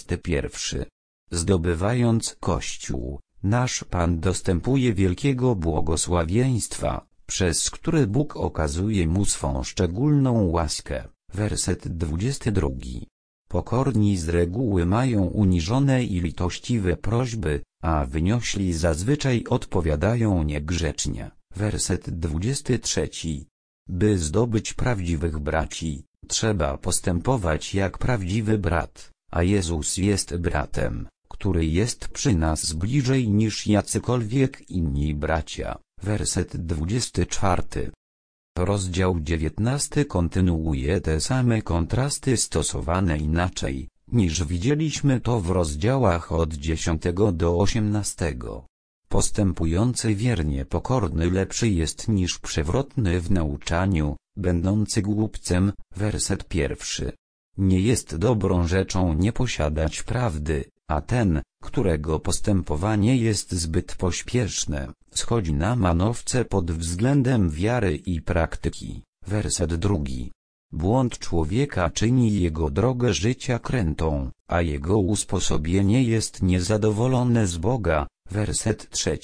21. Zdobywając Kościół, nasz Pan dostępuje wielkiego błogosławieństwa, przez które Bóg okazuje mu swą szczególną łaskę. Werset 22. Pokorni z reguły mają uniżone i litościwe prośby, a wyniośli zazwyczaj odpowiadają niegrzecznie. Werset 23. By zdobyć prawdziwych braci, trzeba postępować jak prawdziwy brat, a Jezus jest bratem, który jest przy nas bliżej niż jacykolwiek inni bracia. Werset 24. Rozdział 19 kontynuuje te same kontrasty stosowane inaczej, niż widzieliśmy to w rozdziałach od 10 do 18. Postępujący wiernie pokorny lepszy jest niż przewrotny w nauczaniu, będący głupcem. Werset 1. Nie jest dobrą rzeczą nie posiadać prawdy, a ten, którego postępowanie jest zbyt pośpieszne, schodzi na manowce pod względem wiary i praktyki. Werset 2. Błąd człowieka czyni jego drogę życia krętą, a jego usposobienie jest niezadowolone z Boga. Werset 3.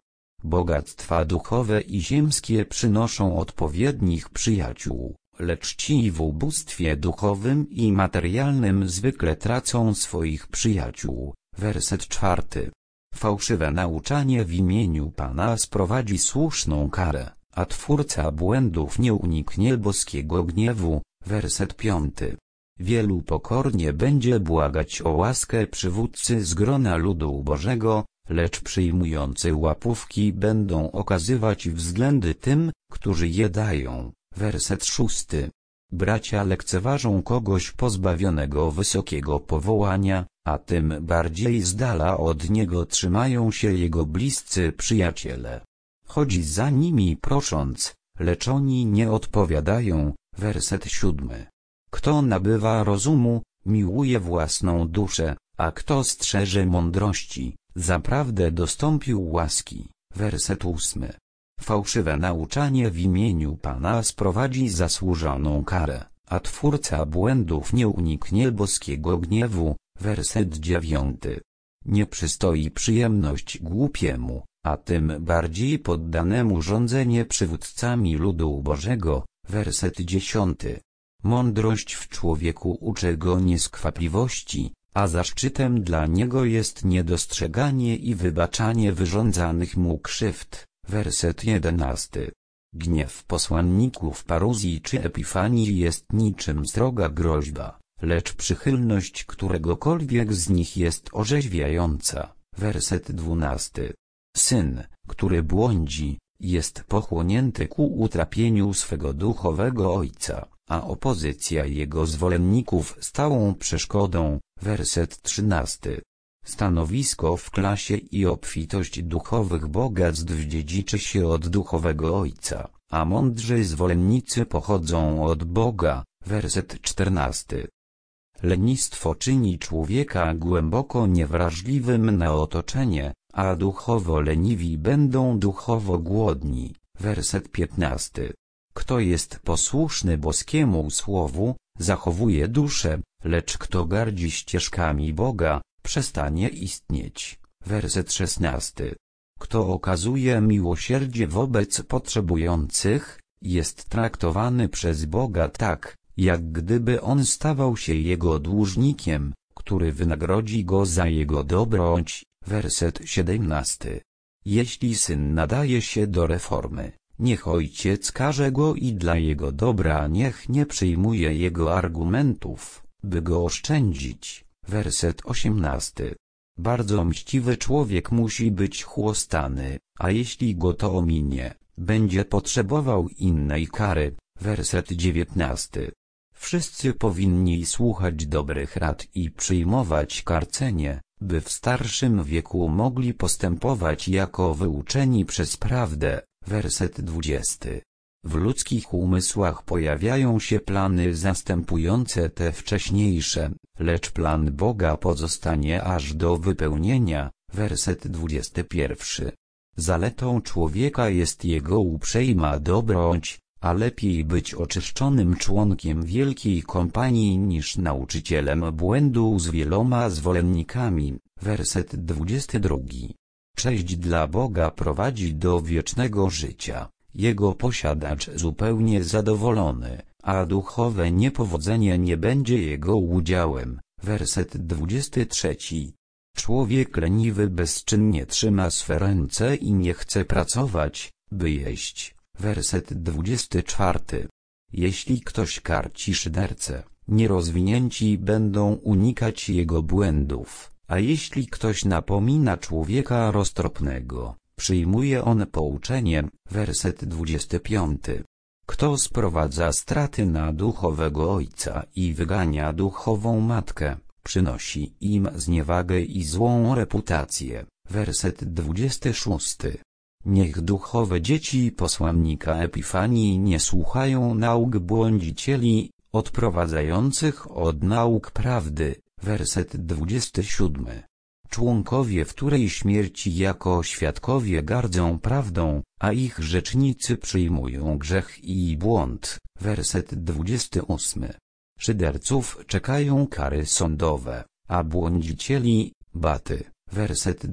Bogactwa duchowe i ziemskie przynoszą odpowiednich przyjaciół, lecz ci w ubóstwie duchowym i materialnym zwykle tracą swoich przyjaciół. Werset 4. Fałszywe nauczanie w imieniu Pana sprowadzi słuszną karę, a twórca błędów nie uniknie boskiego gniewu. Werset 5. Wielu pokornie będzie błagać o łaskę przywódcy z grona ludu Bożego, lecz przyjmujący łapówki będą okazywać względy tym, którzy je dają. Werset 6. Bracia lekceważą kogoś pozbawionego wysokiego powołania, a tym bardziej z dala od niego trzymają się jego bliscy przyjaciele. Chodzi za nimi prosząc, lecz oni nie odpowiadają. Werset 7. Kto nabywa rozumu, miłuje własną duszę, a kto strzeże mądrości, zaprawdę dostąpił łaski. Werset 8. Fałszywe nauczanie w imieniu Pana sprowadzi zasłużoną karę, a twórca błędów nie uniknie boskiego gniewu. Werset 9. Nie przystoi przyjemność głupiemu, a tym bardziej poddanemu rządzenie przywódcami ludu Bożego. Werset 10. Mądrość w człowieku uczy go nieskwapliwości, a zaszczytem dla niego jest niedostrzeganie i wybaczanie wyrządzanych mu krzywd. Werset 11. Gniew posłanników paruzji czy epifanii jest niczym sroga groźba, lecz przychylność któregokolwiek z nich jest orzeźwiająca. Werset 12. Syn, który błądzi, jest pochłonięty ku utrapieniu swego duchowego ojca, a opozycja jego zwolenników stałą przeszkodą. Werset 13. Stanowisko w klasie i obfitość duchowych bogactw dziedziczy się od duchowego ojca, a mądrzy zwolennicy pochodzą od Boga. Werset 14. Lenistwo czyni człowieka głęboko niewrażliwym na otoczenie, a duchowo leniwi będą duchowo głodni. Werset 15. Kto jest posłuszny boskiemu słowu, zachowuje duszę, lecz kto gardzi ścieżkami Boga, przestanie istnieć. Werset 16. Kto okazuje miłosierdzie wobec potrzebujących, jest traktowany przez Boga tak, jak gdyby on stawał się jego dłużnikiem, który wynagrodzi go za jego dobroć. Werset 17. Jeśli syn nadaje się do reformy, niech ojciec karze go i dla jego dobra niech nie przyjmuje jego argumentów, by go oszczędzić. Werset 18. Bardzo mściwy człowiek musi być chłostany, a jeśli go to ominie, będzie potrzebował innej kary. Werset 19. Wszyscy powinni słuchać dobrych rad i przyjmować karcenie, by w starszym wieku mogli postępować jako wyuczeni przez prawdę. Werset 20. W ludzkich umysłach pojawiają się plany zastępujące te wcześniejsze, lecz plan Boga pozostanie aż do wypełnienia. Werset 21. Zaletą człowieka jest jego uprzejma dobroć, a lepiej być oczyszczonym członkiem wielkiej kompanii niż nauczycielem błędu z wieloma zwolennikami. Werset 22. Cześć dla Boga prowadzi do wiecznego życia, jego posiadacz zupełnie zadowolony, a duchowe niepowodzenie nie będzie jego udziałem. Werset 23. Człowiek leniwy bezczynnie trzyma swe ręce i nie chce pracować, by jeść. Werset 24. Jeśli ktoś karci szydercę, nierozwinięci będą unikać jego błędów, a jeśli ktoś napomina człowieka roztropnego, przyjmuje on pouczenie. Werset 25. Kto sprowadza straty na duchowego ojca i wygania duchową matkę, przynosi im zniewagę i złą reputację. Werset 26. Niech duchowe dzieci posłannika Epifanii nie słuchają nauk błądzicieli, odprowadzających od nauk prawdy. Werset 27. Członkowie wtórej śmierci jako świadkowie gardzą prawdą, a ich rzecznicy przyjmują grzech i błąd. Werset 28. Szyderców czekają kary sądowe, a błądzicieli baty. Werset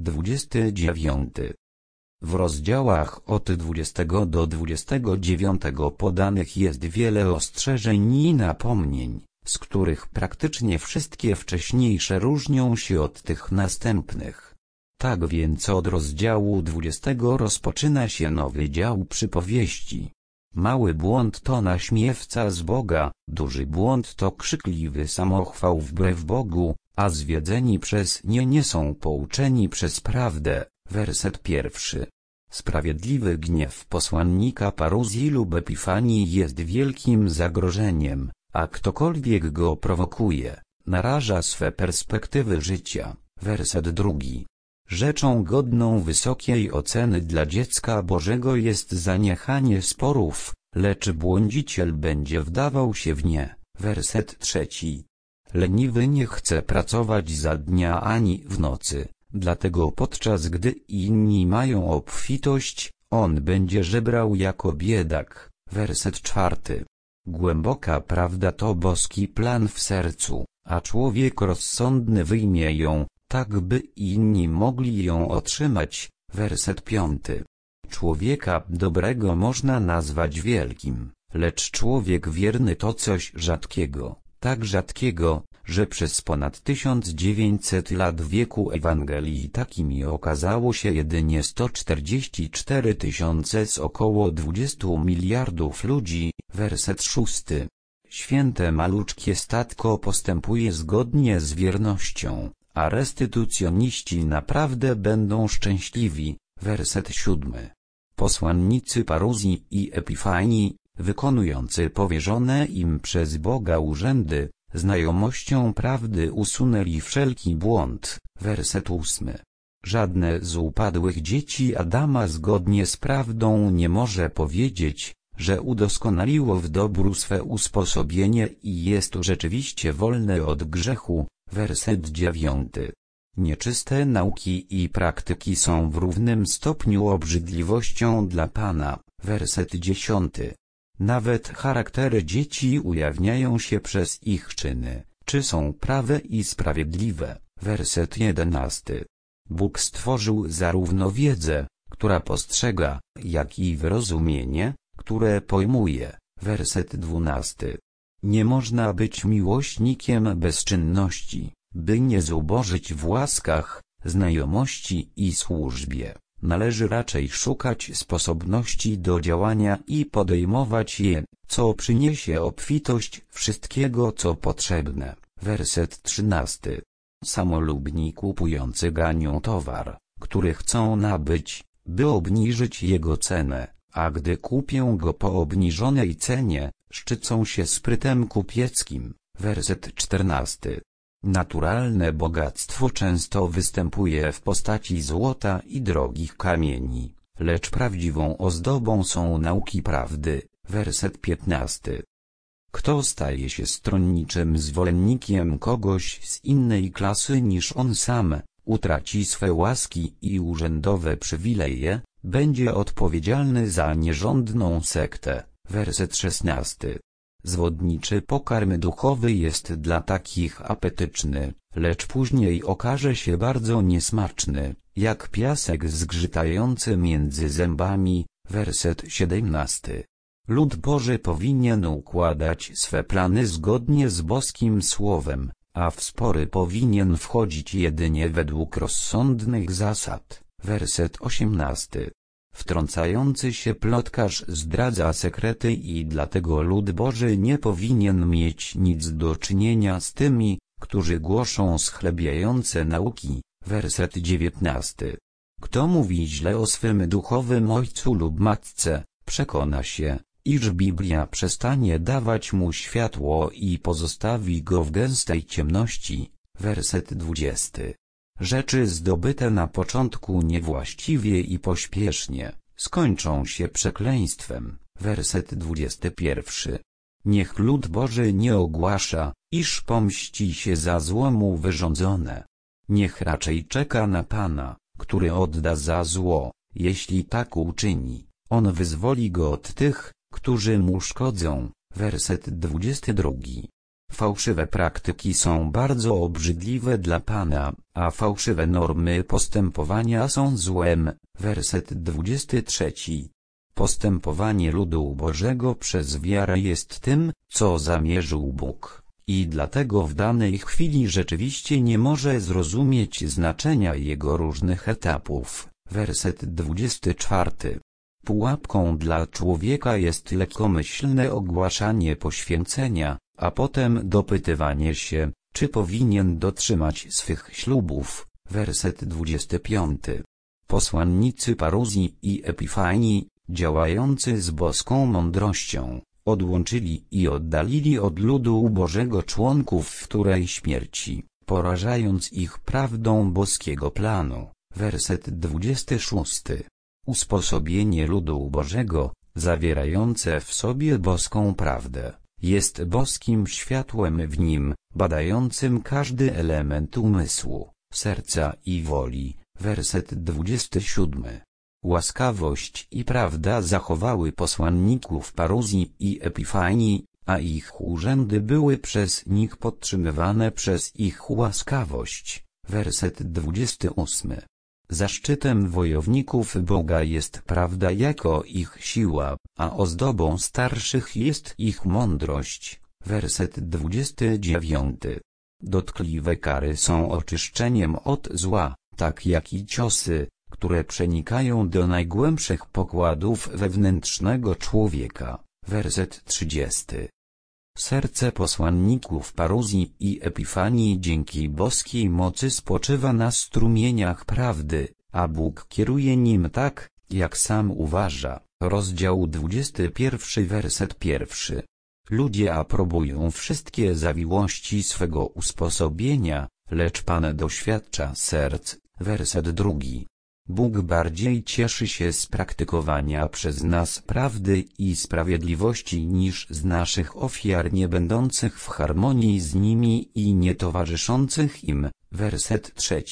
29. W rozdziałach od 20 do 29 podanych jest wiele ostrzeżeń i napomnień, z których praktycznie wszystkie wcześniejsze różnią się od tych następnych. Tak więc od rozdziału 20 rozpoczyna się nowy dział przypowieści. Mały błąd to naśmiewca z Boga, duży błąd to krzykliwy samochwał wbrew Bogu, a zwiedzeni przez nie są pouczeni przez prawdę. Werset 1. Sprawiedliwy gniew posłannika Paruzji lub Epifanii jest wielkim zagrożeniem, a ktokolwiek go prowokuje, naraża swe perspektywy życia. Werset 2. Rzeczą godną wysokiej oceny dla dziecka Bożego jest zaniechanie sporów, lecz błądziciel będzie wdawał się w nie. Werset 3. Leniwy nie chce pracować za dnia ani w nocy, dlatego podczas gdy inni mają obfitość, on będzie żebrał jako biedak. Werset 4. Głęboka prawda to boski plan w sercu, a człowiek rozsądny wyjmie ją, tak by inni mogli ją otrzymać. Werset 5. Człowieka dobrego można nazwać wielkim, lecz człowiek wierny to coś rzadkiego, tak rzadkiego, że przez ponad 1900 lat wieku Ewangelii takimi okazało się jedynie 144 000 z około 20 miliardów ludzi. Werset 6. Święte maluczkie statko postępuje zgodnie z wiernością, a restytucjoniści naprawdę będą szczęśliwi. Werset 7. Posłannicy Paruzji i Epifanii, wykonujący powierzone im przez Boga urzędy, znajomością prawdy usunęli wszelki błąd. Werset 8. Żadne z upadłych dzieci Adama zgodnie z prawdą nie może powiedzieć, że udoskonaliło w dobru swe usposobienie i jest rzeczywiście wolne od grzechu. Werset 9. Nieczyste nauki i praktyki są w równym stopniu obrzydliwością dla Pana. Werset 10. Nawet charaktery dzieci ujawniają się przez ich czyny, czy są prawe i sprawiedliwe. Werset 11. Bóg stworzył zarówno wiedzę, która postrzega, jak i wyrozumienie, które pojmuje. Werset 12. Nie można być miłośnikiem bezczynności, by nie zubożyć w łaskach, znajomości i służbie. Należy raczej szukać sposobności do działania i podejmować je, co przyniesie obfitość wszystkiego co potrzebne. Werset 13. Samolubni kupujący ganią towar, który chcą nabyć, by obniżyć jego cenę, a gdy kupią go po obniżonej cenie, szczycą się sprytem kupieckim. Werset 14. Naturalne bogactwo często występuje w postaci złota i drogich kamieni, lecz prawdziwą ozdobą są nauki prawdy. Werset 15. Kto staje się stronniczym zwolennikiem kogoś z innej klasy niż on sam, utraci swe łaski i urzędowe przywileje, będzie odpowiedzialny za nierządną sektę. Werset 16. Zwodniczy pokarm duchowy jest dla takich apetyczny, lecz później okaże się bardzo niesmaczny, jak piasek zgrzytający między zębami. Werset 17. Lud Boży powinien układać swe plany zgodnie z boskim słowem, a w spory powinien wchodzić jedynie według rozsądnych zasad. Werset 18. Wtrącający się plotkarz zdradza sekrety i dlatego lud Boży nie powinien mieć nic do czynienia z tymi, którzy głoszą schlebiające nauki. Werset 19. Kto mówi źle o swym duchowym ojcu lub matce, przekona się, iż Biblia przestanie dawać mu światło i pozostawi go w gęstej ciemności. Werset 20. Rzeczy zdobyte na początku niewłaściwie i pośpiesznie, skończą się przekleństwem. Werset 21. Niech lud Boży nie ogłasza, iż pomści się za zło mu wyrządzone. Niech raczej czeka na Pana, który odda za zło. Jeśli tak uczyni, On wyzwoli go od tych, którzy mu szkodzą. Werset 22. Fałszywe praktyki są bardzo obrzydliwe dla Pana, a fałszywe normy postępowania są złem. Werset 23. Postępowanie ludu Bożego przez wiarę jest tym, co zamierzył Bóg, i dlatego w danej chwili rzeczywiście nie może zrozumieć znaczenia jego różnych etapów. Werset 24. Pułapką dla człowieka jest lekkomyślne ogłaszanie poświęcenia, a potem dopytywanie się, czy powinien dotrzymać swych ślubów. Werset 25. Posłannicy Paruzji i Epifanii, działający z boską mądrością, odłączyli i oddalili od ludu Bożego członków wtórej śmierci, porażając ich prawdą boskiego planu. Werset 26. Usposobienie ludu Bożego, zawierające w sobie boską prawdę, jest boskim światłem w nim, badającym każdy element umysłu, serca i woli. Werset 27. Łaskawość i prawda zachowały posłanników Paruzji i Epifanii, a ich urzędy były przez nich podtrzymywane przez ich łaskawość. Werset 28. Zaszczytem wojowników Boga jest prawda jako ich siła, a ozdobą starszych jest ich mądrość. Werset 29. Dotkliwe kary są oczyszczeniem od zła, tak jak i ciosy, które przenikają do najgłębszych pokładów wewnętrznego człowieka. Werset 30. Serce posłanników Paruzji i Epifanii dzięki boskiej mocy spoczywa na strumieniach prawdy, a Bóg kieruje nim tak, jak sam uważa. Rozdział 21, werset 1. Ludzie aprobują wszystkie zawiłości swego usposobienia, lecz Pan doświadcza serc. Werset 2. Bóg bardziej cieszy się z praktykowania przez nas prawdy i sprawiedliwości niż z naszych ofiar nie będących w harmonii z nimi i nie towarzyszących im. Werset 3.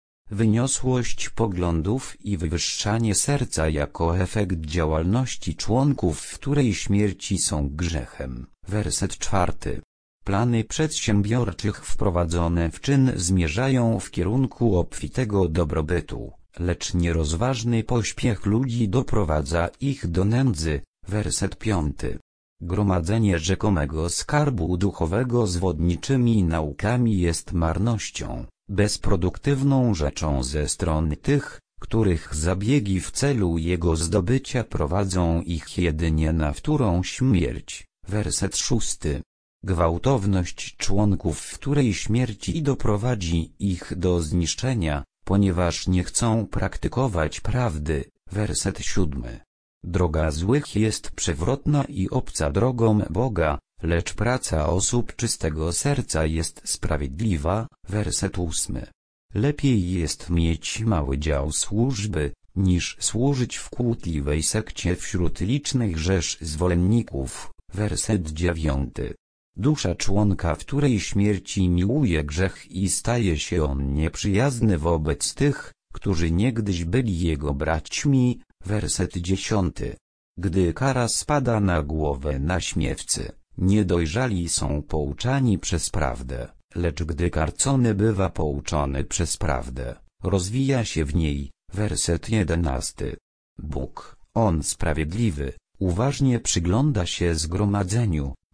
Wyniosłość poglądów i wywyższanie serca jako efekt działalności członków wtórej śmierci są grzechem. Werset 4. Plany przedsiębiorczych wprowadzone w czyn zmierzają w kierunku obfitego dobrobytu, lecz nierozważny pośpiech ludzi doprowadza ich do nędzy. Werset 5. Gromadzenie rzekomego skarbu duchowego zwodniczymi naukami jest marnością, bezproduktywną rzeczą ze strony tych, których zabiegi w celu jego zdobycia prowadzą ich jedynie na wtórą śmierć. Werset 6. Gwałtowność członków wtórej śmierci doprowadzi ich do zniszczenia, ponieważ nie chcą praktykować prawdy. Werset 7. Droga złych jest przewrotna i obca drogom Boga, lecz praca osób czystego serca jest sprawiedliwa. Werset 8. Lepiej jest mieć mały dział służby, niż służyć w kłótliwej sekcie wśród licznych rzesz zwolenników. Werset 9. Dusza członka wtórej śmierci miłuje grzech i staje się on nieprzyjazny wobec tych, którzy niegdyś byli jego braćmi. Werset 10. Gdy kara spada na głowę naśmiewcy, niedojrzali są pouczani przez prawdę, lecz gdy karcony bywa pouczony przez prawdę, rozwija się w niej. Werset 11. Bóg, On sprawiedliwy, uważnie przygląda się zgromadzeniu,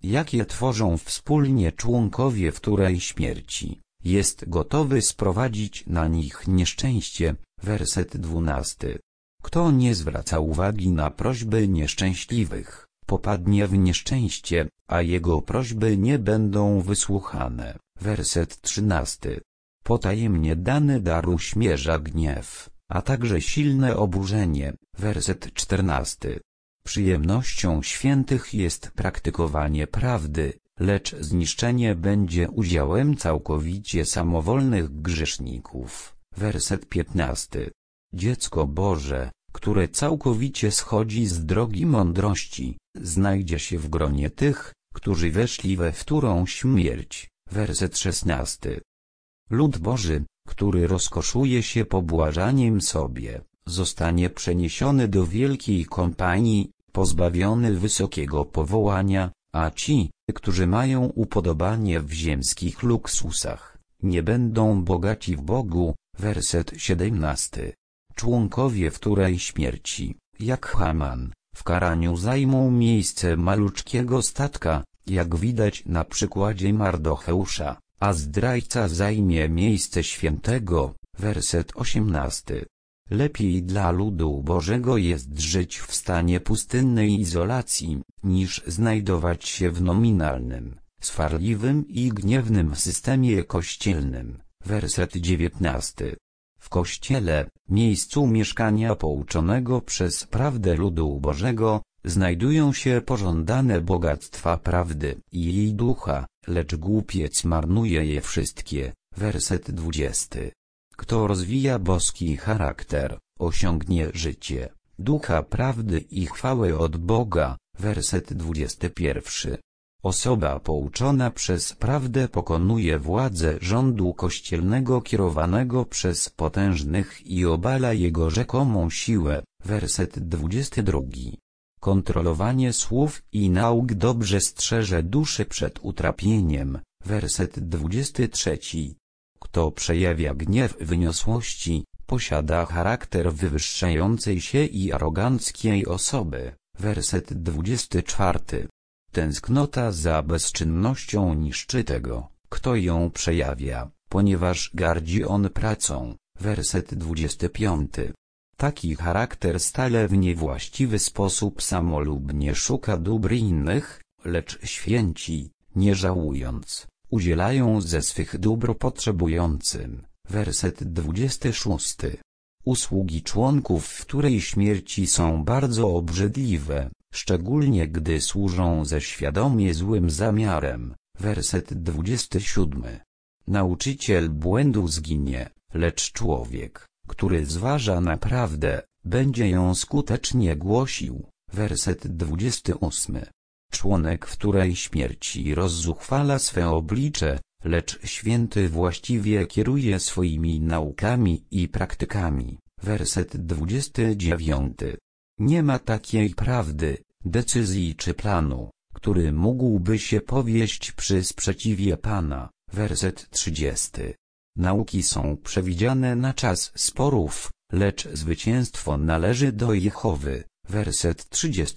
jakie tworzą wspólnie członkowie wtórej śmierci, jest gotowy sprowadzić na nich nieszczęście. Werset 12. Kto nie zwraca uwagi na prośby nieszczęśliwych, popadnie w nieszczęście, a jego prośby nie będą wysłuchane. Werset 13. Potajemnie dany dar uśmierza gniew, a także silne oburzenie. Werset 14. Przyjemnością świętych jest praktykowanie prawdy, lecz zniszczenie będzie udziałem całkowicie samowolnych grzeszników. Werset 15. Dziecko Boże, które całkowicie schodzi z drogi mądrości, znajdzie się w gronie tych, którzy weszli we wtórą śmierć. Werset 16. Lud Boży, który rozkoszuje się pobłażaniem sobie, zostanie przeniesiony do wielkiej kompanii, pozbawiony wysokiego powołania, a ci, którzy mają upodobanie w ziemskich luksusach, nie będą bogaci w Bogu. Werset 17. Członkowie wtórej śmierci, jak Haman, w karaniu zajmą miejsce maluczkiego statka, jak widać na przykładzie Mardocheusza, a zdrajca zajmie miejsce świętego. Werset 18. Lepiej dla ludu Bożego jest żyć w stanie pustynnej izolacji, niż znajdować się w nominalnym, swarliwym i gniewnym systemie kościelnym. Werset 19. W Kościele, miejscu mieszkania pouczonego przez prawdę ludu Bożego, znajdują się pożądane bogactwa prawdy i jej ducha, lecz głupiec marnuje je wszystkie. Werset 20. Kto rozwija boski charakter, osiągnie życie, ducha prawdy i chwałę od Boga. Werset 21. Osoba pouczona przez prawdę pokonuje władzę rządu kościelnego kierowanego przez potężnych i obala jego rzekomą siłę. Werset 22. Kontrolowanie słów i nauk dobrze strzeże duszy przed utrapieniem. Werset 23. Kto przejawia gniew wyniosłości, posiada charakter wywyższającej się i aroganckiej osoby. Werset 24. Tęsknota za bezczynnością niszczy tego, kto ją przejawia, ponieważ gardzi on pracą. Werset 25. Taki charakter stale w niewłaściwy sposób samolubnie szuka dóbr innych, lecz święci, nie żałując, udzielają ze swych dóbr potrzebującym. Werset 26. Usługi członków wtórej śmierci są bardzo obrzydliwe, szczególnie gdy służą ze świadomie złym zamiarem. Werset 27. Nauczyciel błędu zginie, lecz człowiek, który zważa na prawdę, będzie ją skutecznie głosił. Werset 28. Członek wtórej śmierci rozzuchwala swe oblicze, lecz święty właściwie kieruje swoimi naukami i praktykami. Werset 29. Nie ma takiej prawdy, decyzji czy planu, który mógłby się powieść przy sprzeciwie Pana. Werset 30. Nauki są przewidziane na czas sporów, lecz zwycięstwo należy do Jehowy. Werset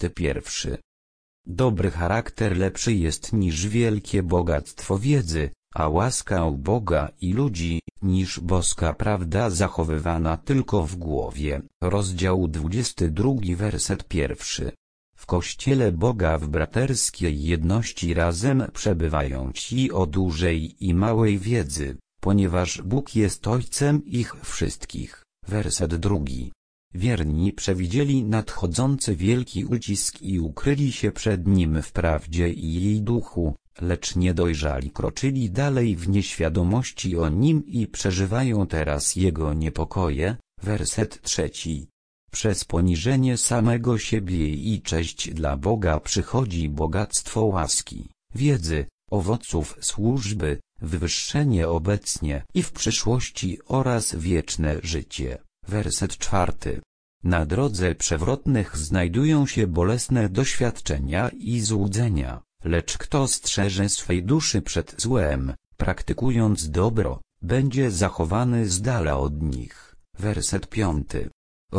31. Dobry charakter lepszy jest niż wielkie bogactwo wiedzy, a łaska u Boga i ludzi, niż boska prawda zachowywana tylko w głowie. Rozdział 22, werset 1. W Kościele Boga w braterskiej jedności razem przebywają ci o dużej i małej wiedzy, ponieważ Bóg jest Ojcem ich wszystkich. Werset 2. Wierni przewidzieli nadchodzący wielki ucisk i ukryli się przed nim w prawdzie i jej duchu, lecz niedojrzali kroczyli dalej w nieświadomości o nim i przeżywają teraz jego niepokoje. Werset 3. Przez poniżenie samego siebie i cześć dla Boga przychodzi bogactwo łaski, wiedzy, owoców służby, wywyższenie obecnie i w przyszłości oraz wieczne życie. Werset 4. Na drodze przewrotnych znajdują się bolesne doświadczenia i złudzenia, lecz kto strzeże swej duszy przed złem, praktykując dobro, będzie zachowany z dala od nich. Werset 5.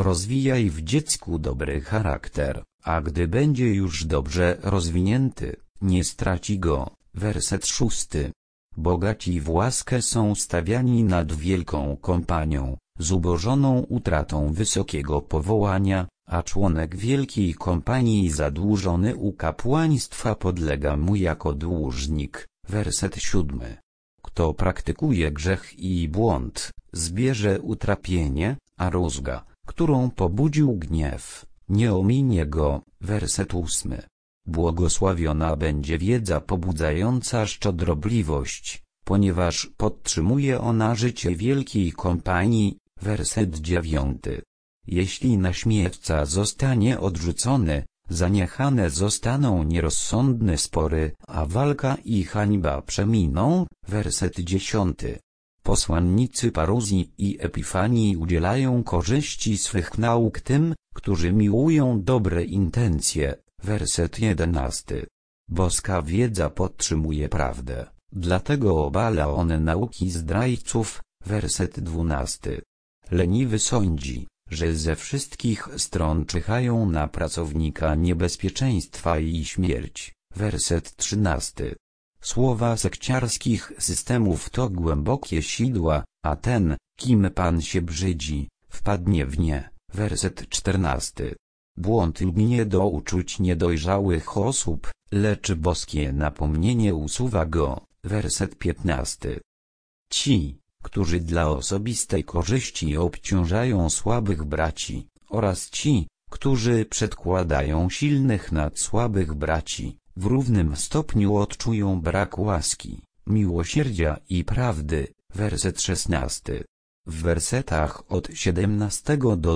Rozwijaj w dziecku dobry charakter, a gdy będzie już dobrze rozwinięty, nie straci go. Werset 6. Bogaci w łaskę są stawiani nad wielką kompanią, zubożoną utratą wysokiego powołania, a członek wielkiej kompanii zadłużony u kapłaństwa podlega mu jako dłużnik. Werset 7. Kto praktykuje grzech i błąd, zbierze utrapienie, a rózga, którą pobudził gniew, nie ominie go. Werset 8. Błogosławiona będzie wiedza pobudzająca szczodrobliwość, ponieważ podtrzymuje ona życie wielkiej kompanii. Werset 9. Jeśli naśmiewca zostanie odrzucony, zaniechane zostaną nierozsądne spory, a walka i hańba przeminą. Werset 10. Posłannicy paruzji i Epifanii udzielają korzyści swych nauk tym, którzy miłują dobre intencje. Werset 11. Boska wiedza podtrzymuje prawdę, dlatego obala on nauki zdrajców. Werset 12. Leniwy sądzi, że ze wszystkich stron czyhają na pracownika niebezpieczeństwa i śmierć. Werset 13. Słowa sekciarskich systemów to głębokie sidła, a ten, kim Pan się brzydzi, wpadnie w nie. Werset 14. Błąd lgnie do uczuć niedojrzałych osób, lecz boskie napomnienie usuwa go. Werset 15. Ci, którzy dla osobistej korzyści obciążają słabych braci, oraz ci, którzy przedkładają silnych nad słabych braci, w równym stopniu odczują brak łaski, miłosierdzia i prawdy. Werset 16. W wersetach od 17 do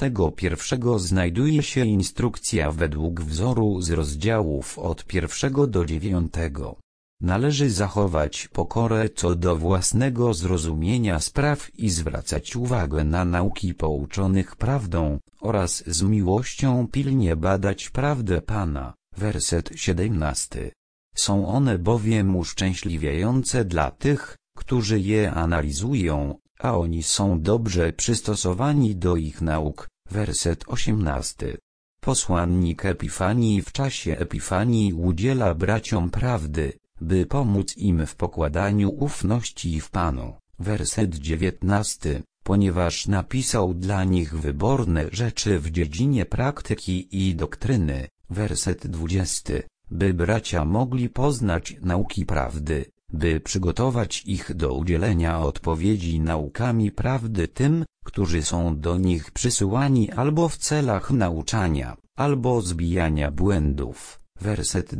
21 znajduje się instrukcja według wzoru z rozdziałów od 1 do 9. Należy zachować pokorę co do własnego zrozumienia spraw i zwracać uwagę na nauki pouczonych prawdą, oraz z miłością pilnie badać prawdę Pana. Werset 17. Są one bowiem uszczęśliwiające dla tych, którzy je analizują, a oni są dobrze przystosowani do ich nauk. Werset 18. Posłannik Epifanii w czasie Epifanii udziela braciom prawdy, by pomóc im w pokładaniu ufności w Panu. Werset 19. Ponieważ napisał dla nich wyborne rzeczy w dziedzinie praktyki i doktryny. Werset 20. By bracia mogli poznać nauki prawdy, by przygotować ich do udzielenia odpowiedzi naukami prawdy tym, którzy są do nich przysyłani albo w celach nauczania, albo zbijania błędów. Werset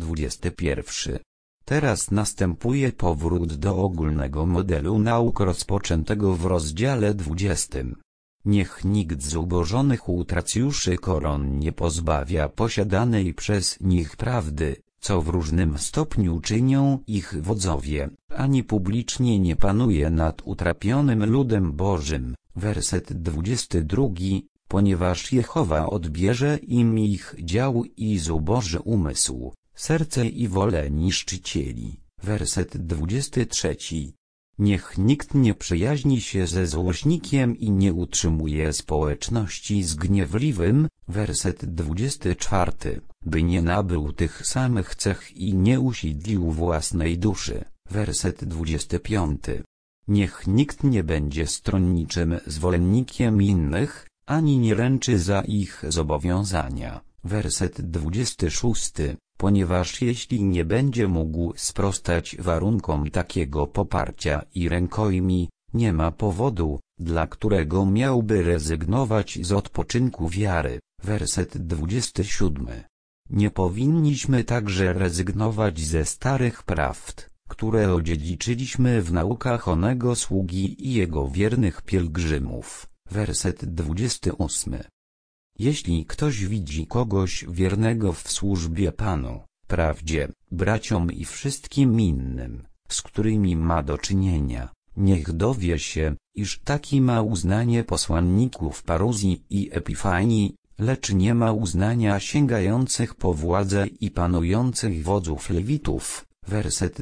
21. Teraz następuje powrót do ogólnego modelu nauk rozpoczętego w rozdziale 20. Niech nikt z ubożonych utracjuszy koron nie pozbawia posiadanej przez nich prawdy, co w różnym stopniu czynią ich wodzowie, ani publicznie nie panuje nad utrapionym ludem Bożym. Werset 22. Ponieważ Jehowa odbierze im ich dział i zuboży umysł, serce i wolę niszczycieli. Werset 23. Niech nikt nie przyjaźni się ze złośnikiem i nie utrzymuje społeczności z gniewliwym. Werset 24. By nie nabył tych samych cech i nie usidlił własnej duszy. Werset 25. Niech nikt nie będzie stronniczym zwolennikiem innych, ani nie ręczy za ich zobowiązania. Werset 26. Ponieważ jeśli nie będzie mógł sprostać warunkom takiego poparcia i rękojmi, nie ma powodu, dla którego miałby rezygnować z odpoczynku wiary. Werset 27. Nie powinniśmy także rezygnować ze starych prawd, które odziedziczyliśmy w naukach onego sługi i jego wiernych pielgrzymów. Werset 28. Jeśli ktoś widzi kogoś wiernego w służbie Panu, prawdzie, braciom i wszystkim innym, z którymi ma do czynienia, niech dowie się, iż taki ma uznanie posłanników paruzji i Epifanii, lecz nie ma uznania sięgających po władzę i panujących wodzów Lewitów. Werset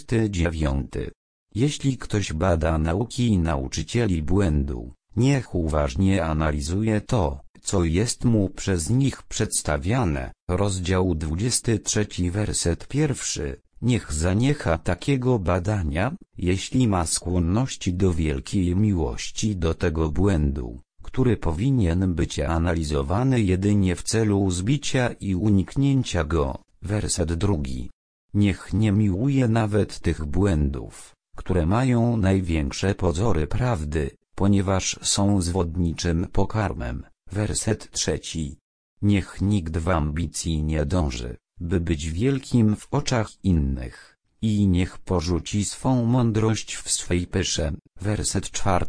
29. Jeśli ktoś bada nauki nauczycieli błędu, niech uważnie analizuje to, co jest mu przez nich przedstawiane. Rozdział 23, werset 1. Niech zaniecha takiego badania, jeśli ma skłonności do wielkiej miłości do tego błędu, który powinien być analizowany jedynie w celu zbicia i uniknięcia go. Werset 2. Niech nie miłuje nawet tych błędów, które mają największe pozory prawdy, ponieważ są zwodniczym pokarmem. Werset 3. Niech nikt w ambicji nie dąży, by być wielkim w oczach innych, i niech porzuci swą mądrość w swej pysze. Werset 4.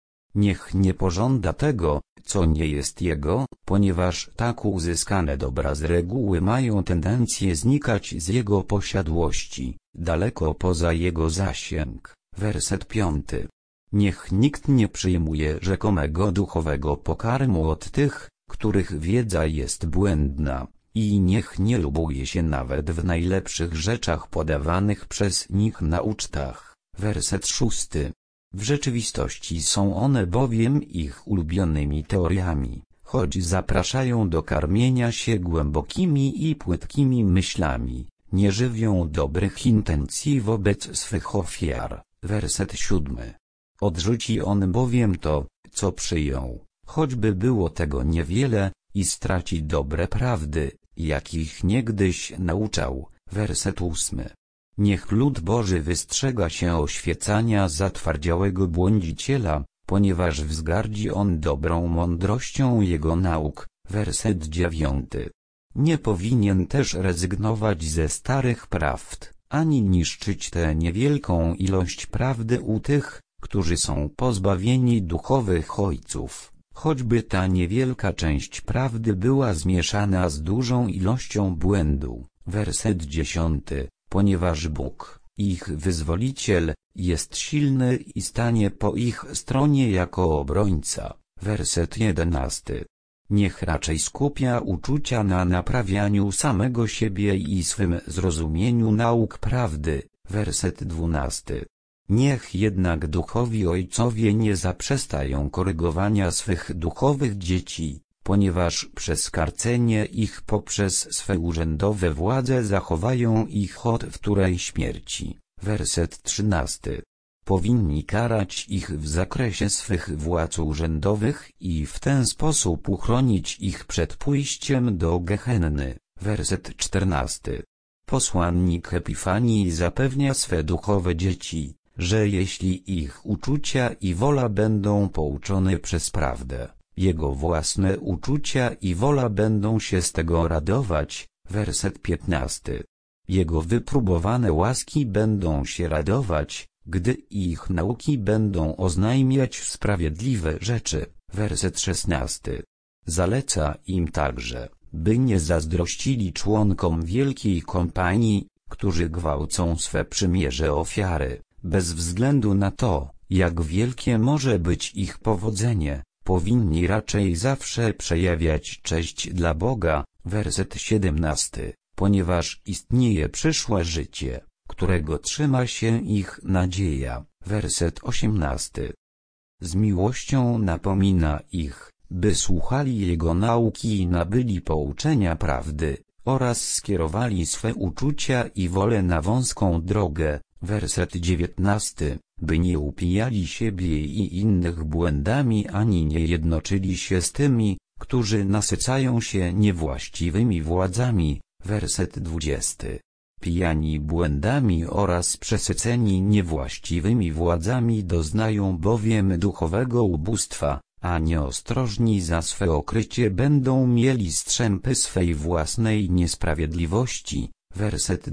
Niech nie pożąda tego, co nie jest jego, ponieważ tak uzyskane dobra z reguły mają tendencję znikać z jego posiadłości, daleko poza jego zasięg. Werset 5. Niech nikt nie przyjmuje rzekomego duchowego pokarmu od tych, których wiedza jest błędna, i niech nie lubuje się nawet w najlepszych rzeczach podawanych przez nich na ucztach. Werset 6. W rzeczywistości są one bowiem ich ulubionymi teoriami, choć zapraszają do karmienia się głębokimi i płytkimi myślami, nie żywią dobrych intencji wobec swych ofiar. Werset 7. Odrzuci on bowiem to, co przyjął, choćby było tego niewiele, i straci dobre prawdy, jakich niegdyś nauczał. Werset 8. Niech lud Boży wystrzega się oświecania zatwardziałego błądziciela, ponieważ wzgardzi on dobrą mądrością jego nauk. Werset 9. Nie powinien też rezygnować ze starych prawd, ani niszczyć tę niewielką ilość prawdy u tych, którzy są pozbawieni duchowych ojców, choćby ta niewielka część prawdy była zmieszana z dużą ilością błędu. Werset 10. Ponieważ Bóg, ich Wyzwoliciel, jest silny i stanie po ich stronie jako obrońca. Werset 11. Niech raczej skupia uczucia na naprawianiu samego siebie i swym zrozumieniu nauk prawdy. Werset 12. Niech jednak duchowi ojcowie nie zaprzestają korygowania swych duchowych dzieci, ponieważ przez karcenie ich poprzez swe urzędowe władze zachowają ich od wtórej śmierci. Werset 13. Powinni karać ich w zakresie swych władz urzędowych i w ten sposób uchronić ich przed pójściem do Gehenny. Werset 14. Posłannik Epifanii zapewnia swe duchowe dzieci, że jeśli ich uczucia i wola będą pouczone przez prawdę, jego własne uczucia i wola będą się z tego radować. Werset 15. Jego wypróbowane łaski będą się radować, gdy ich nauki będą oznajmiać sprawiedliwe rzeczy. Werset 16. Zaleca im także, by nie zazdrościli członkom wielkiej kompanii, którzy gwałcą swe przymierze ofiary, bez względu na to, jak wielkie może być ich powodzenie. Powinni raczej zawsze przejawiać cześć dla Boga. Werset 17. Ponieważ istnieje przyszłe życie, którego trzyma się ich nadzieja. Werset 18. Z miłością napomina ich, by słuchali Jego nauki i nabyli pouczenia prawdy, oraz skierowali swe uczucia i wolę na wąską drogę. Werset 19. By nie upijali siebie i innych błędami ani nie jednoczyli się z tymi, którzy nasycają się niewłaściwymi władzami. Werset 20. Pijani błędami oraz przesyceni niewłaściwymi władzami doznają bowiem duchowego ubóstwa, a nieostrożni za swe okrycie będą mieli strzępy swej własnej niesprawiedliwości. Werset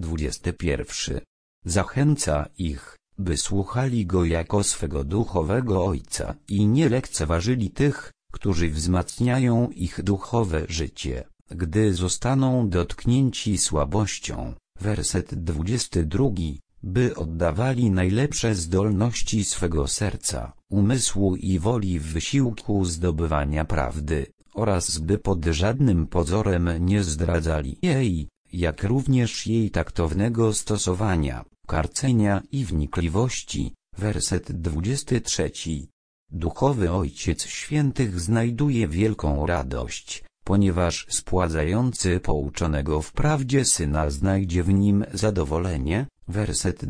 21. Zachęca ich, by słuchali Go jako swego duchowego Ojca i nie lekceważyli tych, którzy wzmacniają ich duchowe życie, gdy zostaną dotknięci słabością. Werset 22. By oddawali najlepsze zdolności swego serca, umysłu i woli w wysiłku zdobywania prawdy, oraz by pod żadnym pozorem nie zdradzali jej, jak również jej taktownego stosowania, karcenia i wnikliwości. Werset 23. Duchowy Ojciec Świętych znajduje wielką radość, ponieważ spładzający pouczonego w prawdzie Syna znajdzie w nim zadowolenie. Werset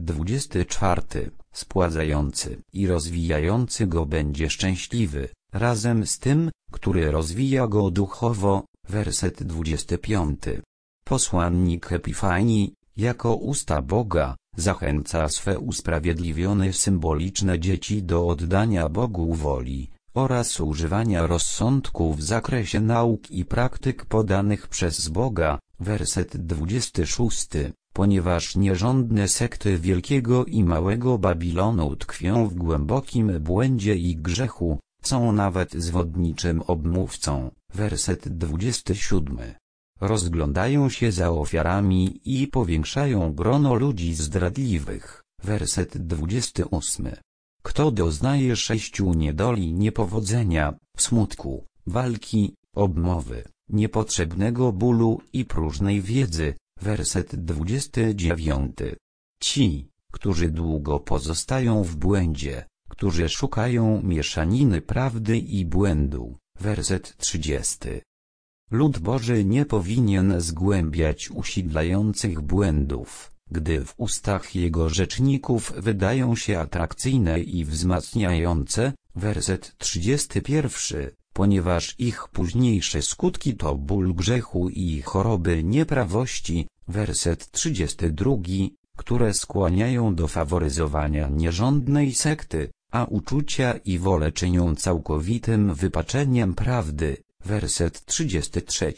24. Spładzający i rozwijający go będzie szczęśliwy, razem z tym, który rozwija go duchowo. Werset 25. Posłannik Epifanii, jako usta Boga, zachęca swe usprawiedliwione symboliczne dzieci do oddania Bogu woli oraz używania rozsądku w zakresie nauk i praktyk podanych przez Boga. Werset 26. Ponieważ nierządne sekty Wielkiego i Małego Babilonu tkwią w głębokim błędzie i grzechu, są nawet zwodniczym obmówcą. Werset 27. Rozglądają się za ofiarami i powiększają grono ludzi zdradliwych. Werset 28. Kto doznaje 6 niedoli niepowodzenia, smutku, walki, obmowy, niepotrzebnego bólu i próżnej wiedzy. Werset 29. Ci, którzy długo pozostają w błędzie, którzy szukają mieszaniny prawdy i błędu. Werset 30. Lud Boży nie powinien zgłębiać usidlających błędów, gdy w ustach jego rzeczników wydają się atrakcyjne i wzmacniające. Werset 31. Ponieważ ich późniejsze skutki to ból grzechu i choroby nieprawości. Werset 32. Które skłaniają do faworyzowania nierządnej sekty, a uczucia i wolę czynią całkowitym wypaczeniem prawdy. Werset 33.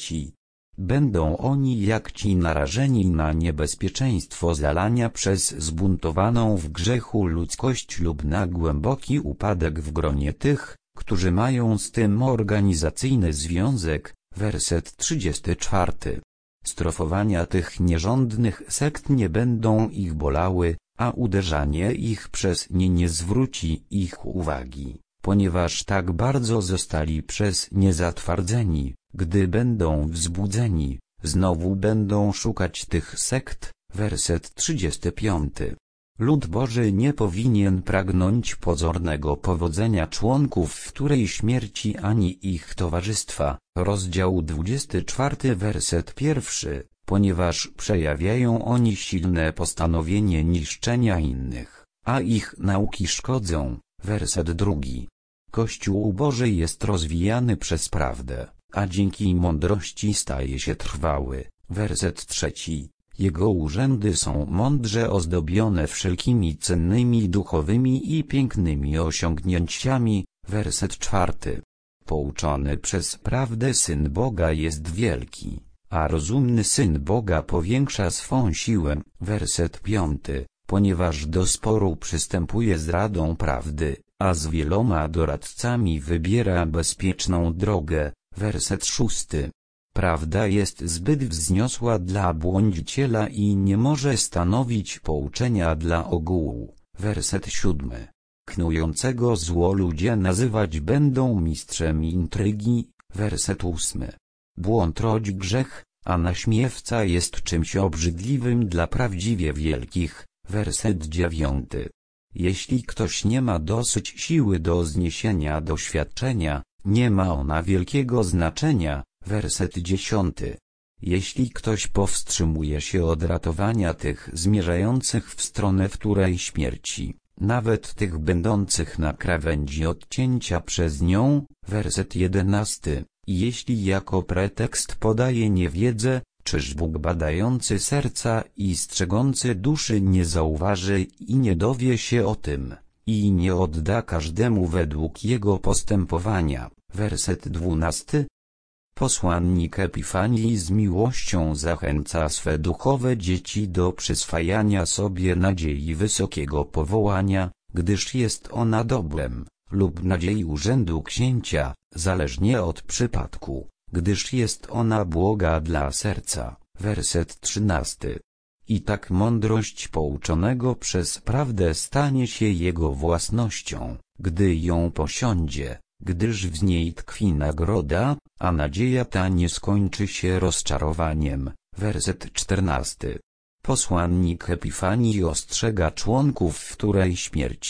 Będą oni jak ci narażeni na niebezpieczeństwo zalania przez zbuntowaną w grzechu ludzkość lub na głęboki upadek w gronie tych, którzy mają z tym organizacyjny związek. Werset 34. Strofowania tych nierządnych sekt nie będą ich bolały, a uderzanie ich przez nie nie zwróci ich uwagi, ponieważ tak bardzo zostali przez nie zatwardzeni. Gdy będą wzbudzeni, znowu będą szukać tych sekt. Werset 35. Lud Boży nie powinien pragnąć pozornego powodzenia członków wtórej śmierci ani ich towarzystwa. Rozdział 24, werset 1. Ponieważ przejawiają oni silne postanowienie niszczenia innych, a ich nauki szkodzą. Werset 2. Kościół Boży jest rozwijany przez prawdę, a dzięki mądrości staje się trwały. Werset 3. Jego urzędy są mądrze ozdobione wszelkimi cennymi duchowymi i pięknymi osiągnięciami. Werset 4. Pouczony przez prawdę Syn Boga jest wielki, a rozumny Syn Boga powiększa swą siłę. Werset 5. Ponieważ do sporu przystępuje z radą prawdy, a z wieloma doradcami wybiera bezpieczną drogę. Werset 6. Prawda jest zbyt wzniosła dla błądziciela i nie może stanowić pouczenia dla ogółu. Werset 7. Knującego zło ludzie nazywać będą mistrzem intrygi. Werset 8. Błąd rodzi grzech, a naśmiewca jest czymś obrzydliwym dla prawdziwie wielkich. Werset 9. Jeśli ktoś nie ma dosyć siły do zniesienia doświadczenia, nie ma ona wielkiego znaczenia. Werset 10. Jeśli ktoś powstrzymuje się od ratowania tych zmierzających w stronę wtórej śmierci, nawet tych będących na krawędzi odcięcia przez nią. Werset 11. Jeśli jako pretekst podaje niewiedzę, czyż Bóg badający serca i strzegący duszy nie zauważy i nie dowie się o tym, i nie odda każdemu według jego postępowania. Werset 12. Posłannik Epifanii z miłością zachęca swe duchowe dzieci do przyswajania sobie nadziei wysokiego powołania, gdyż jest ona dobrem, lub nadziei urzędu księcia, zależnie od przypadku, gdyż jest ona błoga dla serca. Werset 13. I tak mądrość pouczonego przez prawdę stanie się jego własnością, gdy ją posiądzie, gdyż w niej tkwi nagroda, a nadzieja ta nie skończy się rozczarowaniem. Werset 14. Posłannik Epifanii ostrzega członków wtórej śmierci,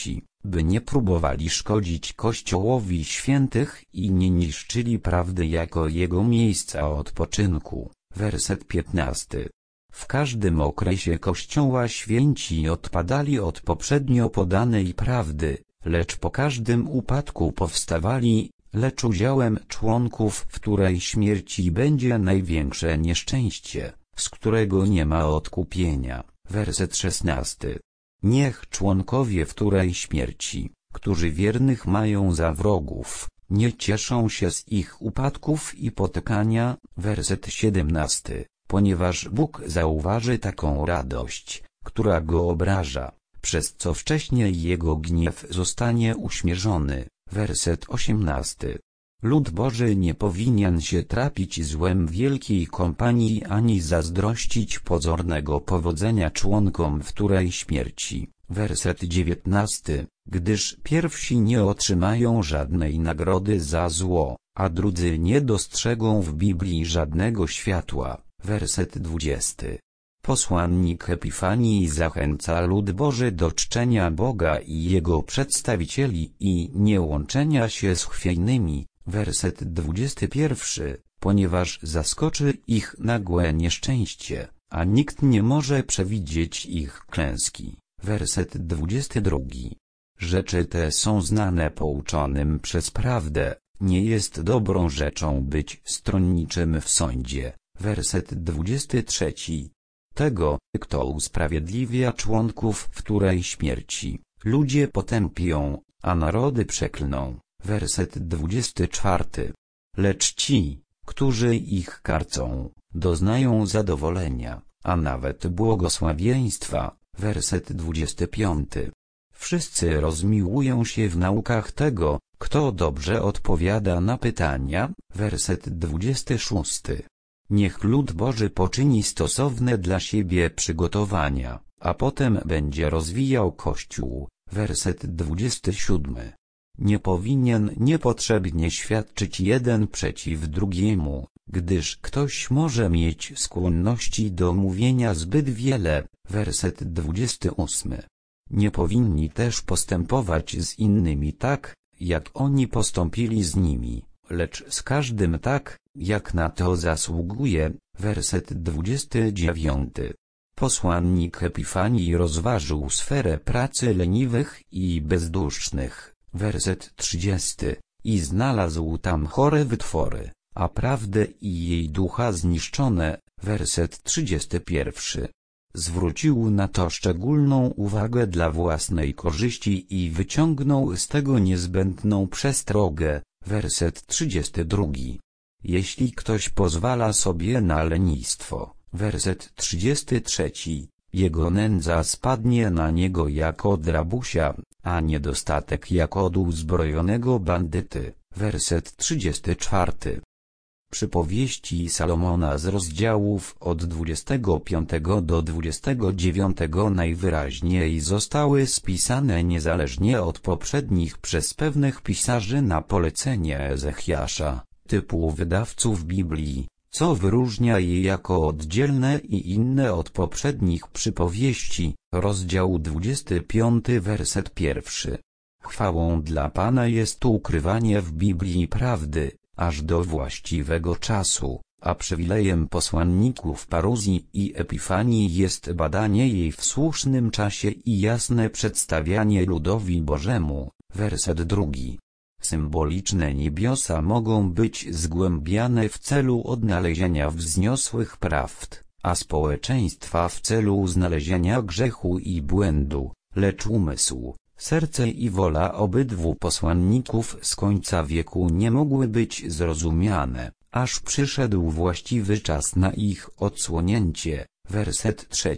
by nie próbowali szkodzić Kościołowi świętych i nie niszczyli prawdy jako jego miejsca odpoczynku. Werset 15. W każdym okresie Kościoła święci odpadali od poprzednio podanej prawdy, lecz po każdym upadku powstawali, lecz udziałem członków wtórej śmierci będzie największe nieszczęście, z którego nie ma odkupienia. Werset 16. Niech członkowie wtórej śmierci, którzy wiernych mają za wrogów, nie cieszą się z ich upadków i potykania. Werset 17. Ponieważ Bóg zauważy taką radość, która go obraża, przez co wcześniej jego gniew zostanie uśmierzony. Werset 18. Lud Boży nie powinien się trapić złem wielkiej kompanii ani zazdrościć pozornego powodzenia członkom wtórej śmierci. Werset 19. Gdyż pierwsi nie otrzymają żadnej nagrody za zło, a drudzy nie dostrzegą w Biblii żadnego światła. Werset 20. Posłannik Epifanii zachęca lud Boży do czczenia Boga i Jego przedstawicieli i nie łączenia się z chwiejnymi. Werset 21. Ponieważ zaskoczy ich nagłe nieszczęście, a nikt nie może przewidzieć ich klęski. Werset 22. Rzeczy te są znane pouczonym przez prawdę, nie jest dobrą rzeczą być stronniczym w sądzie. Werset 23. Tego, kto usprawiedliwia członków wtórej śmierci, ludzie potępią, a narody przeklną. Werset 24. Lecz ci, którzy ich karcą, doznają zadowolenia, a nawet błogosławieństwa. Werset 25. Wszyscy rozmiłują się w naukach tego, kto dobrze odpowiada na pytania. Werset 26. Niech lud Boży poczyni stosowne dla siebie przygotowania, a potem będzie rozwijał Kościół. Werset 27. Nie powinien niepotrzebnie świadczyć jeden przeciw drugiemu, gdyż ktoś może mieć skłonności do mówienia zbyt wiele. Werset 28. Nie powinni też postępować z innymi tak, jak oni postąpili z nimi, lecz z każdym tak, jak na to zasługuje. Werset 29. Posłannik Epifanii rozważył sferę pracy leniwych i bezdusznych. Werset 30. I znalazł tam chore wytwory, a prawdę i jej ducha zniszczone. Werset 31. Zwrócił na to szczególną uwagę dla własnej korzyści i wyciągnął z tego niezbędną przestrogę. Werset 32. Jeśli ktoś pozwala sobie na lenistwo. Werset 33. Jego nędza spadnie na niego jak od rabusia, a niedostatek jak od uzbrojonego bandyty. Werset 34. Przypowieści Salomona z rozdziałów od 25 do 29 najwyraźniej zostały spisane niezależnie od poprzednich przez pewnych pisarzy na polecenie Ezechiasza, typu wydawców Biblii, co wyróżnia je jako oddzielne i inne od poprzednich przypowieści. Rozdział 25, werset 1. Chwałą dla Pana jest ukrywanie w Biblii prawdy, aż do właściwego czasu, a przywilejem posłanników paruzji i Epifanii jest badanie jej w słusznym czasie i jasne przedstawianie ludowi Bożemu. Werset 2. Symboliczne niebiosa mogą być zgłębiane w celu odnalezienia wzniosłych prawd, a społeczeństwa w celu znalezienia grzechu i błędu, lecz umysł, serce i wola obydwu posłanników z końca wieku nie mogły być zrozumiane, aż przyszedł właściwy czas na ich odsłonięcie. Werset 3.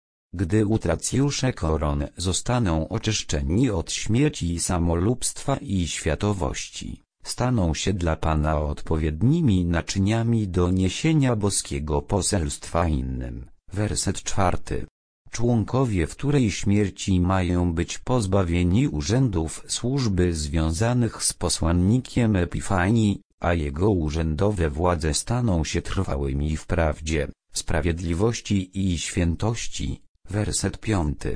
Gdy utracjusze koron zostaną oczyszczeni od śmierci samolubstwa i światowości, staną się dla Pana odpowiednimi naczyniami do niesienia boskiego poselstwa innym. Werset 4. Członkowie wtórej śmierci mają być pozbawieni urzędów służby związanych z posłannikiem Epifanii, a jego urzędowe władze staną się trwałymi w prawdzie, sprawiedliwości i świętości. Werset 5.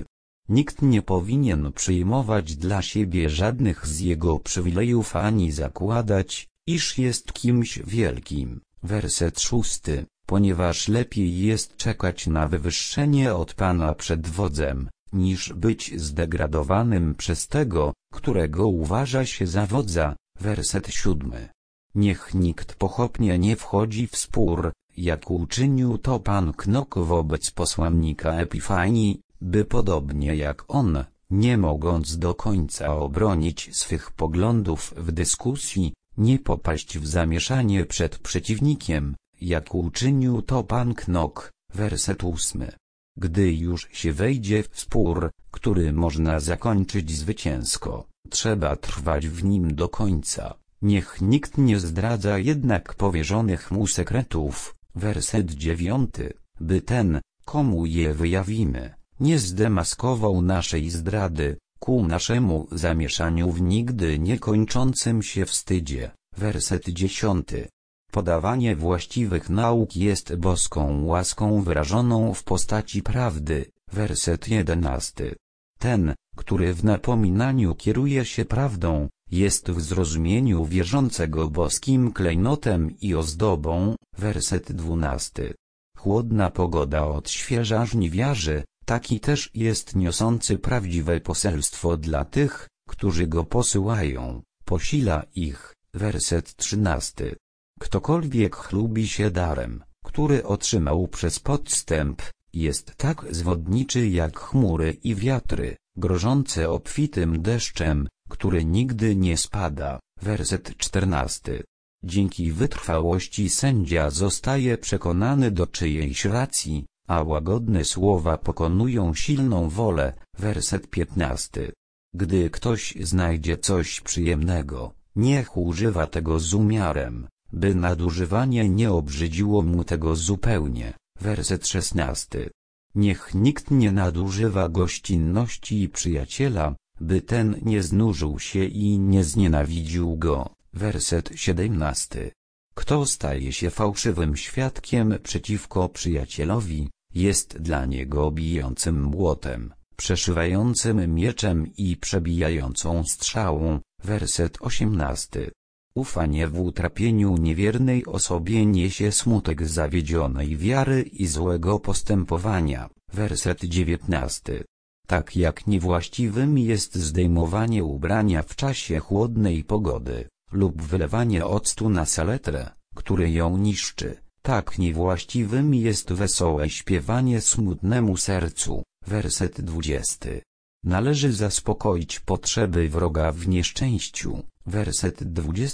Nikt nie powinien przyjmować dla siebie żadnych z jego przywilejów ani zakładać, iż jest kimś wielkim. Werset 6. Ponieważ lepiej jest czekać na wywyższenie od Pana przed wodzem, niż być zdegradowanym przez tego, którego uważa się za wodza. Werset 7. Niech nikt pochopnie nie wchodzi w spór, jak uczynił to pan Knok wobec posłannika Epifanii, by podobnie jak on, nie mogąc do końca obronić swych poglądów w dyskusji, nie popaść w zamieszanie przed przeciwnikiem, jak uczynił to pan Knok. Werset 8. Gdy już się wejdzie w spór, który można zakończyć zwycięsko, trzeba trwać w nim do końca. Niech nikt nie zdradza jednak powierzonych mu sekretów. Werset 9. By ten, komu je wyjawimy, nie zdemaskował naszej zdrady, ku naszemu zamieszaniu w nigdy niekończącym się wstydzie. Werset 10. Podawanie właściwych nauk jest boską łaską wyrażoną w postaci prawdy. Werset 11. Ten, który w napominaniu kieruje się prawdą, jest w zrozumieniu wierzącego boskim klejnotem i ozdobą. Werset 12. Chłodna pogoda odświeża żniwiarzy, taki też jest niosący prawdziwe poselstwo dla tych, którzy go posyłają, posila ich. Werset 13. Ktokolwiek chlubi się darem, który otrzymał przez podstęp, jest tak zwodniczy jak chmury i wiatry, grożące obfitym deszczem, który nigdy nie spada. Werset 14. Dzięki wytrwałości sędzia zostaje przekonany do czyjejś racji, a łagodne słowa pokonują silną wolę. Werset 15. Gdy ktoś znajdzie coś przyjemnego, niech używa tego z umiarem, by nadużywanie nie obrzydziło mu tego zupełnie. Werset 16. Niech nikt nie nadużywa gościnności przyjaciela, by ten nie znużył się i nie znienawidził go. Werset 17. Kto staje się fałszywym świadkiem przeciwko przyjacielowi, jest dla niego bijącym młotem, przeszywającym mieczem i przebijającą strzałą. Werset 18. Ufanie w utrapieniu niewiernej osobie niesie smutek zawiedzionej wiary i złego postępowania. Werset 19. Tak jak niewłaściwym jest zdejmowanie ubrania w czasie chłodnej pogody, lub wylewanie octu na saletrę, który ją niszczy, tak niewłaściwym jest wesołe śpiewanie smutnemu sercu. Werset 20. Należy zaspokoić potrzeby wroga w nieszczęściu. Werset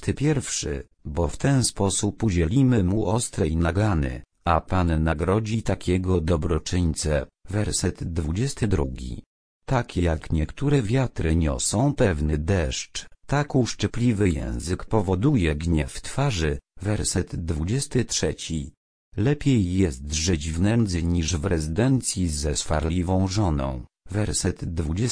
21. Bo w ten sposób udzielimy mu ostrej nagany, a Pan nagrodzi takiego dobroczyńcę. Werset 22. Tak jak niektóre wiatry niosą pewny deszcz, tak uszczypliwy język powoduje gniew twarzy. Werset 23. Lepiej jest żyć w nędzy niż w rezydencji ze swarliwą żoną. Werset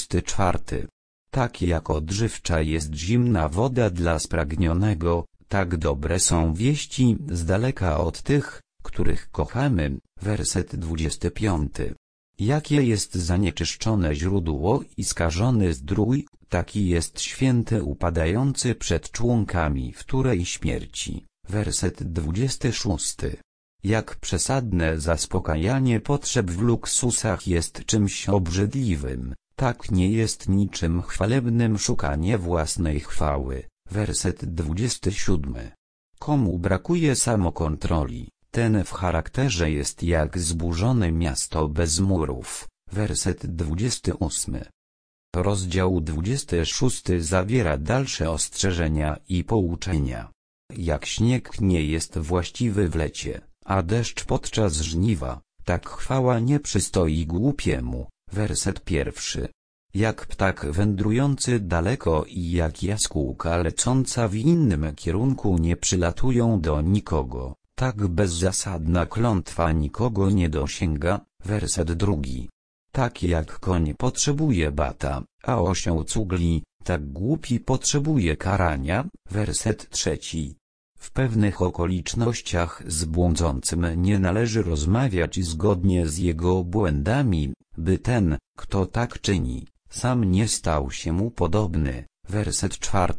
24. Tak jak odżywcza jest zimna woda dla spragnionego, tak dobre są wieści z daleka od tych, których kochamy. Werset 25. Jakie jest zanieczyszczone źródło i skażony zdrój, taki jest święty upadający przed członkami wtórej śmierci. Werset 26. Jak przesadne zaspokajanie potrzeb w luksusach jest czymś obrzydliwym, tak nie jest niczym chwalebnym szukanie własnej chwały. Werset 27. Komu brakuje samokontroli, ten w charakterze jest jak zburzone miasto bez murów. Werset 28. Rozdział 26 zawiera dalsze ostrzeżenia i pouczenia. Jak śnieg nie jest właściwy w lecie, a deszcz podczas żniwa, tak chwała nie przystoi głupiemu. Werset 1. Jak ptak wędrujący daleko i jak jaskółka lecąca w innym kierunku nie przylatują do nikogo, tak bezzasadna klątwa nikogo nie dosięga. Werset 2. Tak jak koń potrzebuje bata, a osioł cugli, tak głupi potrzebuje karania. Werset 3. W pewnych okolicznościach z błądzącym nie należy rozmawiać zgodnie z jego błędami. by ten, kto tak czyni, sam nie stał się mu podobny. Werset 4.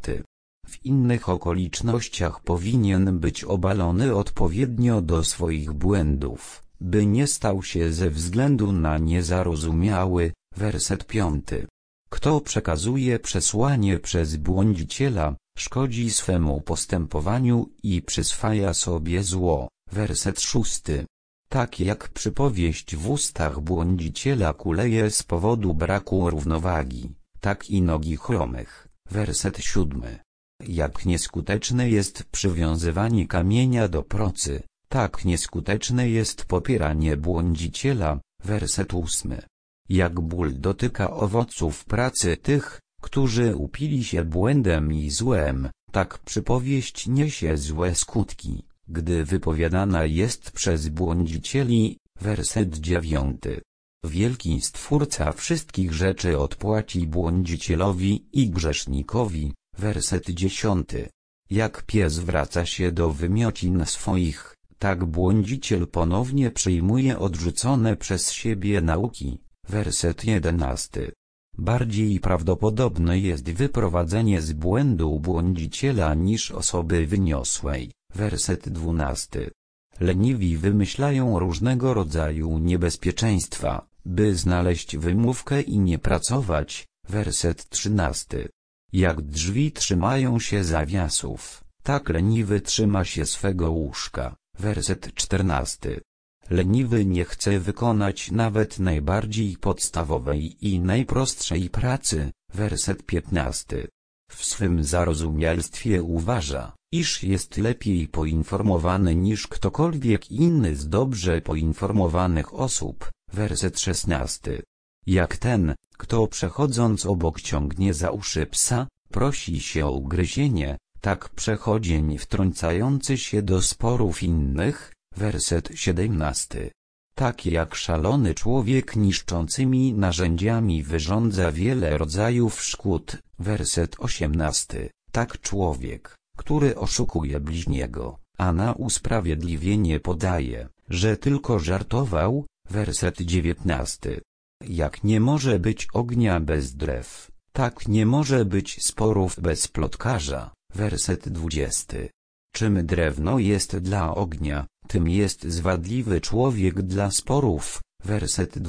W innych okolicznościach powinien być obalony odpowiednio do swoich błędów, by nie stał się ze względu na niezarozumiały. Werset 5. Kto przekazuje przesłanie przez błądziciela, szkodzi swemu postępowaniu i przyswaja sobie zło. Werset 6. Tak jak przypowieść w ustach błądziciela kuleje z powodu braku równowagi, tak i nogi chromych. Werset 7. Jak nieskuteczne jest przywiązywanie kamienia do procy, tak nieskuteczne jest popieranie błądziciela. Werset 8. Jak ból dotyka owoców pracy tych, którzy upili się błędem i złem, tak przypowieść niesie złe skutki, gdy wypowiadana jest przez błądzicieli. Werset 9. Wielki Stwórca wszystkich rzeczy odpłaci błądzicielowi i grzesznikowi. Werset 10. Jak pies wraca się do wymiocin swoich, tak błądziciel ponownie przyjmuje odrzucone przez siebie nauki. Werset 11. Bardziej prawdopodobne jest wyprowadzenie z błędu błądziciela niż osoby wyniosłej. Werset 12. Leniwi wymyślają różnego rodzaju niebezpieczeństwa, by znaleźć wymówkę i nie pracować. Werset 13. Jak drzwi trzymają się zawiasów, tak leniwy trzyma się swego łóżka. Werset 14. Leniwy nie chce wykonać nawet najbardziej podstawowej i najprostszej pracy. Werset 15. W swym zarozumialstwie uważa, iż jest lepiej poinformowany niż ktokolwiek inny z dobrze poinformowanych osób. Werset 16. Jak ten, kto przechodząc obok ciągnie za uszy psa, prosi się o ugryzienie, tak przechodzień wtrącający się do sporów innych. Werset 17. Tak jak szalony człowiek niszczącymi narzędziami wyrządza wiele rodzajów szkód. Werset 18. Tak człowiek, który oszukuje bliźniego, a na usprawiedliwienie podaje, że tylko żartował. Werset 19. Jak nie może być ognia bez drew, tak nie może być sporów bez plotkarza. Werset 20. Czym drewno jest dla ognia, tym jest zwadliwy człowiek dla sporów. Werset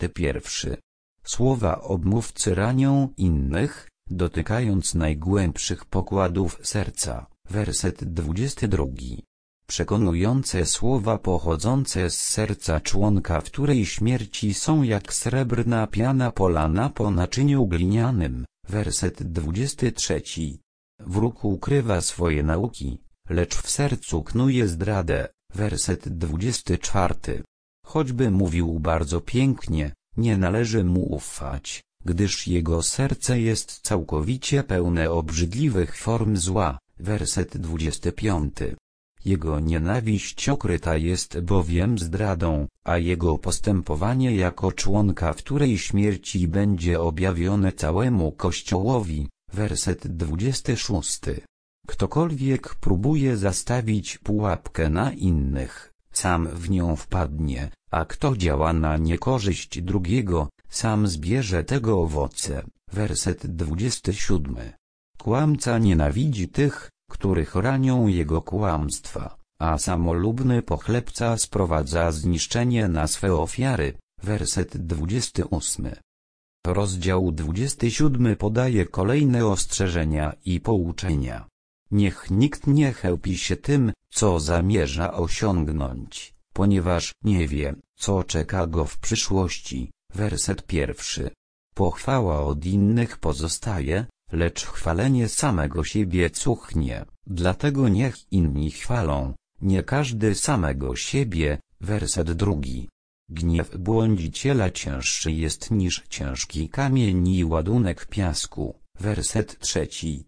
21. Słowa obmówcy ranią innych, dotykając najgłębszych pokładów serca. Werset 22. Przekonujące słowa pochodzące z serca członka wtórej śmierci są jak srebrna piana polana po naczyniu glinianym. Werset 23. Wróg ukrywa swoje nauki, lecz w sercu knuje zdradę. Werset 24. Choćby mówił bardzo pięknie, nie należy mu ufać, gdyż jego serce jest całkowicie pełne obrzydliwych form zła. Werset 25. Jego nienawiść okryta jest bowiem zdradą, a jego postępowanie jako członka wtórej śmierci będzie objawione całemu Kościołowi. Werset 26. Ktokolwiek próbuje zastawić pułapkę na innych, sam w nią wpadnie, a kto działa na niekorzyść drugiego, sam zbierze tego owoce. Werset 27. Kłamca nienawidzi tych, których ranią jego kłamstwa, a samolubny pochlebca sprowadza zniszczenie na swe ofiary. Werset 28. Rozdział 27 podaje kolejne ostrzeżenia i pouczenia. Niech nikt nie chełpi się tym, co zamierza osiągnąć, ponieważ nie wie, co czeka go w przyszłości. Werset 1. Pochwała od innych pozostaje, lecz chwalenie samego siebie cuchnie, dlatego niech inni chwalą, nie każdy samego siebie. Werset 2. Gniew błądziciela cięższy jest niż ciężki kamień i ładunek piasku. Werset 3.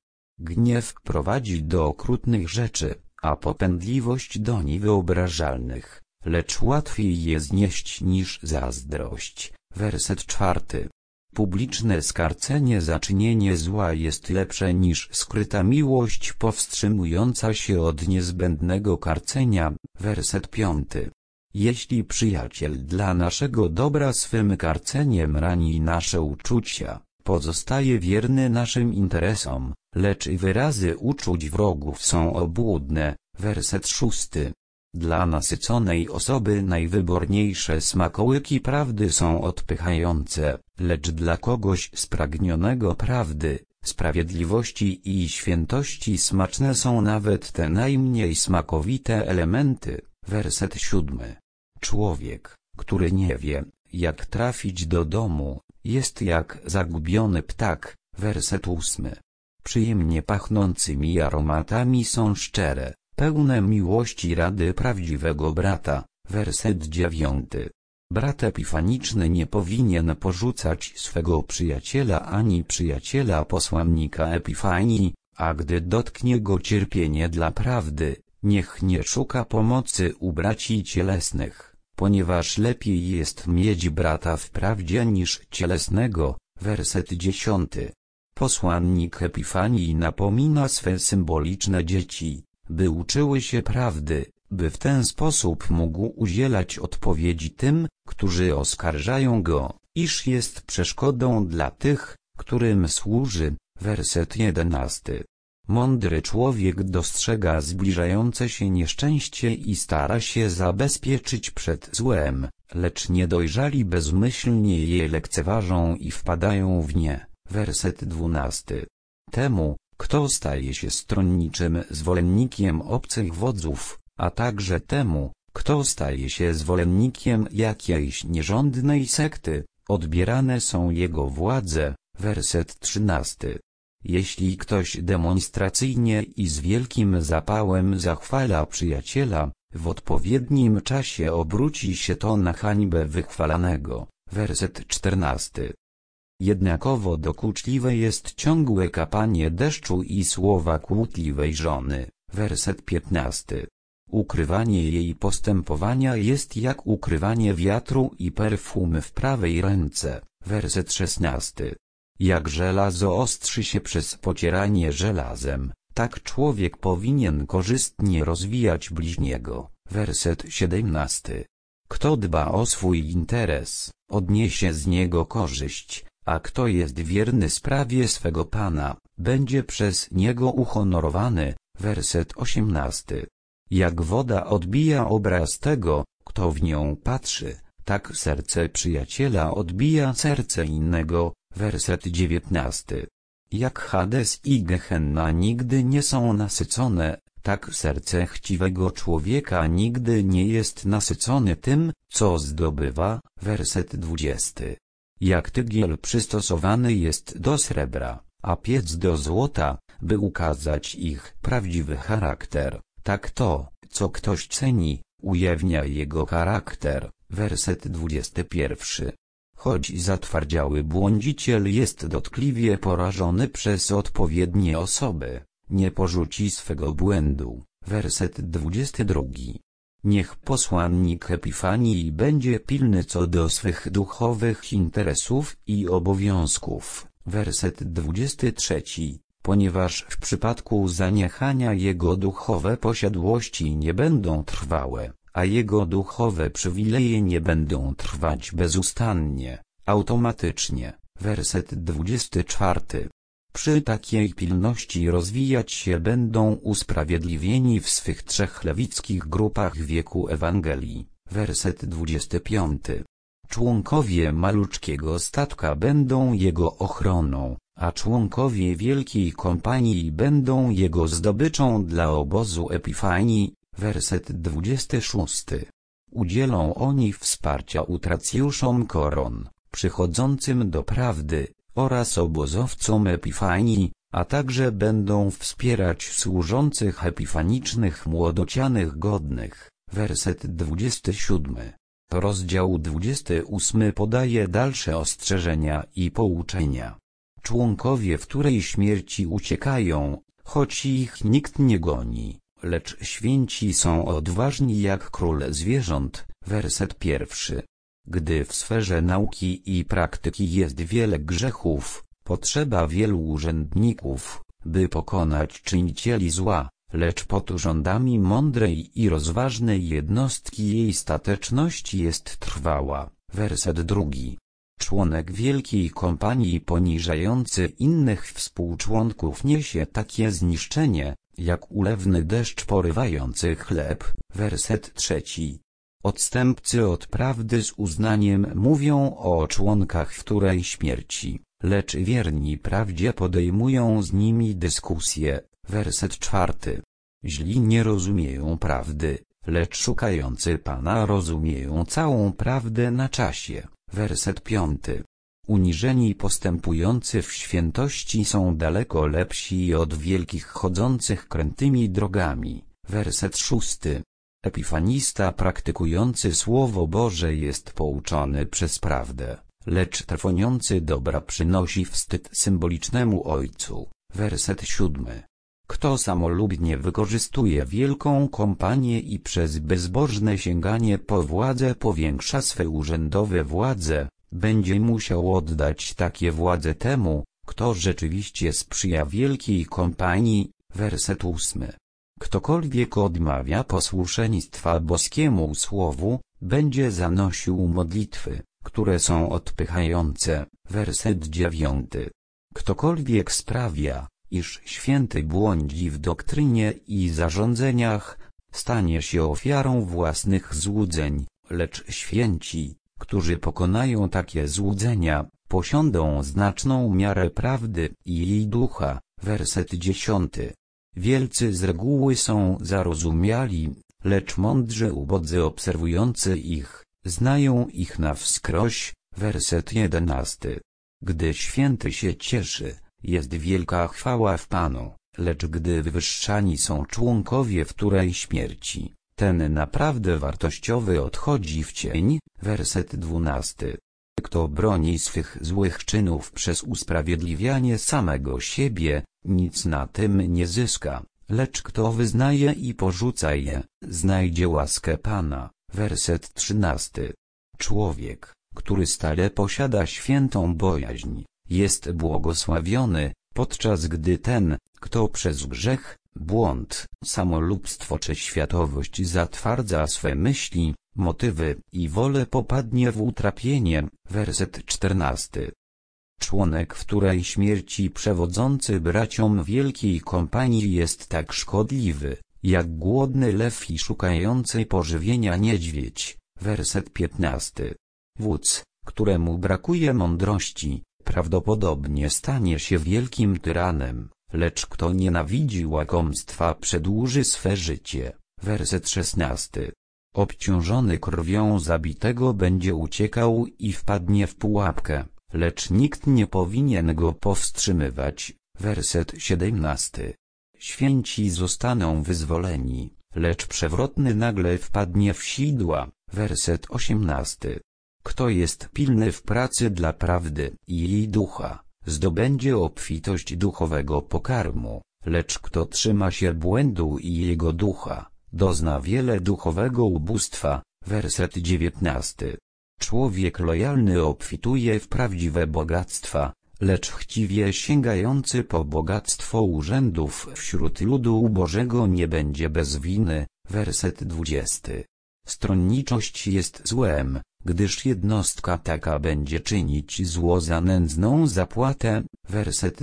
Gniew prowadzi do okrutnych rzeczy, a popędliwość do niewyobrażalnych, lecz łatwiej je znieść niż zazdrość. Werset 4. Publiczne skarcenie za czynienie zła jest lepsze niż skryta miłość powstrzymująca się od niezbędnego karcenia. Werset 5. Jeśli przyjaciel dla naszego dobra swym karceniem rani nasze uczucia, pozostaje wierny naszym interesom, lecz wyrazy uczuć wrogów są obłudne. Werset 6. Dla nasyconej osoby najwyborniejsze smakołyki prawdy są odpychające, lecz dla kogoś spragnionego prawdy, sprawiedliwości i świętości smaczne są nawet te najmniej smakowite elementy. Werset 7. Człowiek, który nie wie, jak trafić do domu, jest jak zagubiony ptak. Werset 8. Przyjemnie pachnącymi aromatami są szczere, pełne miłości rady prawdziwego brata. Werset 9. Brat epifaniczny nie powinien porzucać swego przyjaciela ani przyjaciela posłannika Epifanii, a gdy dotknie go cierpienie dla prawdy, niech nie szuka pomocy u braci cielesnych, ponieważ lepiej jest mieć brata w prawdzie niż cielesnego. Werset 10. Posłannik Epifanii napomina swe symboliczne dzieci, by uczyły się prawdy, by w ten sposób mógł udzielać odpowiedzi tym, którzy oskarżają go, iż jest przeszkodą dla tych, którym służy. Werset 11. Mądry człowiek dostrzega zbliżające się nieszczęście i stara się zabezpieczyć przed złem, lecz niedojrzali bezmyślnie je lekceważą i wpadają w nie. Werset 12. Temu, kto staje się stronniczym zwolennikiem obcych wodzów, a także temu, kto staje się zwolennikiem jakiejś nierządnej sekty, odbierane są jego władze. Werset 13. Jeśli ktoś demonstracyjnie i z wielkim zapałem zachwala przyjaciela, w odpowiednim czasie obróci się to na hańbę wychwalanego. Werset 14. Jednakowo dokuczliwe jest ciągłe kapanie deszczu i słowa kłótliwej żony. Werset 15. Ukrywanie jej postępowania jest jak ukrywanie wiatru i perfumy w prawej ręce. Werset 16. Jak żelazo ostrzy się przez pocieranie żelazem, tak człowiek powinien korzystnie rozwijać bliźniego. Werset 17. Kto dba o swój interes, odniesie z niego korzyść, a kto jest wierny sprawie swego Pana, będzie przez niego uhonorowany. Werset 18. Jak woda odbija obraz tego, kto w nią patrzy, tak serce przyjaciela odbija serce innego. Werset 19. Jak Hades i Gehenna nigdy nie są nasycone, tak serce chciwego człowieka nigdy nie jest nasycone tym, co zdobywa. Werset 20. Jak tygiel przystosowany jest do srebra, a piec do złota, by ukazać ich prawdziwy charakter, tak to, co ktoś ceni, ujawnia jego charakter. Werset 21. Choć zatwardziały błądziciel jest dotkliwie porażony przez odpowiednie osoby, nie porzuci swego błędu. Werset 22. Niech posłannik Epifanii będzie pilny co do swych duchowych interesów i obowiązków. Werset 23. Ponieważ w przypadku zaniechania jego duchowe posiadłości nie będą trwałe, a jego duchowe przywileje nie będą trwać bezustannie, automatycznie. Werset 24. Przy takiej pilności rozwijać się będą usprawiedliwieni w swych 3 lewickich grupach wieku Ewangelii. Werset 25. Członkowie maluczkiego statka będą jego ochroną, a członkowie wielkiej kompanii będą jego zdobyczą dla obozu Epifanii. Werset 26. Udzielą oni wsparcia utracjuszom koron, przychodzącym do prawdy, oraz obozowcom Epifanii, a także będą wspierać służących epifanicznych młodocianych godnych. Werset 27. Rozdział 28 podaje dalsze ostrzeżenia i pouczenia. Członkowie w której śmierci uciekają, choć ich nikt nie goni, lecz święci są odważni jak król zwierząt. Werset 1. Gdy w sferze nauki i praktyki jest wiele grzechów, potrzeba wielu urzędników, by pokonać czynicieli zła, lecz pod rządami mądrej i rozważnej jednostki jej stateczność jest trwała. Werset 2. Członek wielkiej kompanii poniżający innych współczłonków niesie takie zniszczenie, jak ulewny deszcz porywający chleb. Werset 3. Odstępcy od prawdy z uznaniem mówią o członkach wtórej śmierci, lecz wierni prawdzie podejmują z nimi dyskusję. Werset 4. Źli nie rozumieją prawdy, lecz szukający Pana rozumieją całą prawdę na czasie. Werset 5. Uniżeni postępujący w świętości są daleko lepsi od wielkich chodzących krętymi drogami. Werset 6. Epifanista praktykujący Słowo Boże jest pouczony przez prawdę, lecz trwoniący dobra przynosi wstyd symbolicznemu ojcu. Werset 7. Kto samolubnie wykorzystuje wielką kompanię i przez bezbożne sięganie po władzę powiększa swe urzędowe władze, będzie musiał oddać takie władze temu, kto rzeczywiście sprzyja wielkiej kompanii. Werset 8. Ktokolwiek odmawia posłuszeństwa boskiemu słowu, będzie zanosił modlitwy, które są odpychające. Werset 9. Ktokolwiek sprawia, iż święty błądzi w doktrynie i zarządzeniach, stanie się ofiarą własnych złudzeń, lecz święci, którzy pokonają takie złudzenia, posiądą znaczną miarę prawdy i jej ducha. Werset 10. Wielcy z reguły są zarozumiali, lecz mądrzy ubodzy obserwujący ich, znają ich na wskroś. Werset 11. Gdy święty się cieszy, jest wielka chwała w Panu, lecz gdy wywyższani są członkowie wtórej śmierci, ten naprawdę wartościowy odchodzi w cień. Werset 12. Kto broni swych złych czynów przez usprawiedliwianie samego siebie, nic na tym nie zyska, lecz kto wyznaje i porzuca je, znajdzie łaskę Pana. Werset 13. Człowiek, który stale posiada świętą bojaźń, jest błogosławiony, podczas gdy ten, kto przez grzech, błąd, samolubstwo czy światowość zatwardza swe myśli, motywy i wolę, popadnie w utrapienie. Werset 14. Członek wtórej śmierci przewodzący braciom wielkiej kompanii jest tak szkodliwy, jak głodny lew i szukający pożywienia niedźwiedź. Werset 15. Wódz, któremu brakuje mądrości, prawdopodobnie stanie się wielkim tyranem, lecz kto nienawidzi łakomstwa przedłuży swe życie. Werset 16. Obciążony krwią zabitego będzie uciekał i wpadnie w pułapkę, lecz nikt nie powinien go powstrzymywać. Werset 17. Święci zostaną wyzwoleni, lecz przewrotny nagle wpadnie w sidła. Werset 18. Kto jest pilny w pracy dla prawdy i jej ducha, zdobędzie obfitość duchowego pokarmu, lecz kto trzyma się błędu i jego ducha, dozna wiele duchowego ubóstwa. Werset 19. Człowiek lojalny obfituje w prawdziwe bogactwa, lecz chciwie sięgający po bogactwo urzędów wśród ludu Bożego nie będzie bez winy. Werset 20. Stronniczość jest złem, gdyż jednostka taka będzie czynić zło za nędzną zapłatę. Werset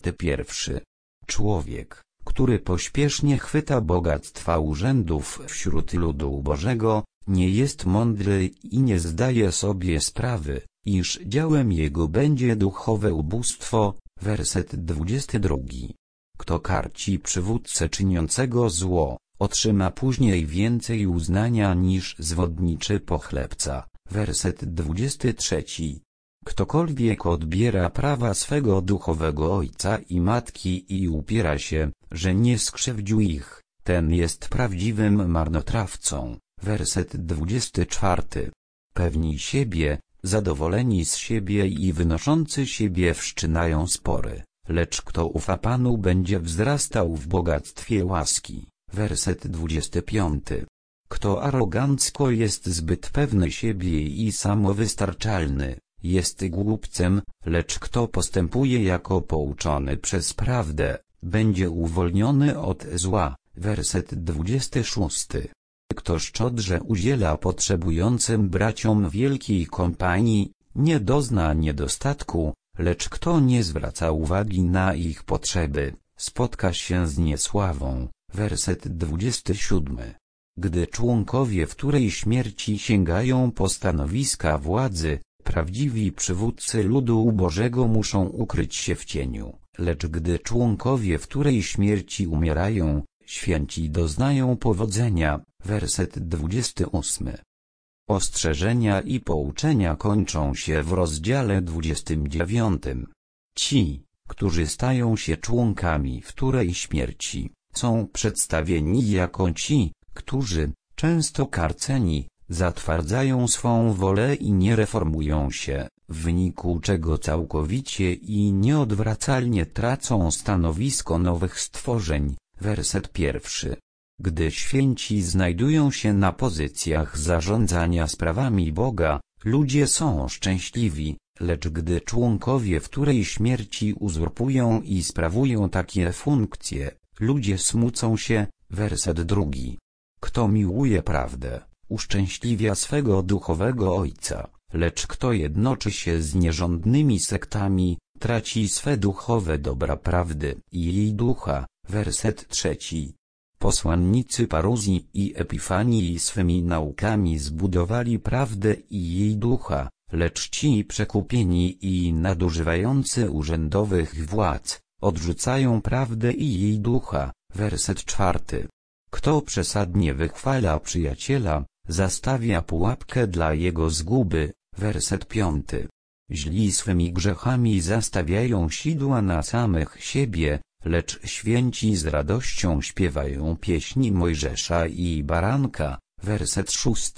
21. Człowiek, który pośpiesznie chwyta bogactwa urzędów wśród ludu Bożego, nie jest mądry i nie zdaje sobie sprawy, iż działem jego będzie duchowe ubóstwo. Werset 22. Kto karci przywódcę czyniącego zło, otrzyma później więcej uznania niż zwodniczy pochlebca. Werset 23. Ktokolwiek odbiera prawa swego duchowego ojca i matki i upiera się, że nie skrzywdził ich, ten jest prawdziwym marnotrawcą. Werset 24. Pewni siebie, zadowoleni z siebie i wynoszący siebie wszczynają spory, lecz kto ufa Panu będzie wzrastał w bogactwie łaski. Werset 25. Kto arogancko jest zbyt pewny siebie i samowystarczalny, jest głupcem, lecz kto postępuje jako pouczony przez prawdę, będzie uwolniony od zła. werset 26. Kto szczodrze udziela potrzebującym braciom wielkiej kompanii, nie dozna niedostatku, lecz kto nie zwraca uwagi na ich potrzeby, spotka się z niesławą, werset 27. Gdy członkowie wtórej śmierci sięgają po stanowiska władzy, prawdziwi przywódcy ludu Bożego muszą ukryć się w cieniu, lecz gdy członkowie wtórej śmierci umierają, święci doznają powodzenia, werset 28. Ostrzeżenia i pouczenia kończą się w rozdziale 29. Ci, którzy stają się członkami wtórej śmierci, są przedstawieni jako ci, którzy, często karceni, zatwardzają swą wolę i nie reformują się, w wyniku czego całkowicie i nieodwracalnie tracą stanowisko nowych stworzeń, werset 1. Gdy święci znajdują się na pozycjach zarządzania sprawami Boga, ludzie są szczęśliwi, lecz gdy członkowie wtórej śmierci uzurpują i sprawują takie funkcje, ludzie smucą się, werset 2. Kto miłuje prawdę, uszczęśliwia swego duchowego ojca, lecz kto jednoczy się z nierządnymi sektami, traci swe duchowe dobra prawdy i jej ducha, werset 3. Posłannicy paruzji i Epifanii swymi naukami zbudowali prawdę i jej ducha, lecz ci przekupieni i nadużywający urzędowych władz, odrzucają prawdę i jej ducha, werset 4. Kto przesadnie wychwala przyjaciela, zastawia pułapkę dla jego zguby, werset 5. Źli swymi grzechami zastawiają sidła na samych siebie, lecz święci z radością śpiewają pieśni Mojżesza i Baranka, werset 6.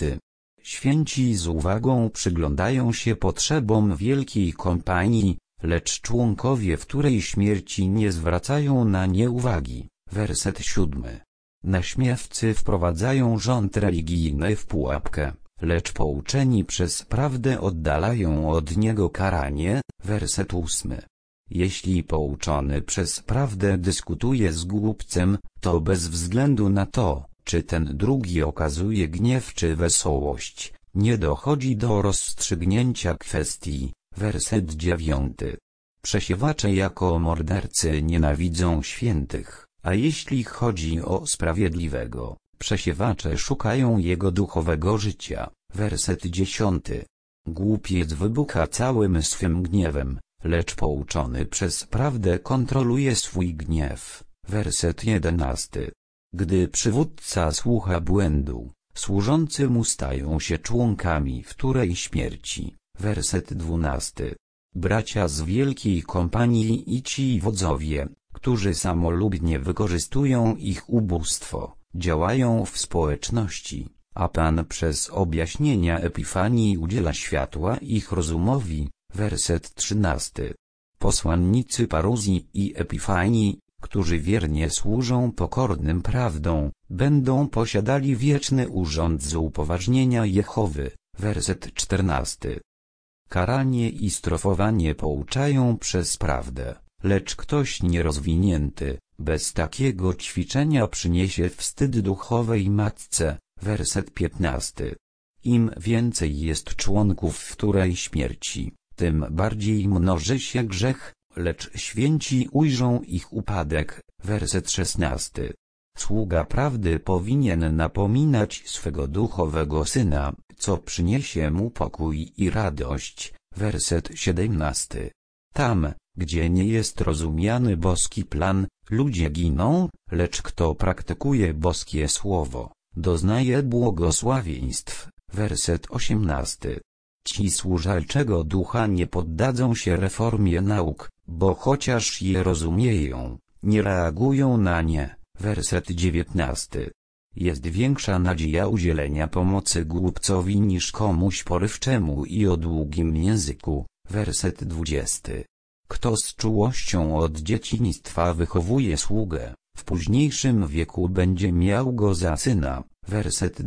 Święci z uwagą przyglądają się potrzebom wielkiej kompanii, lecz członkowie wtórej śmierci nie zwracają na nie uwagi, werset 7. Naśmiewcy wprowadzają rząd religijny w pułapkę, lecz pouczeni przez prawdę oddalają od niego karanie, werset 8. Jeśli pouczony przez prawdę dyskutuje z głupcem, to bez względu na to, czy ten drugi okazuje gniew czy wesołość, nie dochodzi do rozstrzygnięcia kwestii, werset 9. Przesiewacze jako mordercy nienawidzą świętych, a jeśli chodzi o sprawiedliwego, przesiewacze szukają jego duchowego życia, werset 10. Głupiec wybucha całym swym gniewem, lecz pouczony przez prawdę kontroluje swój gniew, werset 11. Gdy przywódca słucha błędu, służący mu stają się członkami wtórej śmierci, werset 12. Bracia z wielkiej kompanii i ci wodzowie, którzy samolubnie wykorzystują ich ubóstwo, działają w społeczności, a Pan przez objaśnienia Epifanii udziela światła ich rozumowi, werset 13. Posłannicy paruzji i Epifanii, którzy wiernie służą pokornym prawdą, będą posiadali wieczny urząd z upoważnienia Jehowy, werset 14. Karanie i strofowanie pouczają przez prawdę, lecz ktoś nierozwinięty, bez takiego ćwiczenia przyniesie wstyd duchowej matce, werset 15. Im więcej jest członków wtórej śmierci, tym bardziej mnoży się grzech, lecz święci ujrzą ich upadek, werset 16. Sługa prawdy powinien napominać swego duchowego syna, co przyniesie mu pokój i radość, werset 17. Tam, gdzie nie jest rozumiany boski plan, ludzie giną, lecz kto praktykuje boskie słowo, doznaje błogosławieństw, werset 18. Ci służalczego ducha nie poddadzą się reformie nauk, bo chociaż je rozumieją, nie reagują na nie, werset 19. Jest większa nadzieja udzielenia pomocy głupcowi niż komuś porywczemu i o długim języku, werset 20. Kto z czułością od dzieciństwa wychowuje sługę, w późniejszym wieku będzie miał go za syna, werset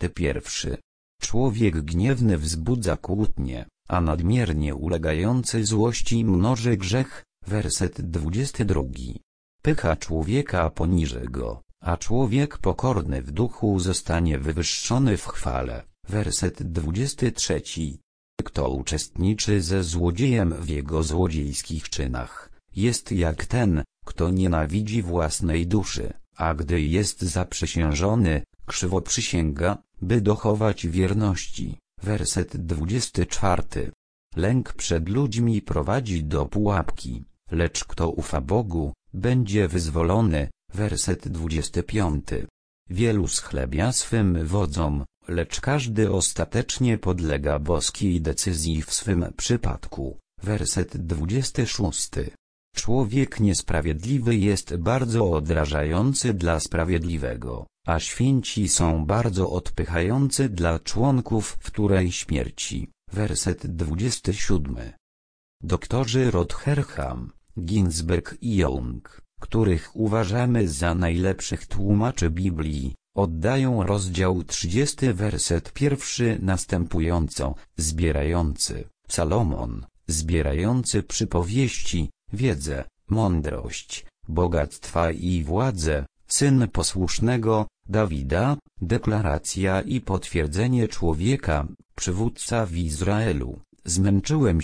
21. Człowiek gniewny wzbudza kłótnie, a nadmiernie ulegający złości mnoży grzech, werset 22. Pycha człowieka poniży go, a człowiek pokorny w duchu zostanie wywyższony w chwale. Werset 23. Kto uczestniczy ze złodziejem w jego złodziejskich czynach, jest jak ten, kto nienawidzi własnej duszy, a gdy jest zaprzysiężony, krzywo przysięga, by dochować wierności. Werset 24. Lęk przed ludźmi prowadzi do pułapki, lecz kto ufa Bogu, będzie wyzwolony. Werset 25. Wielu schlebia swym wodzom, lecz każdy ostatecznie podlega boskiej decyzji w swym przypadku. Werset 26. Człowiek niesprawiedliwy jest bardzo odrażający dla sprawiedliwego, a święci są bardzo odpychający dla członków wtórej śmierci. Werset 27. Doktorzy Rotherham, Ginsberg i Young, których uważamy za najlepszych tłumaczy Biblii, oddają rozdział 30 werset 1 następująco: zbierający, Salomon, zbierający przypowieści, wiedzę, mądrość, bogactwa i władzę, syn posłusznego, Dawida, deklaracja i potwierdzenie człowieka, przywódca w Izraelu. Zmęczyłem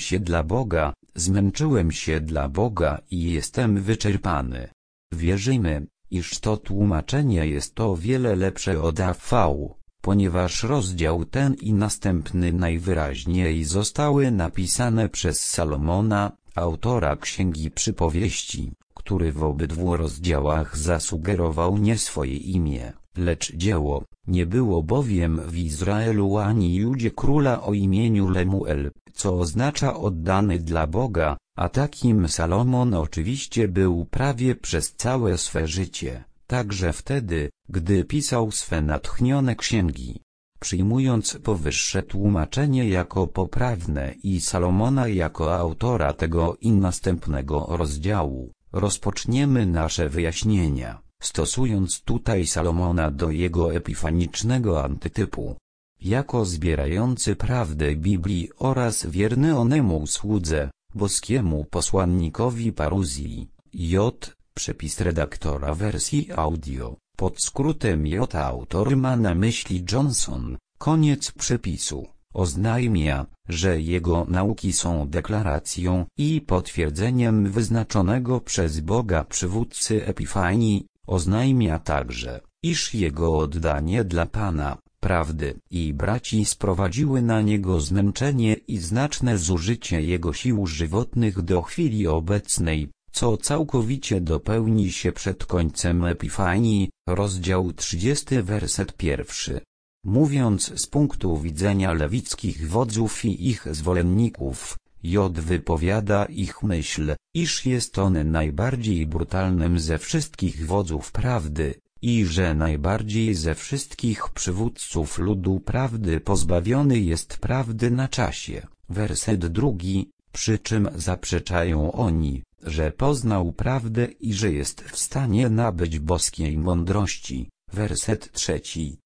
się dla Boga i jestem wyczerpany. Wierzymy, iż to tłumaczenie jest o wiele lepsze od AV, ponieważ rozdział ten i następny najwyraźniej zostały napisane przez Salomona, autora Księgi Przypowieści, który w obydwu rozdziałach zasugerował nie swoje imię, lecz dzieło. Nie było bowiem w Izraelu ani Judzie króla o imieniu Lemuel, co oznacza oddany dla Boga, a takim Salomon oczywiście był prawie przez całe swe życie, także wtedy, gdy pisał swe natchnione księgi. Przyjmując powyższe tłumaczenie jako poprawne i Salomona jako autora tego i następnego rozdziału, rozpoczniemy nasze wyjaśnienia, stosując tutaj Salomona do jego epifanicznego antytypu. Jako zbierający prawdę Biblii oraz wierny onemu słudze, boskiemu posłannikowi paruzji, J. Przepis redaktora wersji audio, pod skrótem J. Autor ma na myśli Johnson, koniec przepisu. Oznajmia, że jego nauki są deklaracją i potwierdzeniem wyznaczonego przez Boga przywódcy Epifanii. Oznajmia także, iż jego oddanie dla Pana, prawdy i braci sprowadziły na niego zmęczenie i znaczne zużycie jego sił żywotnych do chwili obecnej, co całkowicie dopełni się przed końcem Epifanii, rozdział 30 werset 1. Mówiąc z punktu widzenia lewickich wodzów i ich zwolenników, J wypowiada ich myśl, iż jest on najbardziej brutalnym ze wszystkich wodzów prawdy, i że najbardziej ze wszystkich przywódców ludu prawdy pozbawiony jest prawdy na czasie. Werset 2, przy czym zaprzeczają oni, że poznał prawdę i że jest w stanie nabyć boskiej mądrości. Werset 3.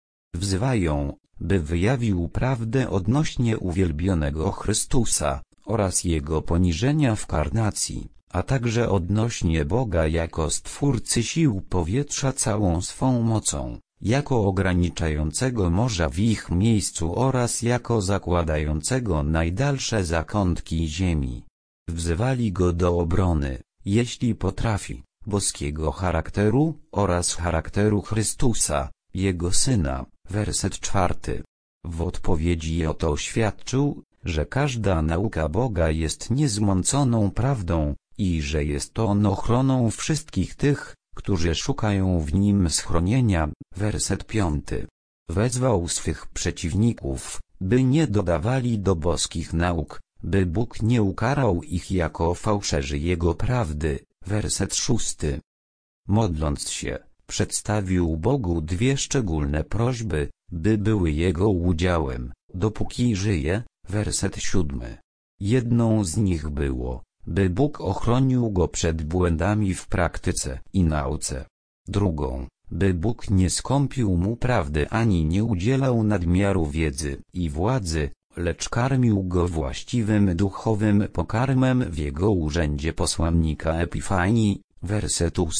Wzywają, by wyjawił prawdę odnośnie uwielbionego Chrystusa oraz jego poniżenia w karnacji, a także odnośnie Boga jako Stwórcy sił powietrza całą swą mocą, jako ograniczającego morza w ich miejscu oraz jako zakładającego najdalsze zakątki ziemi. Wzywali go do obrony, jeśli potrafi, boskiego charakteru oraz charakteru Chrystusa, jego Syna. Werset 4. W odpowiedzi o to świadczył, że każda nauka Boga jest niezmąconą prawdą i że jest on ochroną wszystkich tych, którzy szukają w nim schronienia. Werset 5. Wezwał swych przeciwników, by nie dodawali do boskich nauk, by Bóg nie ukarał ich jako fałszerzy jego prawdy. Werset 6. Modląc się, przedstawił Bogu dwie szczególne prośby, by były jego udziałem, dopóki żyje. Werset 7. Jedną z nich było, by Bóg ochronił go przed błędami w praktyce i nauce. Drugą, by Bóg nie skąpił mu prawdy ani nie udzielał nadmiaru wiedzy i władzy, lecz karmił go właściwym duchowym pokarmem w jego urzędzie posłannika Epifanii. Werset 8.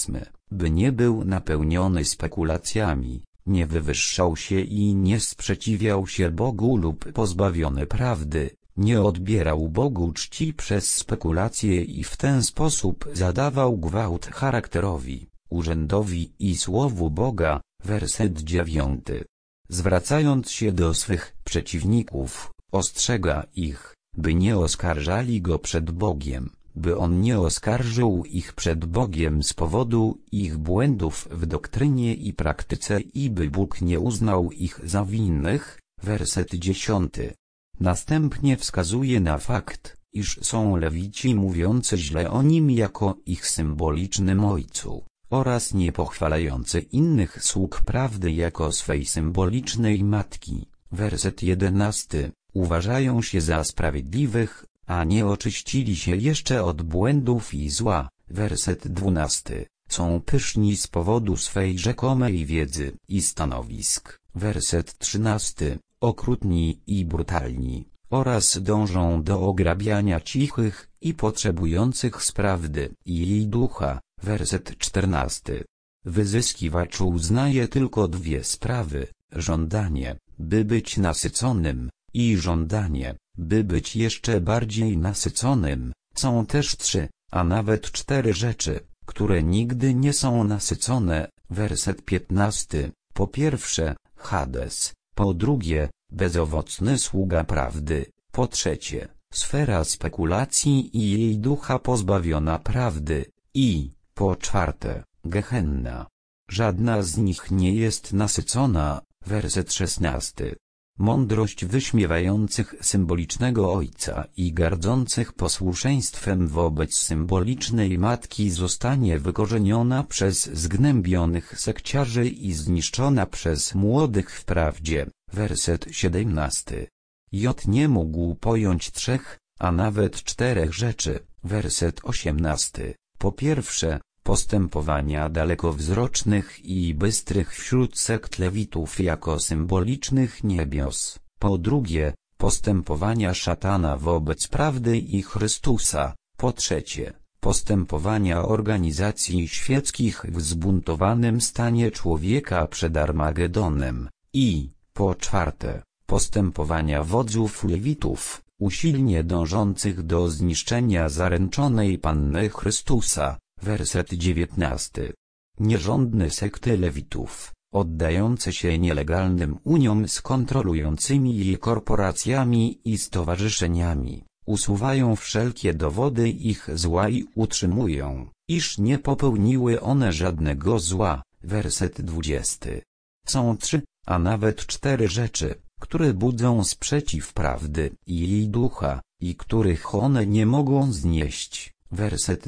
by nie był napełniony spekulacjami, nie wywyższał się i nie sprzeciwiał się Bogu lub pozbawiony prawdy, nie odbierał Bogu czci przez spekulacje i w ten sposób zadawał gwałt charakterowi, urzędowi i słowu Boga. Werset 9. Zwracając się do swych przeciwników, ostrzega ich, by nie oskarżali go przed Bogiem, by on nie oskarżył ich przed Bogiem z powodu ich błędów w doktrynie i praktyce i by Bóg nie uznał ich za winnych. Werset 10. Następnie wskazuje na fakt, iż są Lewici mówiący źle o nim jako ich symbolicznym ojcu, oraz nie pochwalający innych sług prawdy jako swej symbolicznej matki. Werset 11. Uważają się za sprawiedliwych, a nie oczyścili się jeszcze od błędów i zła. Werset 12. Są pyszni z powodu swej rzekomej wiedzy i stanowisk. Werset 13. Okrutni i brutalni, oraz dążą do ograbiania cichych i potrzebujących z prawdy i jej ducha. Werset 14. Wyzyskiwacz uznaje tylko dwie sprawy: żądanie, by być nasyconym, i żądanie, by być jeszcze bardziej nasyconym. Są też trzy, a nawet cztery rzeczy, które nigdy nie są nasycone. Werset 15. Po pierwsze, Hades, po drugie, bezowocny sługa prawdy, po trzecie, sfera spekulacji i jej ducha pozbawiona prawdy, i, po czwarte, Gehenna. Żadna z nich nie jest nasycona. Werset 16. Mądrość wyśmiewających symbolicznego ojca i gardzących posłuszeństwem wobec symbolicznej matki zostanie wykorzeniona przez zgnębionych sekciarzy i zniszczona przez młodych w prawdzie. Werset 17. Jot nie mógł pojąć trzech, a nawet czterech rzeczy. Werset 18. Po pierwsze, postępowania dalekowzrocznych i bystrych wśród sekt Lewitów jako symbolicznych niebios. Po drugie, postępowania szatana wobec prawdy i Chrystusa. Po trzecie, postępowania organizacji świeckich w zbuntowanym stanie człowieka przed Armagedonem. I, po czwarte, postępowania wodzów Lewitów, usilnie dążących do zniszczenia zaręczonej Panny Chrystusa. Werset 19. Nierządne sekty Lewitów, oddające się nielegalnym uniom z kontrolującymi je korporacjami i stowarzyszeniami, usuwają wszelkie dowody ich zła i utrzymują, iż nie popełniły one żadnego zła. Werset 20. Są trzy, a nawet cztery rzeczy, które budzą sprzeciw prawdy i jej ducha, i których one nie mogą znieść. Werset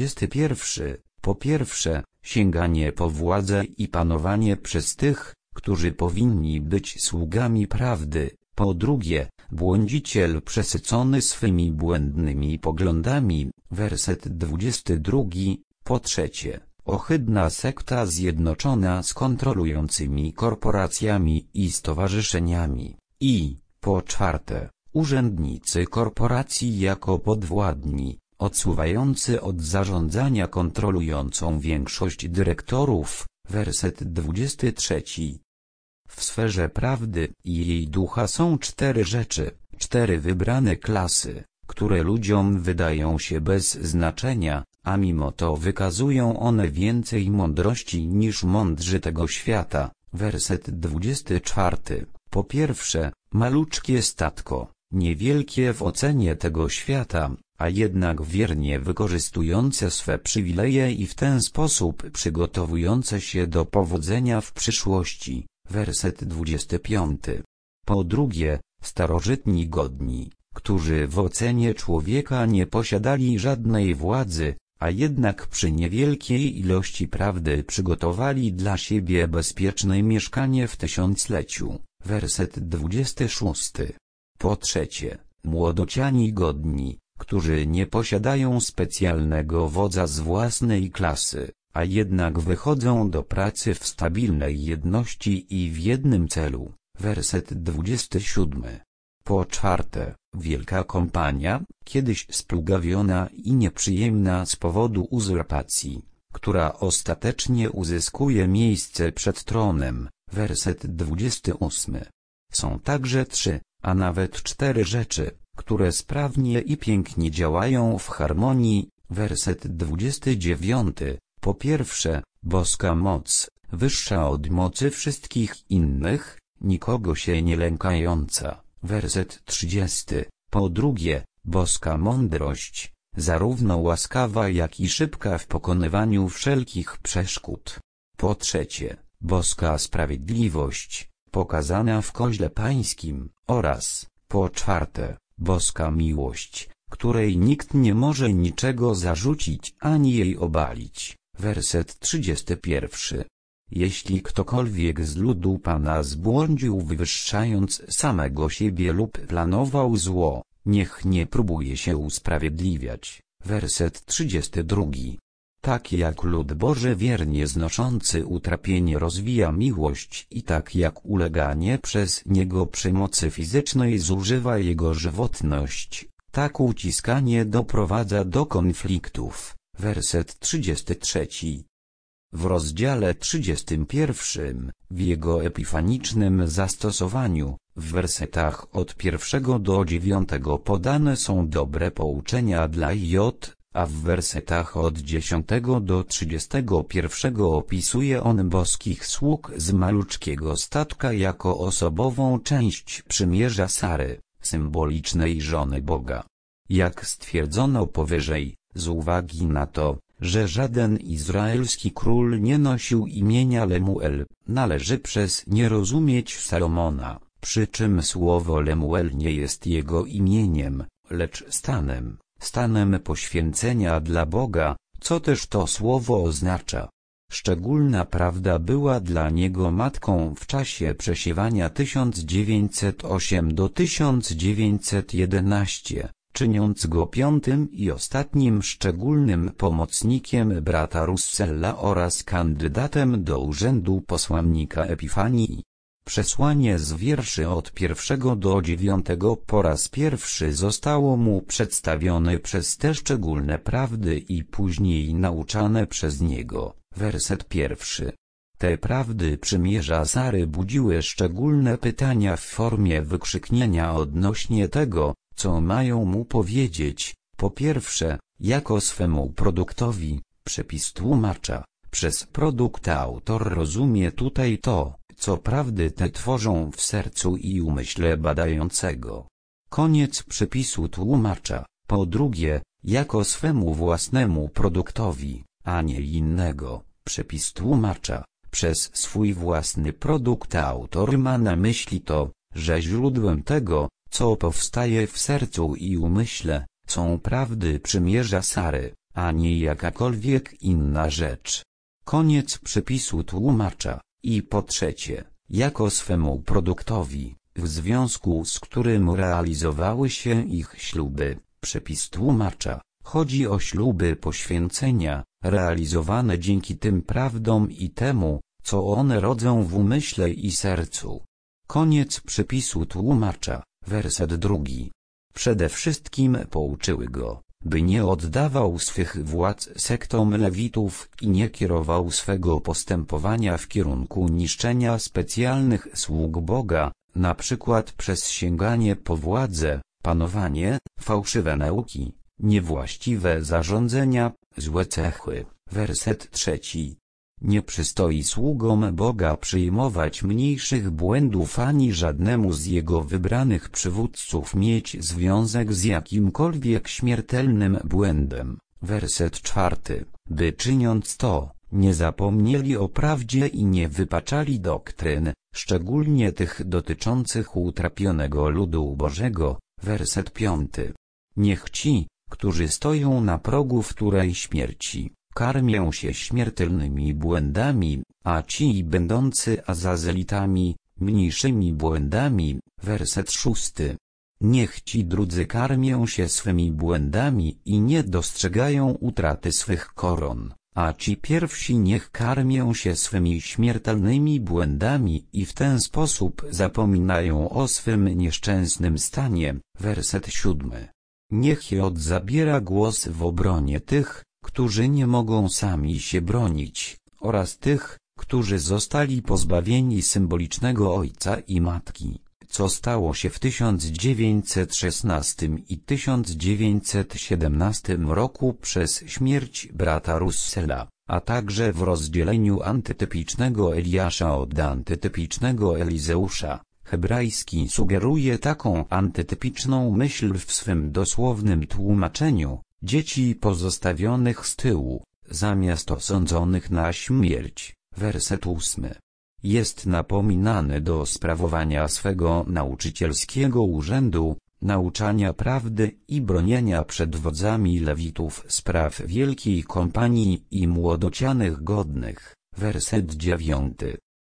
21. Po pierwsze, sięganie po władzę i panowanie przez tych, którzy powinni być sługami prawdy. Po drugie, błądziciel przesycony swymi błędnymi poglądami. Werset 22. Po trzecie, ohydna sekta zjednoczona z kontrolującymi korporacjami i stowarzyszeniami. I, po czwarte, urzędnicy korporacji jako podwładni, odsuwający od zarządzania kontrolującą większość dyrektorów. Werset 23. W sferze prawdy i jej ducha są cztery rzeczy, cztery wybrane klasy, które ludziom wydają się bez znaczenia, a mimo to wykazują one więcej mądrości niż mądrzy tego świata. Werset 24. Po pierwsze, maluczkie statko, niewielkie w ocenie tego świata, a jednak wiernie wykorzystujące swe przywileje i w ten sposób przygotowujące się do powodzenia w przyszłości. Werset 25. Po drugie, starożytni godni, którzy w ocenie człowieka nie posiadali żadnej władzy, a jednak przy niewielkiej ilości prawdy przygotowali dla siebie bezpieczne mieszkanie w tysiącleciu. Werset 26. Po trzecie, młodociani godni, którzy nie posiadają specjalnego wodza z własnej klasy, a jednak wychodzą do pracy w stabilnej jedności i w jednym celu. Werset 27. Po czwarte, wielka kompania, kiedyś splugawiona i nieprzyjemna z powodu uzurpacji, która ostatecznie uzyskuje miejsce przed tronem. Werset 28. Są także 3, a nawet 4 rzeczy, które sprawnie i pięknie działają w harmonii. Werset 29. Po pierwsze, boska moc, wyższa od mocy wszystkich innych, nikogo się nie lękająca. Werset 30. Po drugie, boska mądrość, zarówno łaskawa jak i szybka w pokonywaniu wszelkich przeszkód. Po trzecie, boska sprawiedliwość, pokazana w koźle pańskim, oraz, po czwarte, boska miłość, której nikt nie może niczego zarzucić ani jej obalić. Werset 31. Jeśli ktokolwiek z ludu Pana zbłądził wywyższając samego siebie lub planował zło, niech nie próbuje się usprawiedliwiać. Werset 32. Tak jak lud Boży wiernie znoszący utrapienie rozwija miłość i tak jak uleganie przez niego przemocy fizycznej zużywa jego żywotność, tak uciskanie doprowadza do konfliktów. Werset 33. W rozdziale 31, w jego epifanicznym zastosowaniu, w wersetach od 1 do 9 podane są dobre pouczenia dla J, a w wersetach od 10 do 31 opisuje on boskich sług z maluczkiego statka jako osobową część przymierza Sary, symbolicznej żony Boga. Jak stwierdzono powyżej, z uwagi na to, że żaden izraelski król nie nosił imienia Lemuel, należy przez nie rozumieć Salomona, przy czym słowo Lemuel nie jest jego imieniem, lecz stanem poświęcenia dla Boga, co też to słowo oznacza. Szczególna prawda była dla niego matką w czasie przesiewania 1908 do 1911. Czyniąc go piątym i ostatnim szczególnym pomocnikiem brata Russella oraz kandydatem do urzędu posłannika Epifanii. Przesłanie z wierszy od 1 do 9 po raz pierwszy zostało mu przedstawione przez te szczególne prawdy i później nauczane przez niego. Werset 1. Te prawdy przymierza Sary budziły szczególne pytania w formie wykrzyknienia odnośnie tego, co mają mu powiedzieć. Po pierwsze, jako swemu produktowi, przepis tłumacza, przez produkt autor rozumie tutaj to, co prawdy te tworzą w sercu i umyśle badającego. Koniec przepisu tłumacza. Po drugie, jako swemu własnemu produktowi, a nie innego, przepis tłumacza, przez swój własny produkt autor ma na myśli to, że źródłem tego, co powstaje w sercu i umyśle, są prawdy przymierza Sary, a nie jakakolwiek inna rzecz. Koniec przepisu tłumacza. I po trzecie, jako swemu produktowi, w związku z którym realizowały się ich śluby, przepis tłumacza, chodzi o śluby poświęcenia, realizowane dzięki tym prawdom i temu, co one rodzą w umyśle i sercu. Koniec przepisu tłumacza. Werset 2. Przede wszystkim pouczyły go, by nie oddawał swych władz sektom Lewitów i nie kierował swego postępowania w kierunku niszczenia specjalnych sług Boga, na przykład przez sięganie po władzę, panowanie, fałszywe nauki, niewłaściwe zarządzenia, złe cechy. Werset 3. Nie przystoi sługom Boga przyjmować mniejszych błędów ani żadnemu z Jego wybranych przywódców mieć związek z jakimkolwiek śmiertelnym błędem. Werset 4. By czyniąc to, nie zapomnieli o prawdzie i nie wypaczali doktryn, szczególnie tych dotyczących utrapionego ludu Bożego. Werset 5. Niech ci, którzy stoją na progu wtórej śmierci, karmią się śmiertelnymi błędami, a ci będący azazelitami, mniejszymi błędami. Werset 6. Niech ci drudzy karmią się swymi błędami i nie dostrzegają utraty swych koron, a ci pierwsi niech karmią się swymi śmiertelnymi błędami i w ten sposób zapominają o swym nieszczęsnym stanie. Werset 7. Niech Jod zabiera głos w obronie tych, którzy nie mogą sami się bronić, oraz tych, którzy zostali pozbawieni symbolicznego ojca i matki, co stało się w 1916 i 1917 roku przez śmierć brata Russella, a także w rozdzieleniu antytypicznego Eliasza od antytypicznego Elizeusza. Hebrajski sugeruje taką antytypiczną myśl w swym dosłownym tłumaczeniu: dzieci pozostawionych z tyłu, zamiast osądzonych na śmierć. Werset 8. Jest napominany do sprawowania swego nauczycielskiego urzędu, nauczania prawdy i bronienia przed wodzami Lewitów spraw wielkiej kompanii i młodocianych godnych. Werset 9.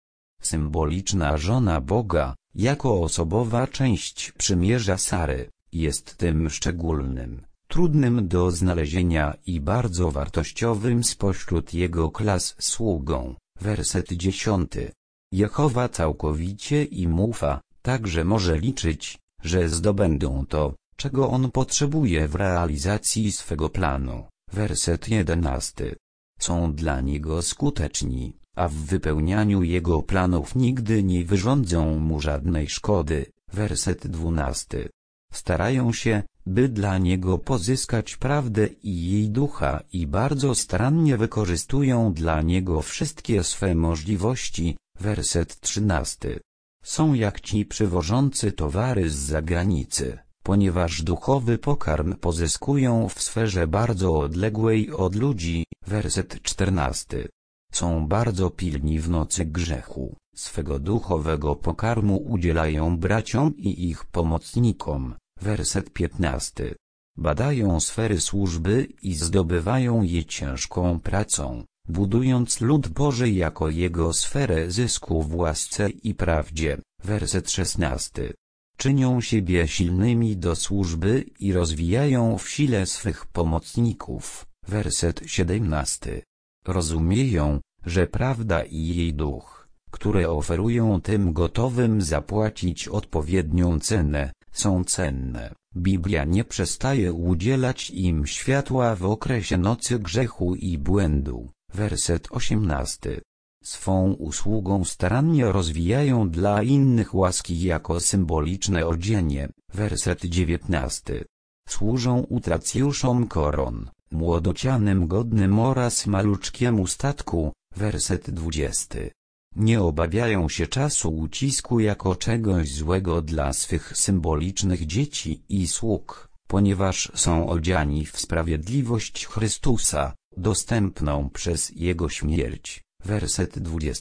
Symboliczna żona Boga, jako osobowa część przymierza Sary, jest tym szczególnym, trudnym do znalezienia i bardzo wartościowym spośród jego klas sługą. Werset 10. Jehowa całkowicie im ufa, także może liczyć, że zdobędą to, czego on potrzebuje w realizacji swego planu. Werset 11. Są dla niego skuteczni, a w wypełnianiu jego planów nigdy nie wyrządzą mu żadnej szkody. Werset 12. Starają się, by dla niego pozyskać prawdę i jej ducha i bardzo starannie wykorzystują dla niego wszystkie swe możliwości. Werset 13. Są jak ci przywożący towary z zagranicy, ponieważ duchowy pokarm pozyskują w sferze bardzo odległej od ludzi. Werset 14. Są bardzo pilni w nocy grzechu, swego duchowego pokarmu udzielają braciom i ich pomocnikom. Werset 15. Badają sfery służby i zdobywają je ciężką pracą, budując lud Boży jako jego sferę zysku w łasce i prawdzie. Werset 16. Czynią siebie silnymi do służby i rozwijają w sile swych pomocników. Werset 17. Rozumieją, że prawda i jej duch, które oferują tym gotowym zapłacić odpowiednią cenę, są cenne. Biblia nie przestaje udzielać im światła w okresie nocy grzechu i błędu. Werset 18. Swą usługą starannie rozwijają dla innych łaski jako symboliczne odzienie. Werset 19. Służą utracjuszom koron, młodocianym godnym oraz maluczkiemu statku. Werset 20. Nie obawiają się czasu ucisku jako czegoś złego dla swych symbolicznych dzieci i sług, ponieważ są odziani w sprawiedliwość Chrystusa, dostępną przez Jego śmierć. Werset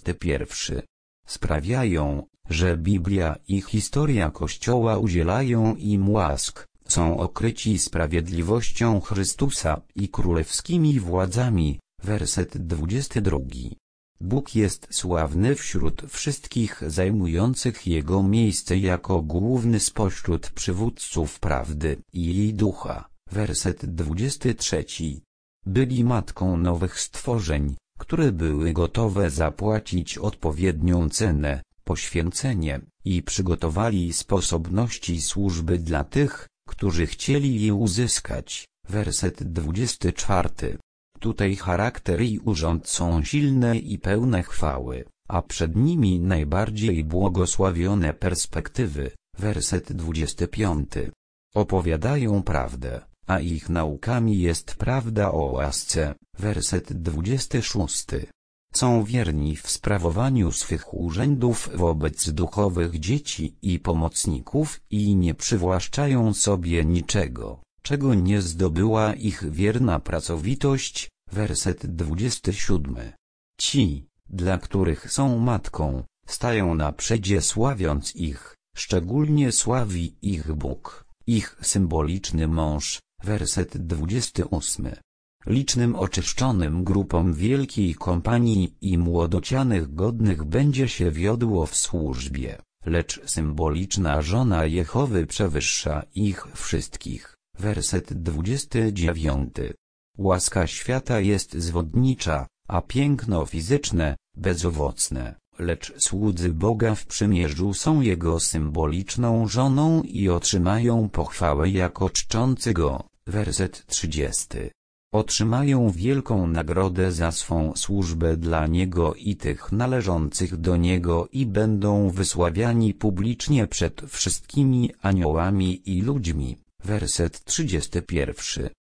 21. Sprawiają, że Biblia i historia Kościoła udzielają im łask, są okryci sprawiedliwością Chrystusa i królewskimi władzami. Werset 22. Bóg jest sławny wśród wszystkich zajmujących Jego miejsce jako główny spośród przywódców prawdy i jej ducha. Werset 23. Byli matką nowych stworzeń, które były gotowe zapłacić odpowiednią cenę, poświęcenie, i przygotowali sposobności służby dla tych, którzy chcieli je uzyskać. Werset 24. Tutaj charakter i urząd są silne i pełne chwały, a przed nimi najbardziej błogosławione perspektywy. Werset 25. Opowiadają prawdę, a ich naukami jest prawda o łasce. Werset 26. Są wierni w sprawowaniu swych urzędów wobec duchowych dzieci i pomocników i nie przywłaszczają sobie niczego, czego nie zdobyła ich wierna pracowitość. Werset 27. Ci, dla których są matką, stają na przedzie sławiąc ich, szczególnie sławi ich Bóg, ich symboliczny mąż. Werset 28. Licznym oczyszczonym grupom wielkiej kompanii i młodocianych godnych będzie się wiodło w służbie, lecz symboliczna żona Jehowy przewyższa ich wszystkich. Werset 29. Łaska świata jest zwodnicza, a piękno fizyczne, bezowocne, lecz słudzy Boga w przymierzu są Jego symboliczną żoną i otrzymają pochwałę jako czczący Go. Werset 30. Otrzymają wielką nagrodę za swą służbę dla Niego i tych należących do Niego i będą wysławiani publicznie przed wszystkimi aniołami i ludźmi. Werset 31.